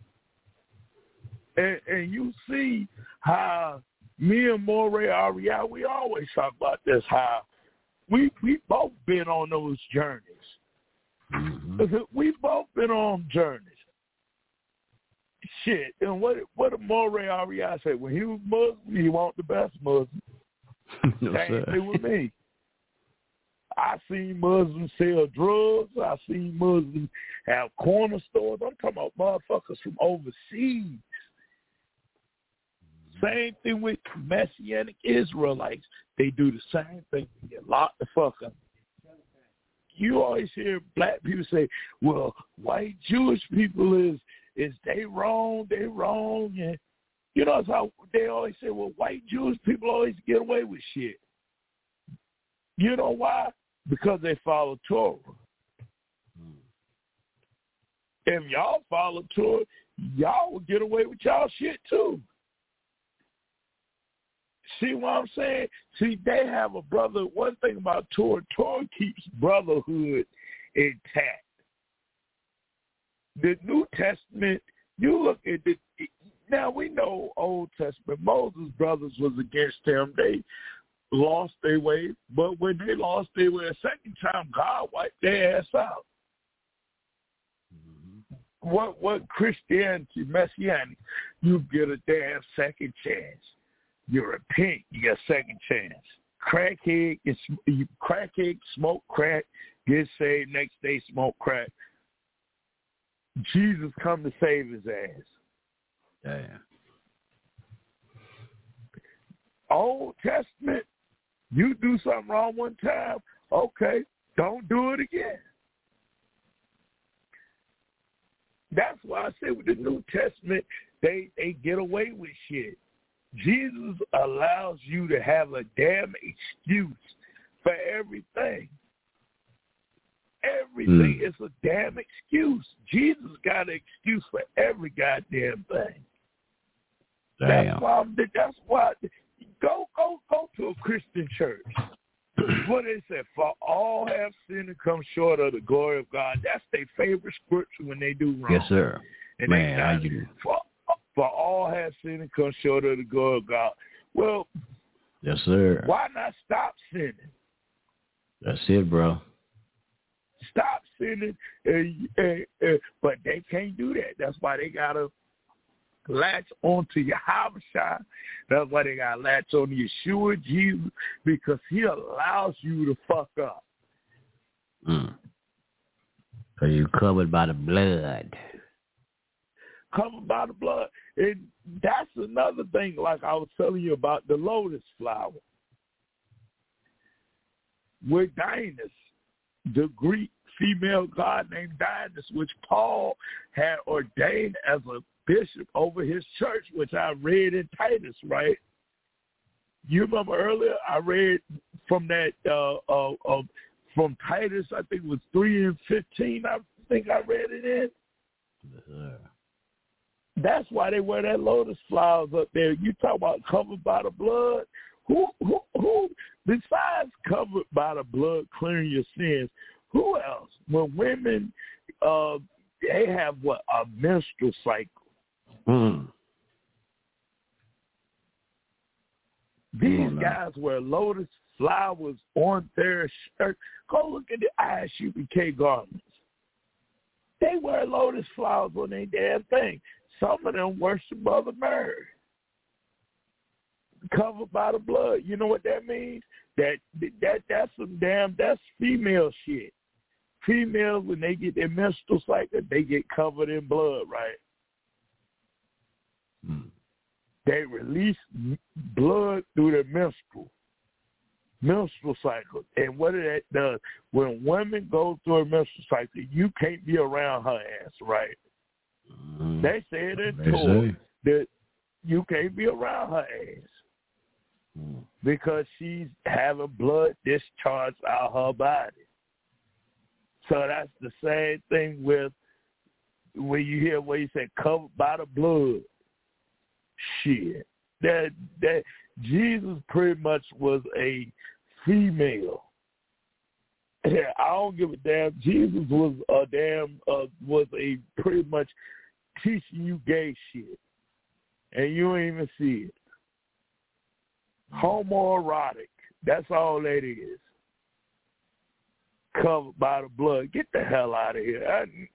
you see how me and Moray Ariel, we always talk about this, how we both been on those journeys. We both been on journeys. Shit, and what did Moray Ariel say? When he was Muslim, he want the best Muslim. Same thing with me. I seen Muslims sell drugs. I seen Muslims have corner stores. I'm talking about motherfuckers from overseas. Same thing with Messianic Israelites. They do the same thing. They get locked the fuck up. You always hear black people say, well, white Jewish people is they wrong, and that's how they always say, well, white Jewish people always get away with shit. You know why? Because they follow Torah. If y'all follow Torah, y'all will get away with y'all shit too. See what I'm saying? See, they have a brother. One thing about Torah keeps brotherhood intact. The New Testament, you look at it. Now we know Old Testament. Moses' brothers was against them. They lost their way, but when they lost their way a second time, God wiped their ass out. What Christianity, Messianic, you get a damn second chance. You repent, you get a second chance. Crackhead, smoke crack, get saved, next day smoke crack. Jesus come to save his ass. Damn. Old Testament, you do something wrong one time, okay, don't do it again. That's why I say with the New Testament, they get away with shit. Jesus allows you to have a damn excuse for everything. Everything is a damn excuse. Jesus got an excuse for every goddamn thing. Damn. That's why go to a Christian church. What they say, for all have sinned and come short of the glory of God. That's their favorite scripture when they do wrong. Yes, sir. And man, how you do? For all have sinned and come short of the glory of God. Well, yes, sir. Why not stop sinning? That's it, bro. Stop sinning, but they can't do that. That's why they gotta latch onto Yahushua. That's why they gotta latch on to Yeshua, Jesus, because he allows you to fuck up. So you covered by the blood. Covered by the blood. And that's another thing, like I was telling you about the lotus flower. With Dionysus, the Greek female god named Dionysus, which Paul had ordained as a bishop over his church, which I read in Titus, right? You remember earlier I read from that from Titus, I think it was 3:15. I think I read it in. That's why they wear that lotus flowers up there. You talk about covered by the blood. Who besides covered by the blood, clearing your sins? Who else? When women, they have what, a menstrual cycle. These guys wear lotus flowers on their shirt. Go look at the ISUPK garments. They wear lotus flowers on their damn thing. Some of them worship Mother Mary. Covered by the blood. You know what that means? That's female shit. Females, when they get their menstrual cycle, they get covered in blood, right? They release blood through their menstrual cycle. And what that does, when women go through a menstrual cycle, you can't be around her ass, right? They say it in Torah that you can't be around her ass because she's having blood discharged out her body. So that's the same thing with when you hear what you say, covered by the blood. Shit. That Jesus pretty much was a female. I don't give a damn. Jesus was a pretty much teaching you gay shit. And you don't even see it. Homoerotic. That's all that is. Covered by the blood. Get the hell out of here.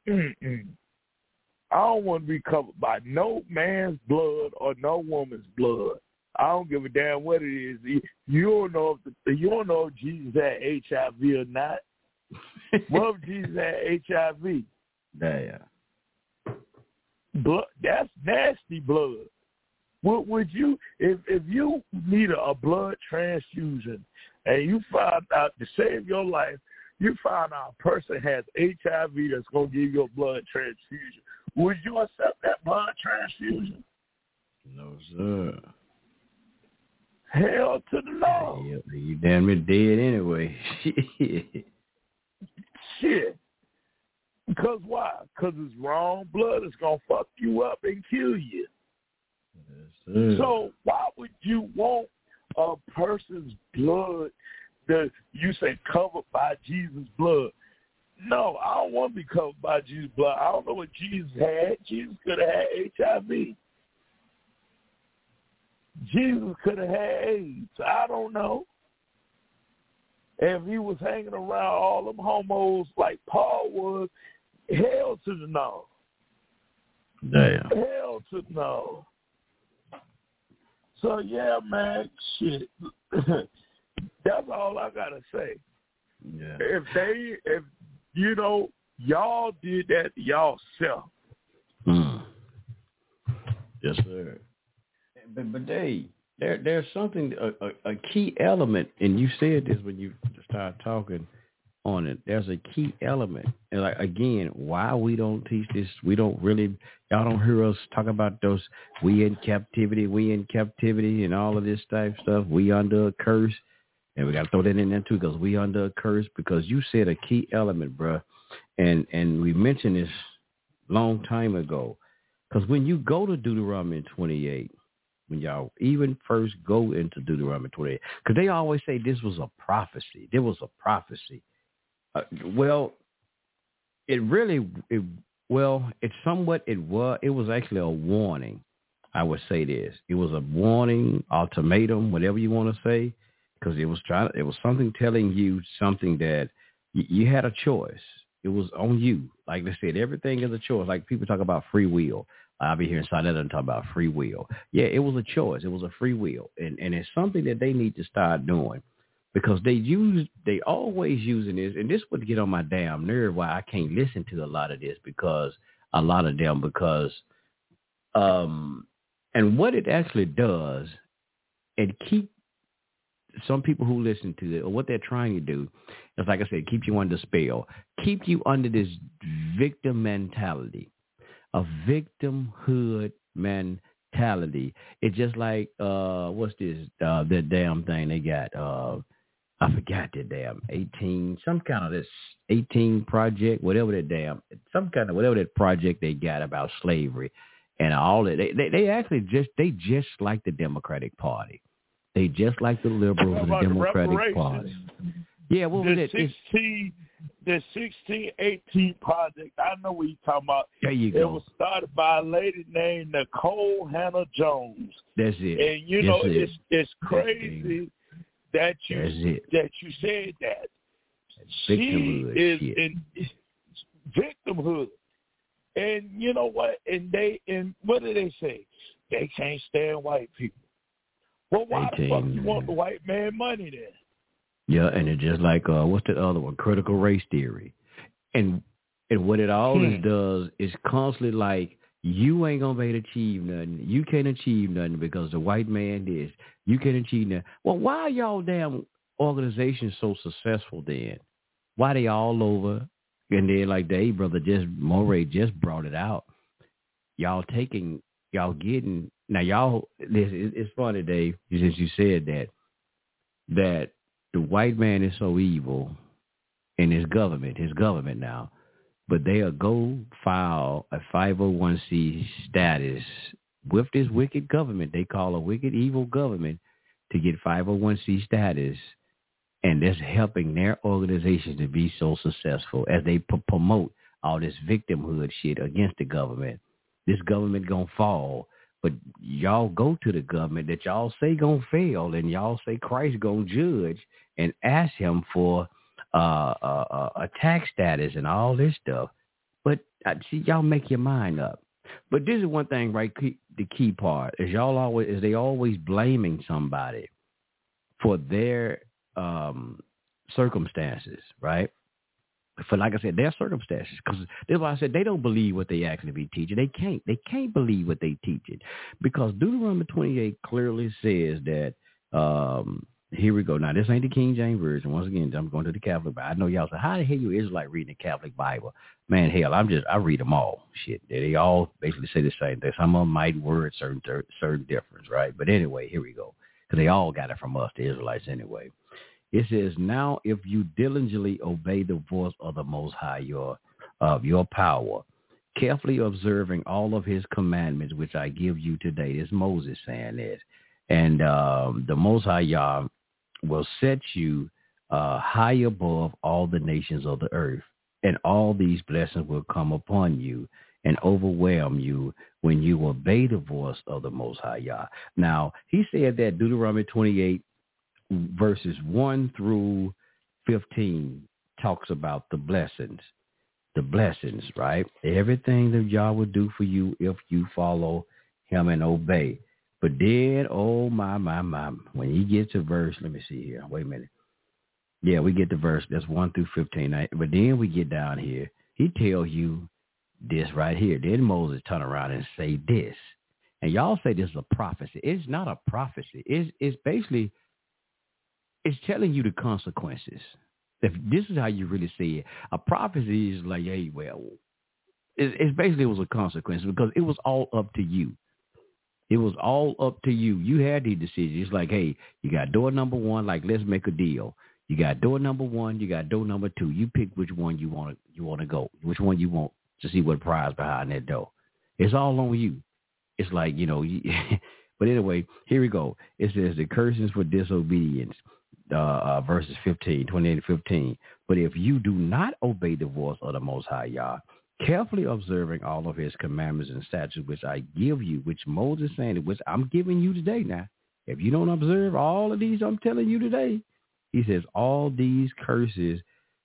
I don't want to be covered by no man's blood or no woman's blood. I don't give a damn what it is. You don't know if Jesus had HIV or not. What if Jesus had HIV? Yeah. Blood, that's nasty blood. Would you, if you need a blood transfusion and you find out to save your life, you find out a person has HIV that's going to give you a blood transfusion, would you accept that blood transfusion? No, sir. Hell to the no. You damn near dead anyway. Shit. Because why? Because it's wrong blood. It's going to fuck you up and kill you. Yes, so why would you want a person's blood that you say covered by Jesus' blood? No, I don't want to be covered by Jesus' blood. I don't know what Jesus had. Jesus could have had HIV. Jesus could have had AIDS. I don't know. If he was hanging around all them homos like Paul was, hell to the no. Damn. Hell to the no. So, yeah, man, shit. That's all I got to say. Yeah. If you know, y'all did that to y'all self. Yes, sir. But Dave, there's something, a key element, and you said this when you started talking on it. There's a key element, and like again, why we don't teach this, we don't really, y'all don't hear us talk about those. We in captivity, and all of this type of stuff. We under a curse, and we got to throw that in there too, because we under a curse. Because you said a key element, bruh, and we mentioned this long time ago. Because when you go to Deuteronomy 28. When y'all even first go into Deuteronomy 28, because they always say this was a prophecy. There was a prophecy. Well, it was actually a warning. I would say this. It was a warning, ultimatum, whatever you want to say, because it was something telling you something that you had a choice. It was on you. Like they said, everything is a choice. Like people talk about free will. I'll be hearing Sonetta and talk about free will. Yeah, it was a choice. It was a free will. And it's something that they need to start doing, because they always using this. And this would get on my damn nerve why I can't listen to a lot of this, because and what it actually does, and keep some people who listen to it, or what they're trying to do, is, like I said, keep you under spell, keep you under this victim mentality. A victimhood mentality. It's just like what's this? That damn thing they got. I forgot that damn 18. Some kind of this 18 project, whatever that project they got about slavery and all that. They actually just like the Democratic Party. They just like the liberals of the Democratic Party. Yeah, what was it? The 1618 project, I know what you're talking about. There you go. It was started by a lady named Nicole Hannah Jones. That's it. And it's crazy that you said that. She is in victimhood. And you know what? And what do they say? They can't stand white people. Well, why the fuck you want the white man money then? Yeah, and it's just like, what's the other one? Critical race theory. And what it always does is constantly like, you ain't going to be able to achieve nothing. You can't achieve nothing because the white man is. You can't achieve nothing. Well, why are y'all damn organizations so successful then? Why they all over? And then like the brother Moray just brought it out. Y'all getting, now y'all, it's funny, Dave, since you said that the white man is so evil in his government now, but they'll go file a 501c status with this wicked government. They call a wicked, evil government to get 501c status, and that's helping their organization to be so successful as they promote all this victimhood shit against the government. This government gonna fall. But y'all go to the government that y'all say gonna fail, and y'all say Christ gonna judge, and ask him for a tax status and all this stuff. But see, y'all make your mind up. But this is one thing, right? The key part is they always blaming somebody for their circumstances, right? For, like I said, their circumstances, because that's why I said they don't believe what they actually be teaching. They can't believe what they teaching, because Deuteronomy 28 clearly says that. Here we go. Now this ain't the King James version. Once again, I'm going to the Catholic Bible. I know y'all say, how the hell you Israelite reading the Catholic Bible? Man, hell, I read them all. Shit, they all basically say the same thing. Some of them might word certain difference, right? But anyway, here we go, because they all got it from us, the Israelites, anyway. It says, now if you diligently obey the voice of the Most High, of your power, carefully observing all of his commandments, which I give you today. This Moses saying this. And the Most High Yah will set you high above all the nations of the earth. And all these blessings will come upon you and overwhelm you when you obey the voice of the Most High Yah. Now, he said that Deuteronomy 28, verses 1 through 15 talks about the blessings, right? Everything that Yah will do for you if you follow him and obey. But then, oh my, when you get to verse, let me see here. Wait a minute. Yeah, we get to verse, that's 1 through 15. But then we get down here. He tells you this right here. Then Moses turn around and say this. And y'all say this is a prophecy. It's not a prophecy. It's basically, it's telling you the consequences. If this is how you really see it, a prophecy is like, hey, well, it's basically, it was a consequence because it was all up to you. It was all up to you. You had the decision. It's like, hey, you got door number one. Like, let's make a deal. You got door number one. You got door number two. You pick which one you want to go. Which one you want to see what prize behind that door. It's all on you. It's like, but anyway, here we go. It says the curses for disobedience, verses 15, 28 and 15. But if you do not obey the voice of the Most High Yah, carefully observing all of his commandments and statutes, which I give you, which Moses saying, which I'm giving you today now. If you don't observe all of these I'm telling you today, he says, all these curses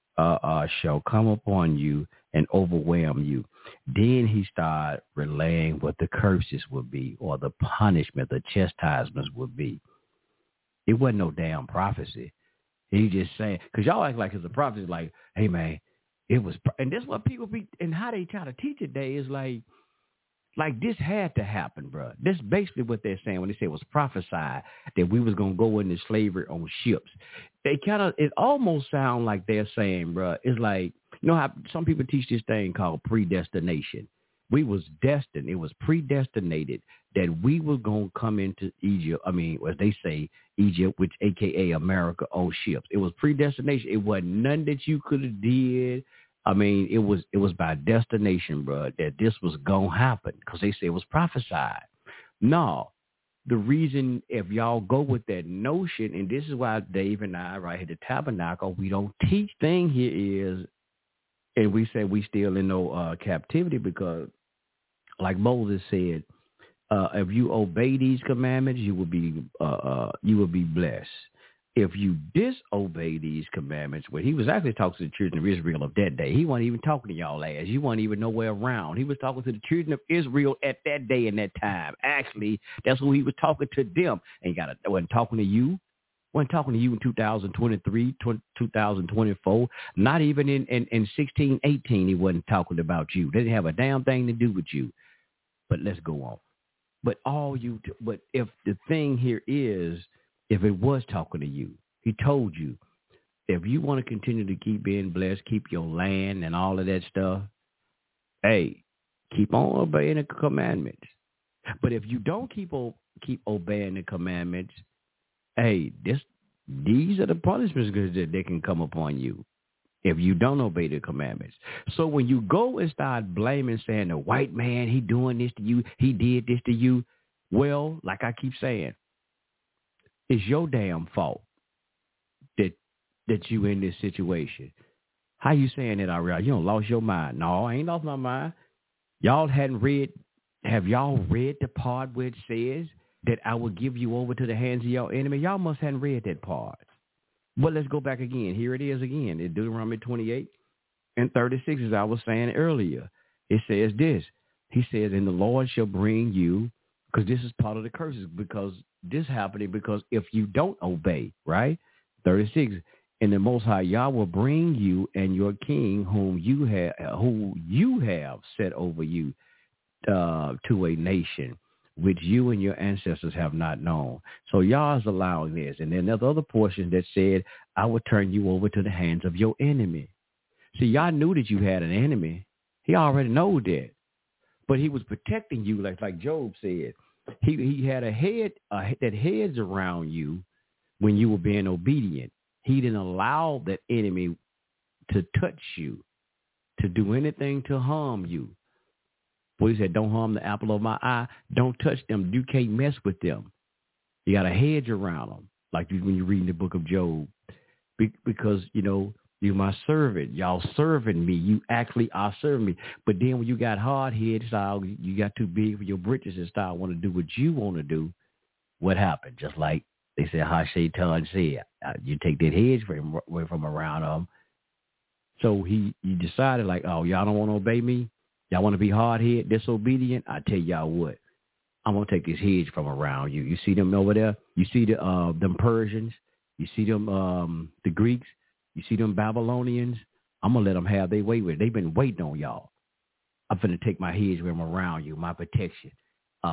shall come upon you and overwhelm you. Then he started relaying what the curses would be, or the punishment, the chastisements would be. It wasn't no damn prophecy. He just saying, because y'all act like it's a prophecy, like, hey, man, it was, and this is what people be, and how they try to teach it today is like this had to happen, bro. This is basically what they're saying when they say it was prophesied that we was going to go into slavery on ships. They it almost sound like they're saying, bro, it's like, how some people teach this thing called predestination. We was destined. It was predestinated that we were going to come into Egypt. I mean, as they say, Egypt, which AKA America, on ships. It was predestination. It wasn't nothing that you could have did. I mean, it was by destination, bro, that this was going to happen because they say it was prophesied. No, the reason, if y'all go with that notion, and this is why Dave and I right here at the Tabernacle, we don't teach thing here is, and we say we still in no captivity because, like Moses said, if you obey these commandments, you will be blessed. If you disobey these commandments, he was actually talking to the children of Israel of that day. He wasn't even talking to y'all ass. You weren't even nowhere around. He was talking to the children of Israel at that day and that time. Actually, that's who he was talking to them. And wasn't talking to you. Wasn't talking to you in 2023, 2024. Not even in 16, 18, he wasn't talking about you. They didn't have a damn thing to do with you. But let's go on. But if the thing here is, if it was talking to you, he told you, if you want to continue to keep being blessed, keep your land and all of that stuff, hey, keep on obeying the commandments. But if you don't keep obeying the commandments, hey, these are the punishments that they can come upon you if you don't obey the commandments. So when you go and start blaming, saying the white man, he doing this to you, he did this to you, well, like I keep saying, it's your damn fault that you in this situation. How you saying that, Ariel? You don't lost your mind. No, I ain't lost my mind. Y'all have y'all read the part where it says that I will give you over to the hands of your enemy? Y'all must hadn't read that part. But let's go back again. Here it is again. In Deuteronomy 28 and 36, as I was saying earlier, it says this. He says, and the Lord shall bring you, because this is part of the curses, because this happening because if you don't obey, right? 36, and the Most High Yah will bring you and your king, who you have set over you, to a nation which you and your ancestors have not known. So Yah is allowing this. And then there's other portions that said, I will turn you over to the hands of your enemy. See, Yah knew that you had an enemy. He already knew that. But he was protecting you, like Job said. He had a head that heads around you when you were being obedient. He didn't allow that enemy to touch you, to do anything to harm you. Well, he said, don't harm the apple of my eye. Don't touch them. You can't mess with them. You got a hedge around them, like when you're reading the book of Job, because, you're my servant. Y'all serving me. You actually are serving me. But then when you got hard head style, you got too big for your britches and style, want to do what you want to do, what happened? Just like they said, Shaitan said, you take that hedge away from around them. So he decided like, oh, y'all don't want to obey me? Y'all want to be hard-headed, disobedient? I tell y'all what, I'm going to take this hedge from around you. You see them over there? You see them Persians? You see them the Greeks? You see them Babylonians? I'm going to let them have their way with it. They've been waiting on y'all. I'm going to take my hedge from around you, my protection.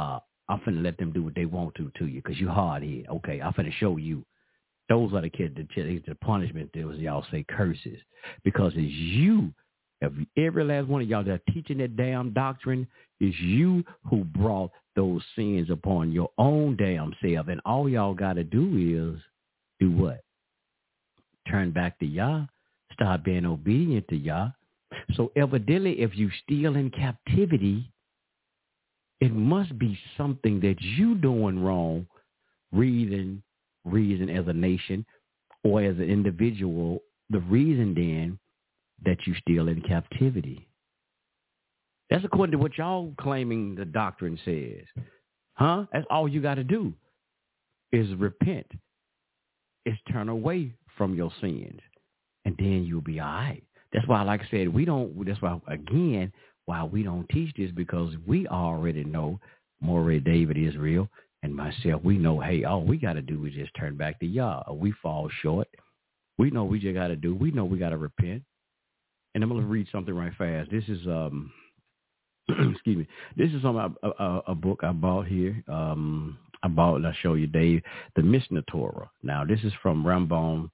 I'm finna let them do what they want to you because you hard here. Okay, I'm finna show you. Those are the kids, the punishment. There was y'all say curses because it's you. Every last one of y'all that are teaching that damn doctrine is you who brought those sins upon your own damn self. And all y'all got to do is do what? Turn back to Yah. Start being obedient to Yah. So evidently, if you still in captivity, it must be something that you doing wrong, reason as a nation or as an individual. The reason then that you still in captivity. That's according to what y'all claiming the doctrine says. Huh? That's all you got to do is repent. Is turn away from your sins. And then you'll be all right. That's why, like I said, that's why, again, why we don't teach this, because we already know, Moray, David, Israel, and myself, we know, hey, all we got to do is just turn back to Yah. We fall short. We know we just got to do. We know we got to repent. And I'm going to read something right fast. This is, excuse me. This is a book I bought here. And I'll show you, Dave, the Mishnah Torah. Now, this is from Ramban.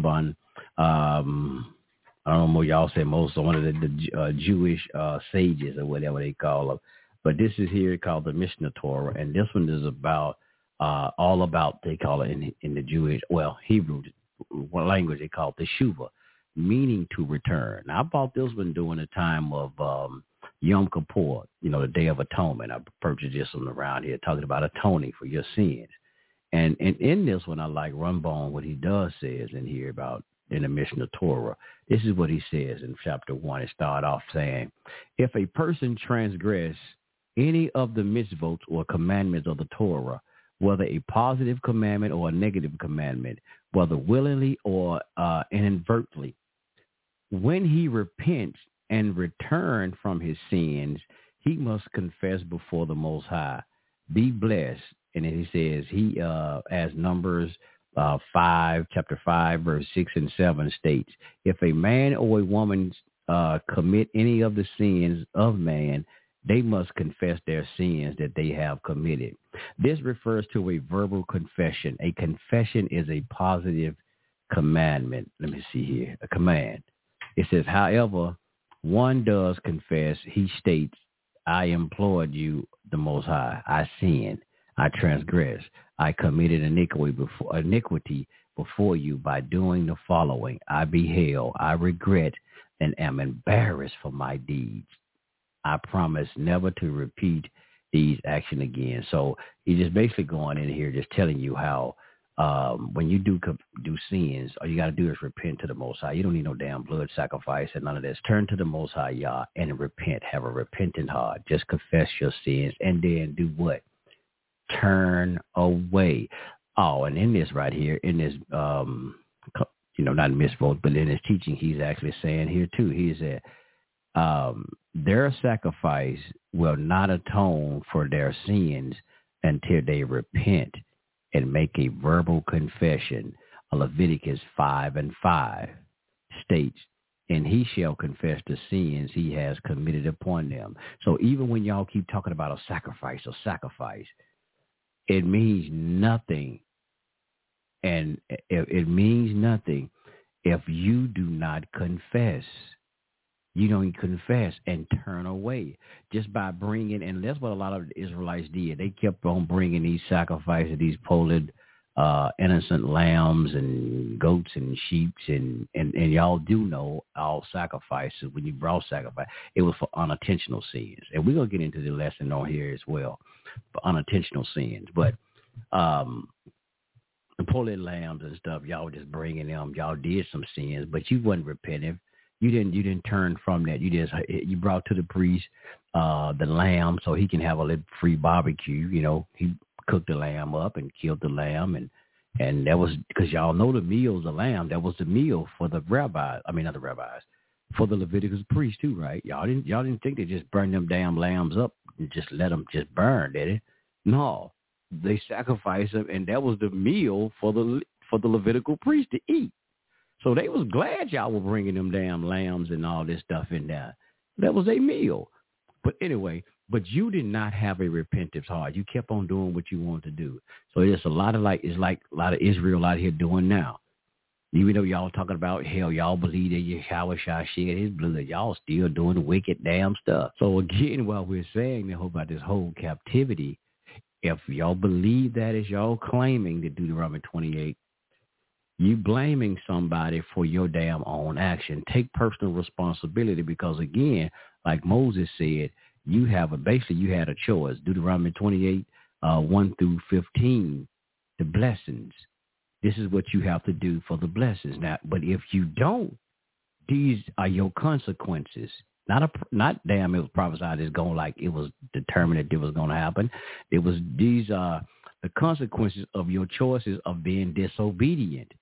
I don't know what y'all say most, one of the Jewish sages or whatever they call them. But this is here called the Mishnah Torah. And this one is about, all about, they call it in the Jewish, Hebrew language, they call it Teshuvah, meaning to return. Now, I bought this one during the time of Yom Kippur, the Day of Atonement. I purchased this one around here talking about atoning for your sins. And in this one, I like Ramban, what he does says in here about in the Mishnah Torah. This is what he says in chapter 1. It starts off saying, if a person transgress any of the mitzvot or commandments of the Torah, whether a positive commandment or a negative commandment, whether willingly or inadvertently, when he repents and return from his sins, he must confess before the Most High. Be blessed. And then he says, as Numbers 5, chapter 5, verse 6 and 7 states, if a man or a woman commit any of the sins of man, they must confess their sins that they have committed. This refers to a verbal confession. A confession is a positive commandment. Let me see here. A command. It says, however, one does confess, he states, I implored you, the Most High. I sinned. I transgressed. I committed iniquity before you by doing the following. I beheld, I regret, and am embarrassed for my deeds. I promise never to repeat these actions again. So he's just basically going in here just telling you how when you do sins, all you got to do is repent to the Most High. You don't need no damn blood sacrifice and none of this. Turn to the Most High, Yah, and repent. Have a repentant heart. Just confess your sins and then do what? Turn away. Oh, and in this right here, in this, not misquote, but in his teaching, he's actually saying here too, he said, their sacrifice will not atone for their sins until they repent and make a verbal confession. Leviticus 5:5 states, and he shall confess the sins he has committed upon them. So even when y'all keep talking about a sacrifice, it means nothing. And it means nothing if you do not confess. You don't confess and turn away just by bringing, and that's what a lot of the Israelites did. They kept on bringing these sacrifices, these polluted, innocent lambs and goats and sheep, and y'all do know all sacrifices. When you brought sacrifice, it was for unintentional sins, and we're gonna get into the lesson on here as well for unintentional sins. But the polluted lambs and stuff, y'all were just bringing them. Y'all did some sins, but you wasn't repentant. You didn't turn from that. You brought to the priest the lamb so he can have a little free barbecue. He cooked the lamb up and killed the lamb, and that was because y'all know the meal's the lamb. That was the meal for the rabbis. I mean, not the rabbis, for the Leviticus priest too, right? Y'all didn't think they just burned them damn lambs up and just let them just burn, did it? No, they sacrificed them, and that was the meal for the Levitical priest to eat. So they was glad y'all were bringing them damn lambs and all this stuff in there. That was a meal. But anyway, but you did not have a repentance heart. You kept on doing what you wanted to do. So it's a lot of a lot of Israel out here doing now. Even though y'all talking about hell, y'all believe that Yahweh shall shed his blood, y'all still doing the wicked damn stuff. So again, while we're saying about this whole captivity, if y'all believe that as y'all claiming to Deuteronomy 28, you blaming somebody for your damn own action. Take personal responsibility because, again, like Moses said, you had a choice. Deuteronomy 28, 1 through 15, the blessings. This is what you have to do for the blessings. Now, but if you don't, these are your consequences. Not damn, it was prophesied it's going like it was determined that it was going to happen. These are the consequences of your choices of being disobedient.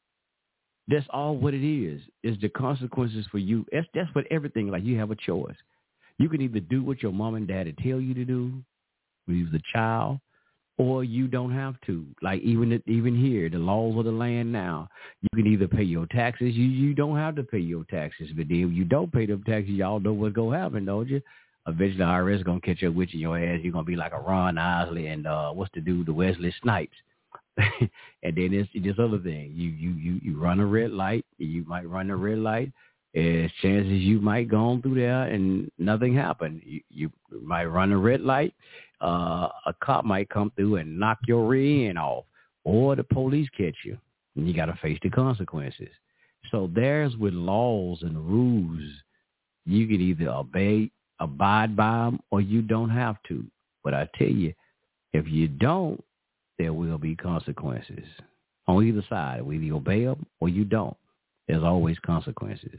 That's all what it is the consequences for you. That's what everything, like you have a choice. You can either do what your mom and daddy tell you to do, leave the child, or you don't have to. Like even here, the laws of the land now, you can either pay your taxes. You don't have to pay your taxes. But then if you don't pay them taxes, y'all know what's going to happen, don't you? Eventually the IRS is going to catch up with you in your ass. You're going to be like a Ron Isley and what's the dude, the Wesley Snipes. And then it's this other thing. You run a red light. You might run a red light. There's chances you might go on through there and nothing happened. You might run a red light. A cop might come through and knock your rear end off, or the police catch you, and you got to face the consequences. So there's with laws and rules, you can either abide by them, or you don't have to. But I tell you, if you don't, there will be consequences on either side. Whether you obey them or you don't, there's always consequences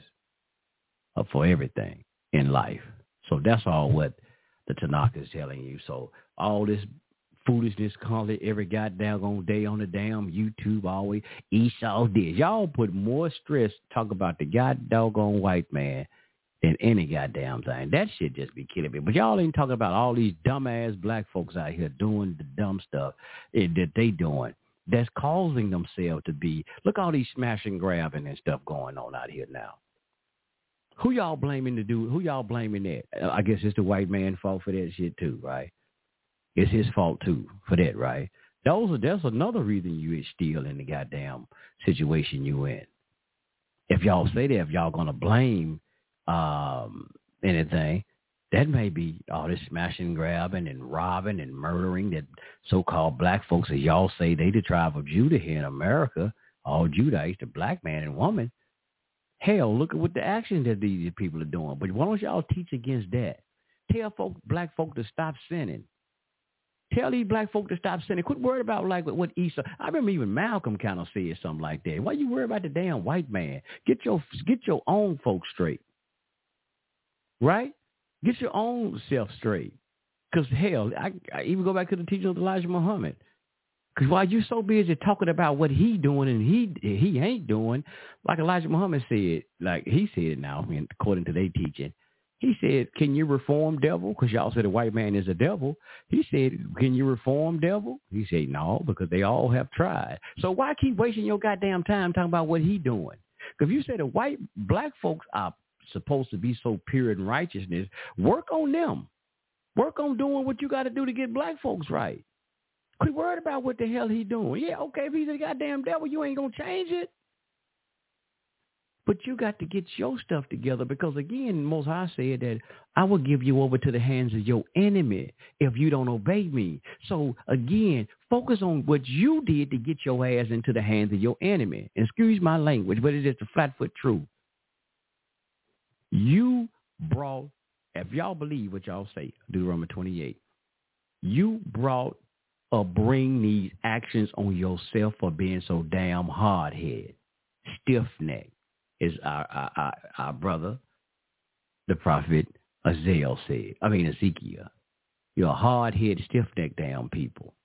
for everything in life. So that's all what the Tanakh is telling you. So all this foolishness, call it every goddamn day on the damn YouTube, always Esau did. Y'all put more stress talk about the goddamn white man than any goddamn thing. That shit just be killing me. But y'all ain't talking about all these dumbass black folks out here doing the dumb stuff that they doing. That's causing themselves to be, look all these smashing, grabbing and stuff going on out here now. Who y'all blaming who y'all blaming that? I guess it's the white man's fault for that shit too, right? It's his fault too for that, right? That's another reason you is still in the goddamn situation you in. If y'all say that, if y'all gonna blame anything, that may be all this smashing, grabbing, and robbing and murdering that so-called black folks, as y'all say, they the tribe of Judah here in America, all Judahites, the black man and woman. Hell, look at what the actions that these people are doing. But why don't y'all teach against that? Tell black folk to stop sinning. Tell these black folk to stop sinning. Quit worrying about like what Esau. I remember even Malcolm kind of said something like that. Why you worry about the damn white man? Get your own folks straight. Right? Get your own self straight. Because, hell, I even go back to the teaching of Elijah Muhammad. Because while you're so busy talking about what he doing and he ain't doing, like Elijah Muhammad said, like he said now, according to their teaching, he said, can you reform, devil? Because y'all said the white man is a devil. He said, can you reform, devil? He said, no, because they all have tried. So why keep wasting your goddamn time talking about what he doing? Because you said the black folks are supposed to be so pure in righteousness, work on them. Work on doing what you got to do to get black folks right. Quit worried about what the hell he doing. Yeah, okay, if he's a goddamn devil, you ain't going to change it. But you got to get your stuff together because, again, Most High said that I will give you over to the hands of your enemy if you don't obey me. So, again, focus on what you did to get your ass into the hands of your enemy. And excuse my language, but it is the flat-foot truth. You brought, if y'all believe what y'all say, Deuteronomy 28, you brought or bring these actions on yourself for being so damn hard-headed, stiff-necked, as our brother, the prophet Ezekiel said. You're a hard-headed, stiff-necked damn people.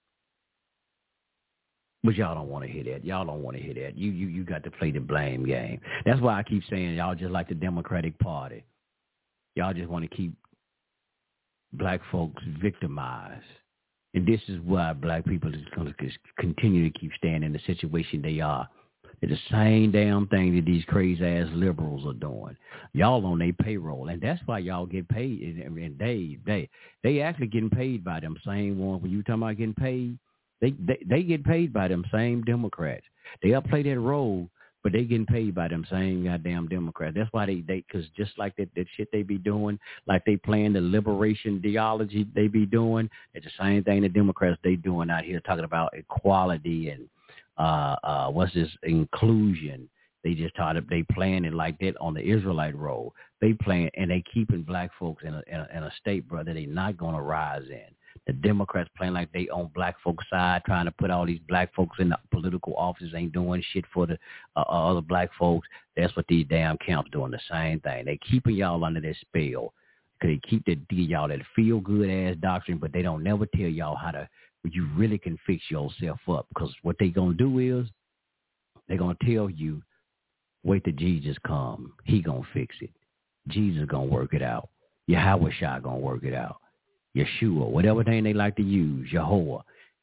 But y'all don't want to hear that. Y'all don't want to hear that. You got to play the blame game. That's why I keep saying y'all just like the Democratic Party. Y'all just want to keep black folks victimized. And this is why black people is going to continue to keep staying in the situation they are. It's the same damn thing that these crazy-ass liberals are doing. Y'all on their payroll, and that's why y'all get paid. And they actually getting paid by them same ones. When you talking about getting paid, they get paid by them same Democrats. They'll play that role, but they getting paid by them same goddamn Democrats. That's why they because just like that shit they be doing, like they playing the liberation ideology they be doing, it's the same thing the Democrats they doing out here talking about equality and what's this inclusion. They just they playing it like that on the Israelite role. They playing and they keeping black folks in a state, brother, they not gonna rise in. The Democrats playing like they on black folks' side, trying to put all these black folks in the political offices, ain't doing shit for the other black folks. That's what these damn camps doing, the same thing. They keeping y'all under their spell. Cause they keep y'all that feel good ass doctrine, but they don't never tell y'all how to. You really can fix yourself up, because what they gonna do is they gonna tell you, wait till Jesus come, he gonna fix it. Jesus gonna work it out. Yahweh Shai gonna work it out. Yeshua, whatever name they like to use, Yehoshua,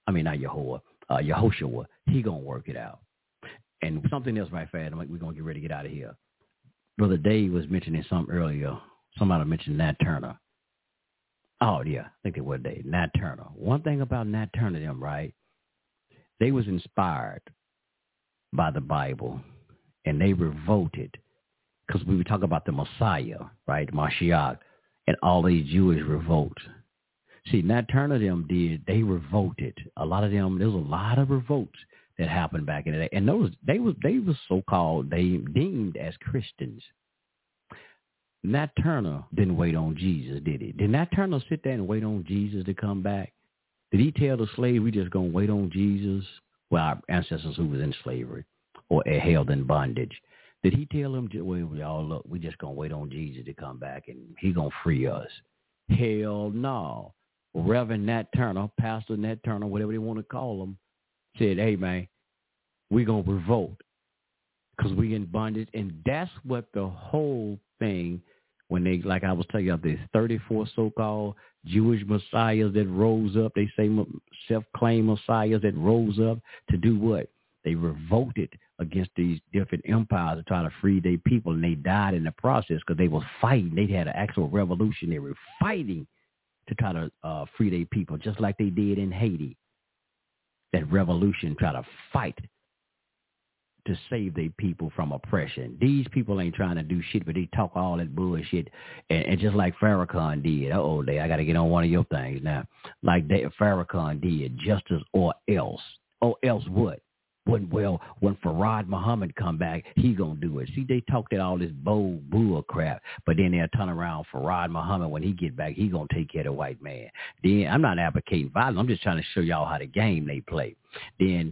he gonna work it out. And something else right fast, we're gonna get ready to get out of here. Brother Dave was mentioning something earlier. Somebody mentioned Nat Turner. Oh yeah, I think it was Dave. Nat Turner. One thing about Nat Turner, them right? They was inspired by the Bible, and they revolted because we were talking about the Messiah, right, Mashiach, and all these Jewish revolts. See, Nat Turner them they revolted. A lot of them, there was a lot of revolts that happened back in the day. And they was so-called, they deemed as Christians. Nat Turner didn't wait on Jesus, did he? Did Nat Turner sit there and wait on Jesus to come back? Did he tell the slave, we just going to wait on Jesus? Well, our ancestors who was in slavery or held in bondage. Did he tell them, well, y'all, look, we just going to wait on Jesus to come back and he going to free us? Hell no. Reverend Nat Turner, Pastor Nat Turner, whatever they want to call him, said, hey, man, we're going to revolt because we in bondage. And that's what the whole thing, when they, like I was telling you, there's 34 so-called Jewish messiahs that rose up. They say self-claimed messiahs that rose up to do what? They revolted against these different empires to try to free their people, and they died in the process because they were fighting. They had an actual revolution. They were fighting to try to free their people, just like they did in Haiti. That revolution try to fight to save their people from oppression. These people ain't trying to do shit, but they talk all that bullshit. And just like Farrakhan did, I got to get on one of your things now. Like Farrakhan did, justice or else. Or else what? When Farad Muhammad come back, he gonna do it. See, they talked at all this bold bull crap, but then they'll turn around. Farad Muhammad, when he get back, he gonna take care of the white man. Then I'm not advocating violence. I'm just trying to show y'all how the game they play. Then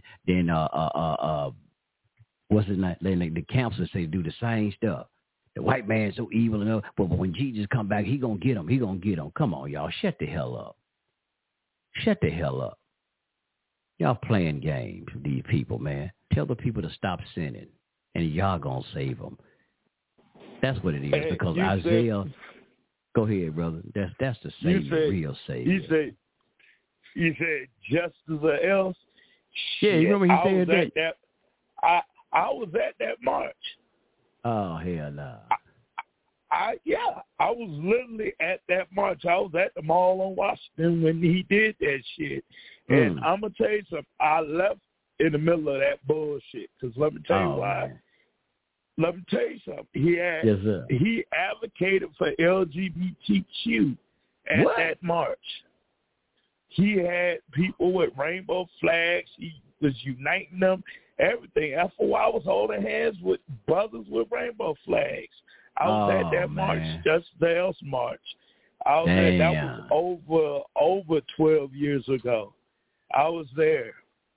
what's his name? The counselors say do the same stuff. The white man's so evil enough, but when Jesus come back, he gonna get him. He gonna get him. Come on, y'all, shut the hell up. Shut the hell up. Y'all playing games with these people, man. Tell the people to stop sinning, and y'all gonna save them. That's what it is, because Isaiah. Go ahead, brother. That's the Savior, real Savior. You said justice or else. Yeah, you remember he said that. I was at that march. Oh hell no. I was literally at that march. I was at the mall on Washington when he did that shit. And I'm going to tell you something. I left in the middle of that bullshit. Because let me tell you why. Man. Let me tell you something. He advocated for LGBTQ at that march. He had people with rainbow flags. He was uniting them, everything. After a while, I was holding hands with brothers with rainbow flags. I was at that march, just the else march. I was there. That was over 12 years ago. I was there.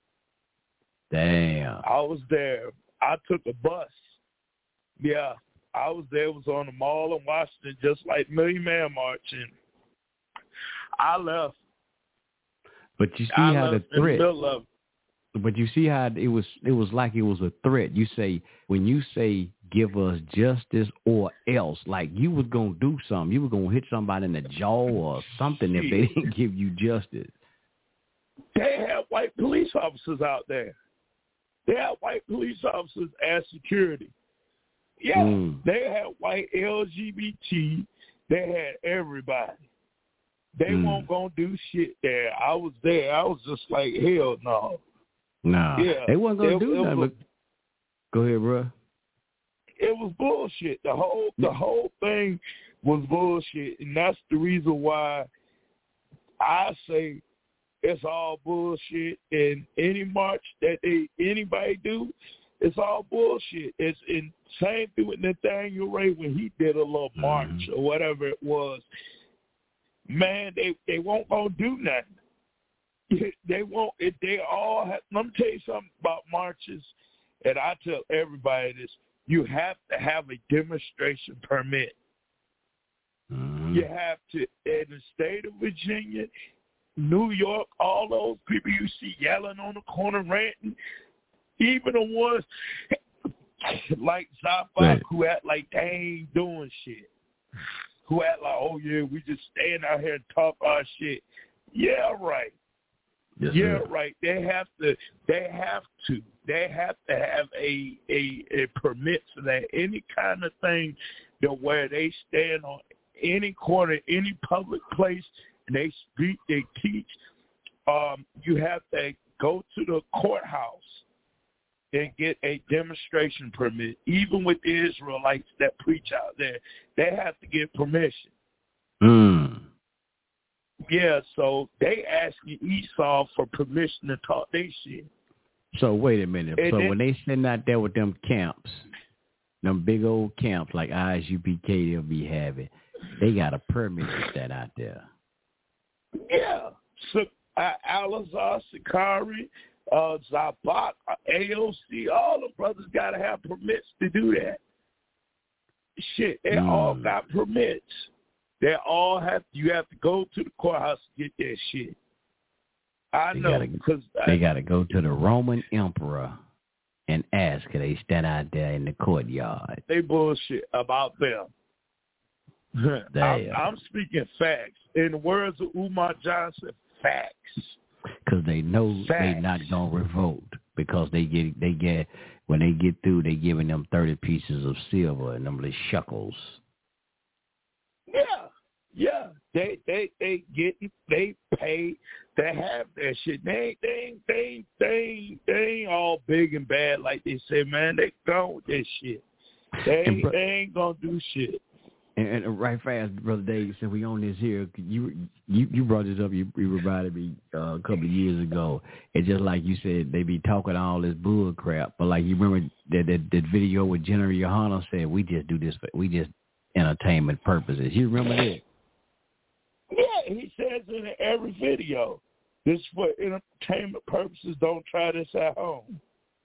Damn. I was there. I took a bus. Yeah, I was there. It was on the mall in Washington, just like Million Man March, and I left. But you see how the threat. But you see how it was like it was a threat. You say, when you say give us justice or else, like you was going to do something. You were going to hit somebody in the jaw or something if they didn't give you justice. They have white police officers out there. They had white police officers as security. Yeah, they had white LGBT. They had everybody. They weren't going to do shit there. I was there. I was just like, hell no. Nah, yeah, they wasn't going to do nothing. But go ahead, bro. It was bullshit. The whole thing was bullshit, and that's the reason why I say it's all bullshit. And any march that anybody do, it's all bullshit. It's in same thing with Nathaniel Ray when he did a little march or whatever it was. Man, they won't gonna do nothing. They won't. They all have. Let me tell you something about marches, and I tell everybody this: you have to have a demonstration permit. You have to, in the state of Virginia, New York, all those people you see yelling on the corner, ranting, even the ones like Zabak who act like they ain't doing shit, who act like, oh yeah, we just stand out here and talk our shit. Yeah, right. Yes, yeah, right. They have to have a permit for that. Any kind of thing that where they stand on any corner, any public place, and they speak, they teach. You have to go to the courthouse and get a demonstration permit. Even with the Israelites that preach out there, they have to get permission. Yeah, so they asking Esau for permission to talk their shit. So wait a minute. And so when they sitting out there with them camps, them big old camps like ISUPK they'll be having, they got a permit to stand out there. Yeah. So Al-Azhar, Sakari, Zabak, AOC, all the brothers got to have permits to do that. Shit, they all got permits. They all have. You have to go to the courthouse to get that shit. I know because they got to go to the Roman emperor and ask, can they stand out there in the courtyard? They bullshit about them. I'm speaking facts. In the words of Umar Johnson, facts. Because they know they're not gonna revolt because they get when they get through, they giving them 30 pieces of silver and them little shekels. Yeah. They pay to have that shit. They ain't all big and bad like they say, man. They gone with that shit. They ain't gonna do shit. And right fast, Brother Dave, since we on this here, you brought this up. You reminded me a couple of years ago. It's just like you said, they be talking all this bull crap. But like you remember that video with General Yohana said, we just do this we just entertainment purposes. You remember that? Yeah, he says in every video, this for entertainment purposes. Don't try this at home.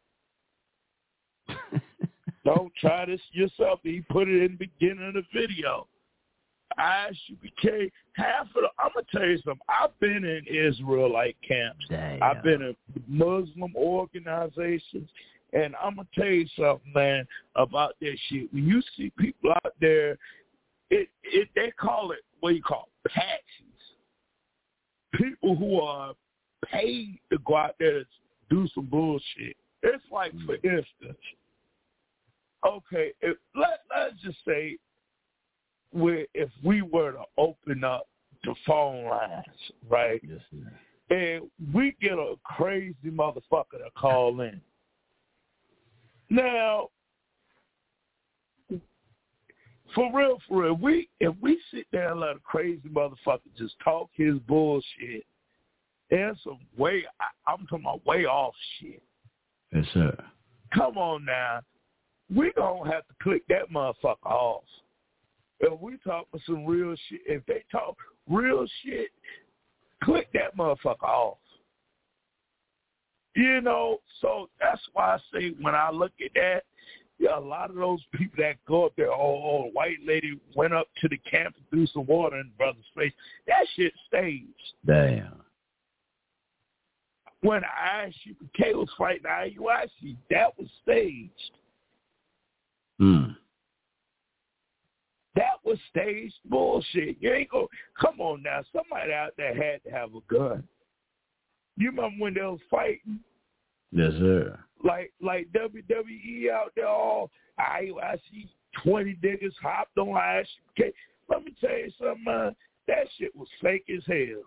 Don't try this yourself. He put it in the beginning of the video. ISUPK, I'm going to tell you something. I've been in Israelite camps. Damn. I've been in Muslim organizations. And I'm going to tell you something, man, about that shit. When you see people out there, they call it, what do you call it, patsies. People who are paid to go out there to do some bullshit. It's like, for instance, okay, let's just say if we were to open up the phone lines, right, yes, and we get a crazy motherfucker to call in. Now, for real, if we sit there and let a crazy motherfucker just talk his bullshit, and some I'm talking about way off shit. Yes, sir. Come on now. We gonna have to click that motherfucker off. If we talk some real shit, if they talk real shit, click that motherfucker off. You know, so that's why I say when I look at that, a lot of those people that go up there, oh, white lady went up to the camp and threw some water in the brother's face. That shit staged. Damn. When ISUPK was fighting IUIC, that was staged. That was staged bullshit. You ain't go. Come on now. Somebody out there had to have a gun. You remember when they was fighting? Yes, sir. like WWE out there. All I see 20 niggas hopped on Ice. Okay, let me tell you something, man. That shit was fake as hell.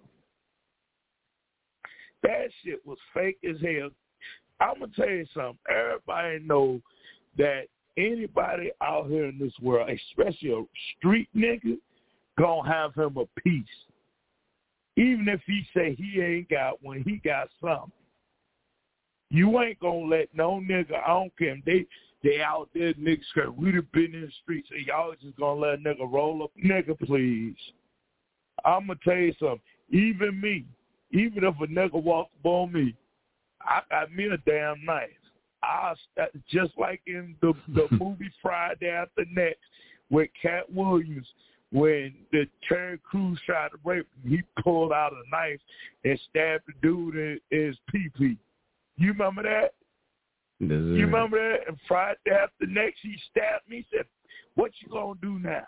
That shit was fake as hell. I'm gonna tell you something. Everybody know that anybody out here in this world, especially a street nigga, gonna have him a piece. Even if he say he ain't got one, he got something. You ain't gonna let no nigga, I don't care. They out there, niggas, we'd have been in the streets, and y'all just gonna let a nigga roll up. Nigga, please. I'm gonna tell you something. Even me, even if a nigga walk up on me, I got me a damn knife. Just like in the movie Friday After Next with Cat Williams, when the Terry Crews tried to rape him, he pulled out a knife and stabbed the dude in his pee-pee. You remember that? You remember that? And Friday After Next, he stabbed me. He said, "What you gonna do now?"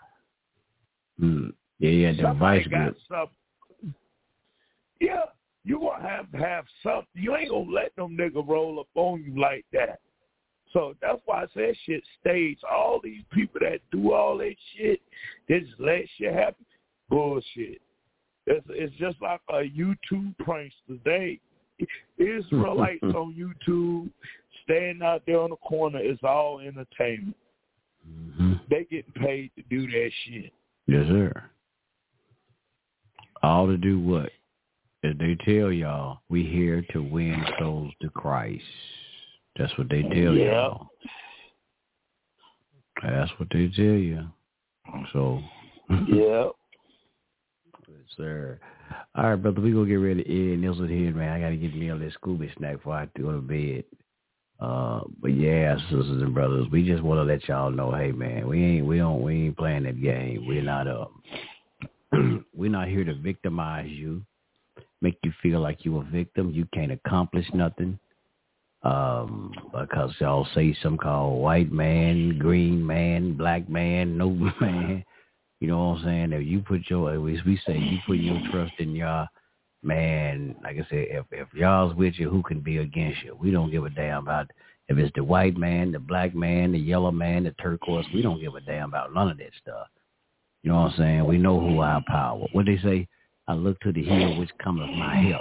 Yeah, the vice got something. Yeah, you gonna have something. You ain't gonna let them nigga roll up on you like that. So that's why I say shit staged. All these people that do all that shit, they just let shit happen. Bullshit. It's just like a YouTube prankster. Israelites on YouTube, staying out there on the corner is all entertainment. Mm-hmm. They getting paid to do that shit. Yes, sir. All to do what? As they tell y'all, we here to win souls to Christ. That's what they tell y'all. That's what they tell you. So. Yeah. Yes, sir. All right, brother, we gonna get ready to end this one here, man. I gotta get me a little Scooby snack before I go to bed. But yeah, sisters and brothers, we just want to let y'all know, hey man, we ain't playing that game. We're not here to victimize you, make you feel like you a victim. You can't accomplish nothing. Because y'all say some called white man, green man, black man, no man. You know what I'm saying? If you put we say you put your trust in y'all, man, like I said, if y'all's with you, who can be against you? We don't give a damn about if it's the white man, the black man, the yellow man, the turquoise. We don't give a damn about none of that stuff. You know what I'm saying? We know who our power. What they say, I look to the hill which cometh my help.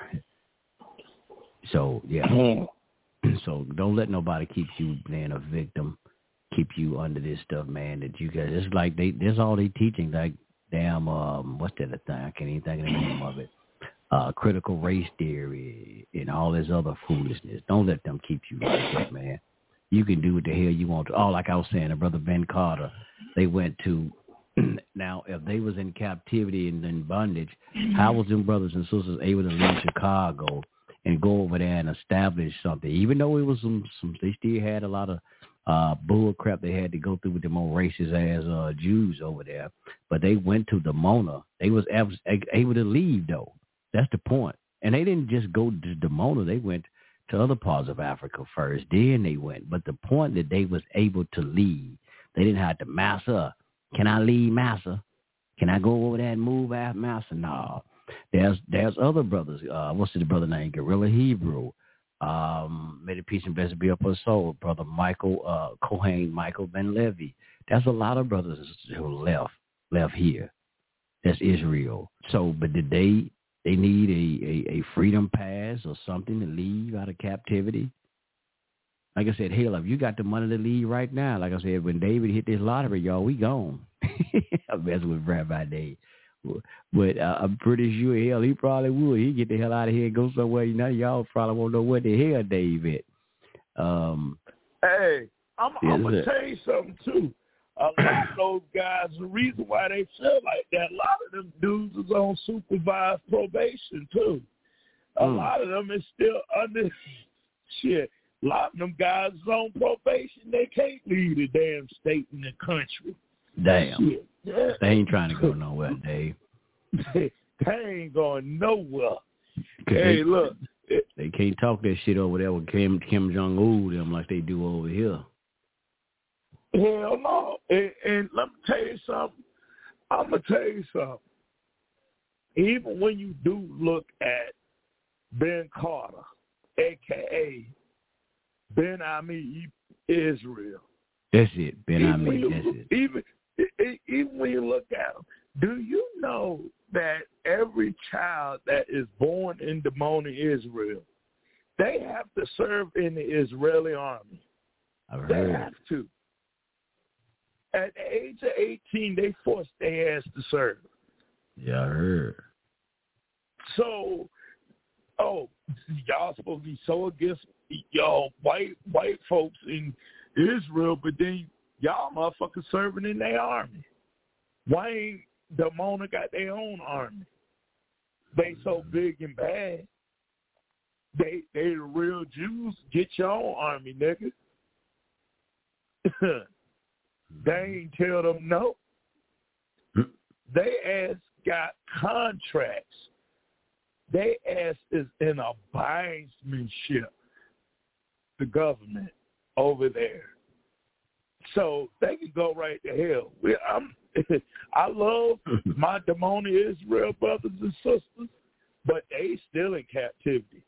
So, yeah. So don't let nobody keep you being a victim, keep you under this stuff, man, that you guys, it's like that's all they teaching, like damn, what's that thing? I can't even think of the name of it. Critical race theory and all this other foolishness. Don't let them keep you like that, man. You can do what the hell you want to. Oh, like I was saying, the brother Ben Carter, they went to, now if they was in captivity and in bondage, how was them brothers and sisters able to leave Chicago and go over there and establish something? Even though it was some they still had a lot of bull crap they had to go through with them old racist ass Jews over there. But they went to Dimona. They was able to leave though. That's the point. And they didn't just go to Dimona. They went to other parts of Africa first. Then they went. But the point that they was able to leave, they didn't have to Massa. Can I leave Massa? Can I go over there and move out Massa? No. There's other brothers. What's the brother name? Gorilla Hebrew. May the peace and blessing be upon his soul. Brother Michael Kohen, Michael Ben Levi. There's a lot of brothers who left here. That's Israel. So, but did they need a freedom pass or something to leave out of captivity? Like I said, hell, if you got the money to leave right now, like I said, when David hit this lottery, y'all, we gone. I'm messing with Rabbi Dave. But I'm pretty sure, hell, he probably would. He'd get the hell out of here and go somewhere. You know, y'all probably won't know what the hell Dave at. Hey, I'm going to tell you something, too. A lot of those guys, the reason why they feel like that, a lot of them dudes is on supervised probation, too. A lot of them is still under shit. A lot of them guys is on probation. They can't leave the damn state and the country. Damn. Yeah. They ain't trying to go nowhere, Dave. They ain't going nowhere. Hey, look. They can't talk that shit over there with Kim Jong-un them like they do over here. Hell no. And let me tell you something. I'm going to tell you something. Even when you do look at Ben Carter, a.k.a. Ben Ami Israel. That's it. Ben Ami. That's it. Even when you look at them, do you know that every child that is born in Dimona, Israel, they have to serve in the Israeli army? They have to. At the age of 18, they force their ass to serve. Yeah, I heard. So, y'all supposed to be so against y'all white folks in Israel, but then y'all motherfuckers serving in their army. Why ain't Dimona got their own army? They so big and bad. They the real Jews. Get your own army, nigga. They ain't tell them no. They ass got contracts. They ass is in a bindsmanship, the government over there. So they can go right to hell. I love my Dimona Israel brothers and sisters, but they still in captivity.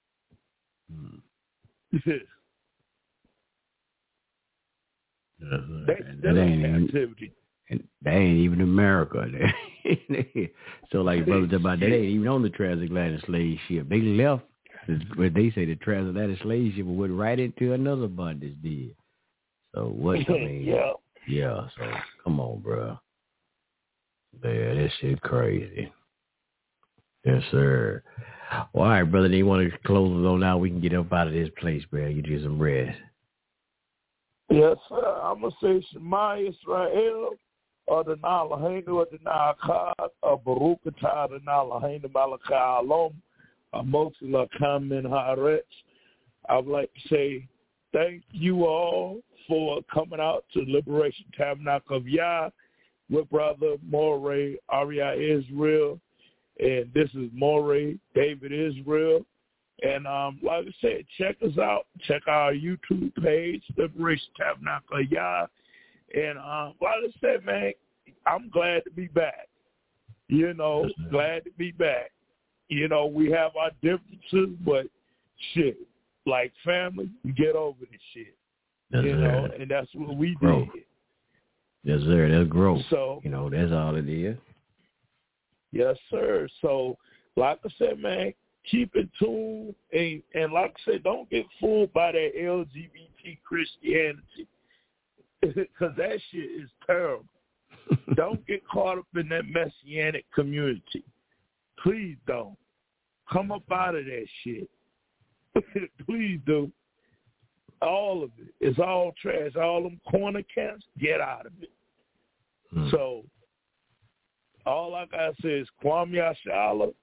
They still in captivity. They ain't even America. So like brother talking about, they ain't even on the transatlantic slave ship. They left, but they say the transatlantic slave ship went right into another bondage deal. So what? I mean, yeah. So come on, bro. Yeah, this shit crazy. Yes, sir. Well, all right, brother. Do you want to close it on now? We can get up out of this place, bro. You do some rest. Yes, sir. I'm going to say Shema Israel, Adonai Eloheinu, Adonai Echad, Baruch atah Adonai Eloheinu Malachai Alom, Amotzi Lakam Min Haaretz. I would like to say thank you all for coming out to Liberation Tabernacle of Yah with Brother Moray Aria Israel. And this is Moray David Israel. And like I said, check us out. Check our YouTube page, Liberation Tabernacle of Yah. And like I said, man, I'm glad to be back. Glad to be back. We have our differences, but shit, like family, we get over this shit. And that's what we did. Yes, sir. That's growth. So, that's all it is. Yes, sir. So, like I said, man, keep it tuned. And like I said, don't get fooled by that LGBT Christianity. Because that shit is terrible. Don't get caught up in that messianic community. Please don't. Come up out of that shit. Please do. All of it. It's all trash. All them corner camps, get out of it. So, all I got to say is Kwame Yashala.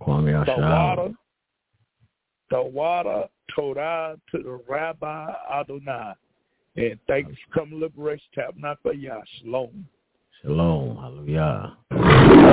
Tawada, Torah to the Rabbi Adonai. And thank you for coming to Liberation Tabernacle. Yah. Shalom. Shalom. Hallelujah.